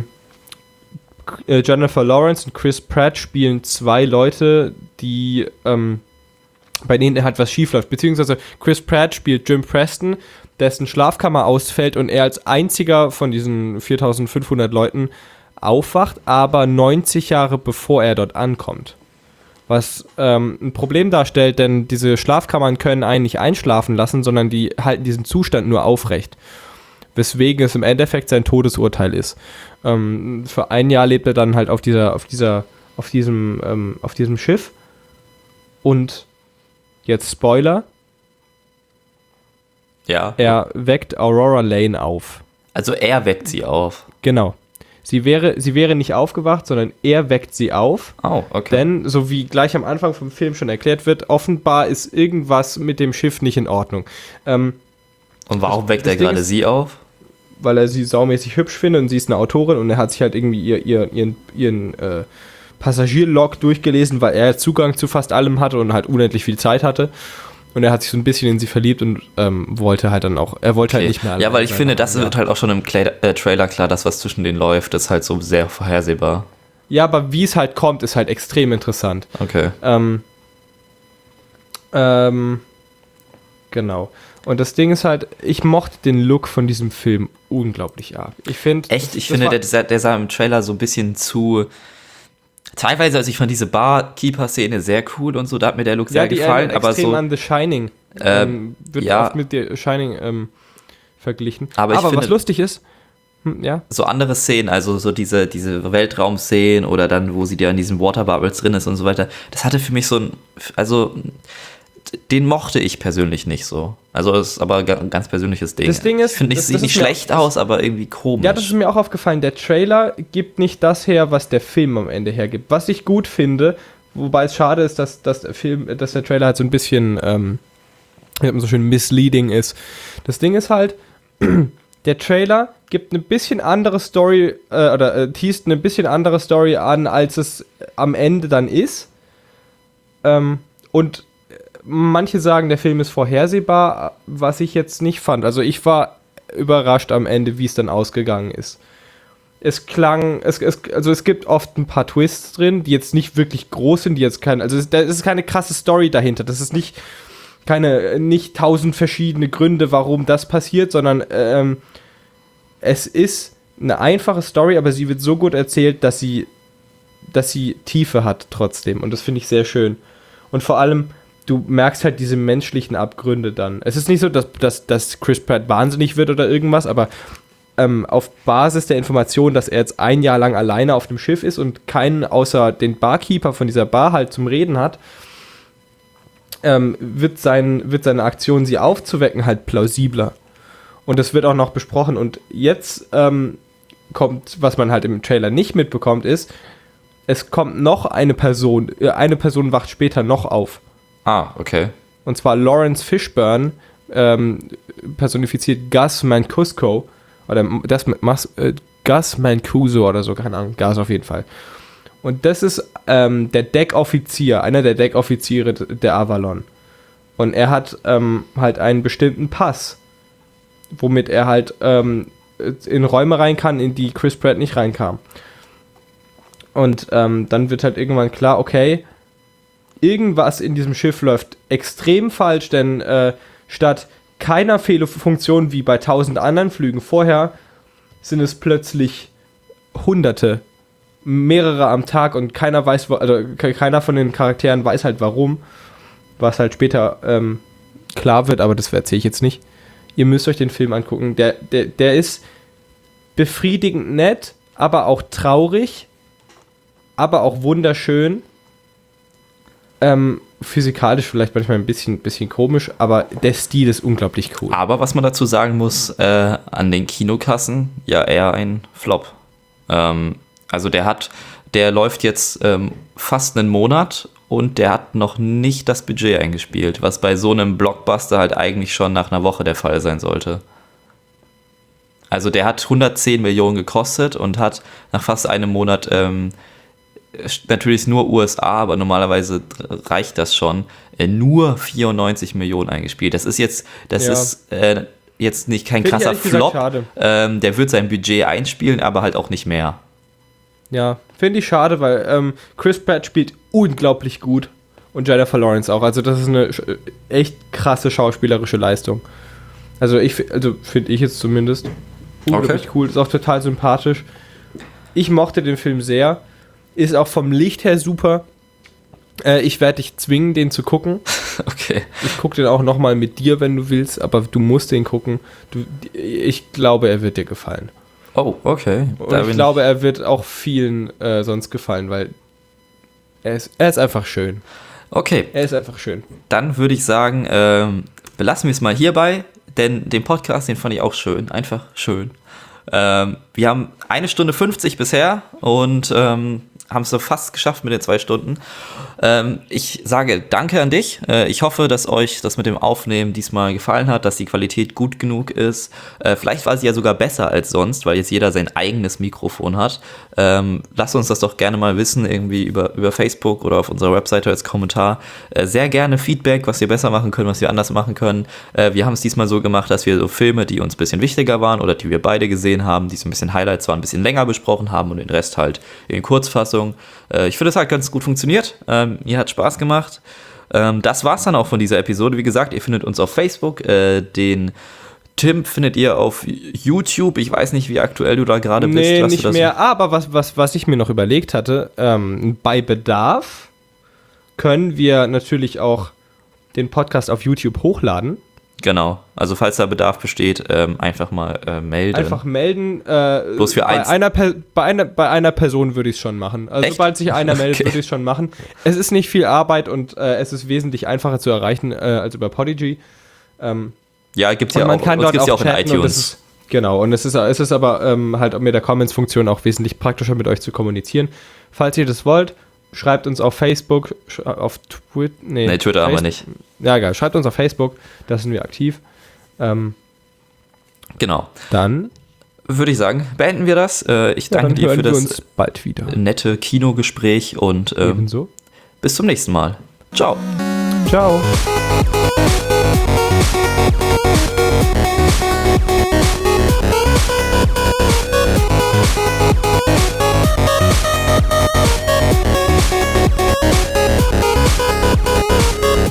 Jennifer Lawrence und Chris Pratt spielen 2 Leute, die bei denen halt was schief läuft. Beziehungsweise Chris Pratt spielt Jim Preston, dessen Schlafkammer ausfällt und er als einziger von diesen 4500 Leuten aufwacht, aber 90 Jahre bevor er dort ankommt. Was ein Problem darstellt, denn diese Schlafkammern können einen nicht einschlafen lassen, sondern die halten diesen Zustand nur aufrecht. Weswegen es im Endeffekt sein Todesurteil ist. Für 1 Jahr lebt er dann halt auf diesem Schiff. Und jetzt Spoiler. Ja. Er weckt Aurora Lane auf. Also er weckt sie auf. Genau. Sie wäre nicht aufgewacht, sondern er weckt sie auf. Oh, okay. Denn, so wie gleich am Anfang vom Film schon erklärt wird, offenbar ist irgendwas mit dem Schiff nicht in Ordnung. Und warum weckt er gerade sie auf? Weil er sie saumäßig hübsch findet und sie ist eine Autorin und er hat sich halt irgendwie ihren Passagierlog durchgelesen, weil er Zugang zu fast allem hatte und halt unendlich viel Zeit hatte. Und er hat sich so ein bisschen in sie verliebt und wollte halt dann auch, halt nicht mehr. Ja, weil ich finde, das wird halt auch schon im Trailer klar, das, was zwischen denen läuft, ist halt so sehr vorhersehbar. Ja, aber wie es halt kommt, ist halt extrem interessant. Okay. Genau. Und das Ding ist halt, ich mochte den Look von diesem Film unglaublich arg. Ich finde, der sah im Trailer so ein bisschen zu teilweise, also ich fand diese Barkeeper-Szene sehr cool und so, da hat mir der Look sehr gefallen. Aber so an The Shining. Wird oft mit The Shining verglichen. Aber was lustig ist, so andere Szenen, also so diese Weltraum-Szenen oder dann, wo sie da in diesen Waterbubbles drin ist und so weiter, das hatte für mich den mochte ich persönlich nicht so. Also das ist aber ein ganz persönliches Ding. Das Ding ist, ich finde, es sieht nicht schlecht aus, aber irgendwie komisch. Ja, das ist mir auch aufgefallen. Der Trailer gibt nicht das her, was der Film am Ende hergibt. Was ich gut finde, wobei es schade ist, dass der Trailer halt so ein bisschen so schön misleading ist. Das Ding ist halt, der Trailer gibt eine bisschen andere Story teast eine bisschen andere Story an, als es am Ende dann ist. Und manche sagen, der Film ist vorhersehbar, was ich jetzt nicht fand. Also ich war überrascht am Ende, wie es dann ausgegangen ist. Es gibt oft ein paar Twists drin, die jetzt nicht wirklich groß sind, es ist keine krasse Story dahinter. Das ist nicht 1000 verschiedene Gründe, warum das passiert, sondern es ist eine einfache Story, aber sie wird so gut erzählt, dass sie Tiefe hat trotzdem. Und das finde ich sehr schön. Und vor allem, du merkst halt diese menschlichen Abgründe dann. Es ist nicht so, dass Chris Pratt wahnsinnig wird oder irgendwas, aber auf Basis der Information, dass er jetzt ein Jahr lang alleine auf dem Schiff ist und keinen außer den Barkeeper von dieser Bar halt zum Reden hat, wird seine Aktion, sie aufzuwecken, halt plausibler. Und das wird auch noch besprochen. Und jetzt kommt, was man halt im Trailer nicht mitbekommt, ist, es kommt noch eine Person wacht später noch auf. Ah, okay. Und zwar Lawrence Fishburne, personifiziert Gus Mancuso, oder Gus Mancuso oder so, keine Ahnung, Gus auf jeden Fall. Und das ist der Deckoffizier, einer der Deckoffiziere der Avalon. Und er hat halt einen bestimmten Pass, womit er halt in Räume rein kann, in die Chris Pratt nicht reinkam. Und dann wird halt irgendwann klar, okay, irgendwas in diesem Schiff läuft extrem falsch, denn statt keiner Fehlerfunktion wie bei 1000 anderen Flügen vorher, sind es plötzlich Hunderte, mehrere am Tag und keiner von den Charakteren weiß halt warum, was halt später klar wird, aber das erzähle ich jetzt nicht. Ihr müsst euch den Film angucken. Der ist befriedigend nett, aber auch traurig, aber auch wunderschön. Physikalisch vielleicht manchmal ein bisschen komisch, aber der Stil ist unglaublich cool. Aber was man dazu sagen muss, an den Kinokassen, ja eher ein Flop. Also der läuft jetzt fast einen Monat und der hat noch nicht das Budget eingespielt, was bei so einem Blockbuster halt eigentlich schon nach einer Woche der Fall sein sollte. Also der hat 110 Millionen gekostet und hat nach fast einem Monat natürlich nur USA, aber normalerweise reicht das schon, nur 94 Millionen eingespielt. Das ist jetzt nicht kein krasser Flop. Der wird sein Budget einspielen, aber halt auch nicht mehr. Ja, finde ich schade, weil Chris Pratt spielt unglaublich gut und Jennifer Lawrence auch. Also das ist eine echt krasse schauspielerische Leistung. Also finde ich jetzt zumindest unglaublich cool. Ist auch total sympathisch. Ich mochte den Film sehr. Ist auch vom Licht her super. Ich werde dich zwingen, den zu gucken. Okay. Ich gucke den auch nochmal mit dir, wenn du willst, aber du musst den gucken. Ich glaube, er wird dir gefallen. Oh, okay. Und ich glaube, er wird auch vielen sonst gefallen, weil er ist einfach schön. Okay. Er ist einfach schön. Dann würde ich sagen, belassen wir es mal hierbei, denn den Podcast, den fand ich auch schön. Einfach schön. Wir haben 1 Stunde 50 bisher und haben es so fast geschafft mit den 2 Stunden. Ich sage danke an dich. Ich hoffe, dass euch das mit dem Aufnehmen diesmal gefallen hat, dass die Qualität gut genug ist. Vielleicht war sie ja sogar besser als sonst, weil jetzt jeder sein eigenes Mikrofon hat. Lasst uns das doch gerne mal wissen, irgendwie über Facebook oder auf unserer Webseite als Kommentar. Sehr gerne Feedback, was wir besser machen können, was wir anders machen können. Wir haben es diesmal so gemacht, dass wir so Filme, die uns ein bisschen wichtiger waren oder die wir beide gesehen haben, die so ein bisschen Highlights waren, ein bisschen länger besprochen haben und den Rest halt in Kurzfassung. Ich finde, es hat ganz gut funktioniert. Mir hat Spaß gemacht. Das war's dann auch von dieser Episode. Wie gesagt, ihr findet uns auf Facebook. Den Tim findet ihr auf YouTube. Ich weiß nicht, wie aktuell du da gerade bist. Nee, nicht mehr. Aber was ich mir noch überlegt hatte, bei Bedarf können wir natürlich auch den Podcast auf YouTube hochladen. Genau. Also falls da Bedarf besteht, einfach mal melden. Einfach melden. Bloß für bei einer Person würde ich es schon machen. Also echt? sobald sich einer meldet, würde ich es schon machen. Es ist nicht viel Arbeit und es ist wesentlich einfacher zu erreichen als über Podigy. Ja, gibt's ja man auch, kann dort gibt's ja auch in chatten iTunes. Genau, und es ist aber halt mit der Comments-Funktion auch wesentlich praktischer mit euch zu kommunizieren. Falls ihr das wollt, schreibt uns auf Facebook, auf Twitter. Nee, Twitter haben wir nicht. Ja, egal, schreibt uns auf Facebook, da sind wir aktiv. Genau. Dann würde ich sagen, beenden wir das. Ich danke dir für das bald wieder. Nette Kinogespräch und Ebenso. Bis zum nächsten Mal. Ciao. Ciao.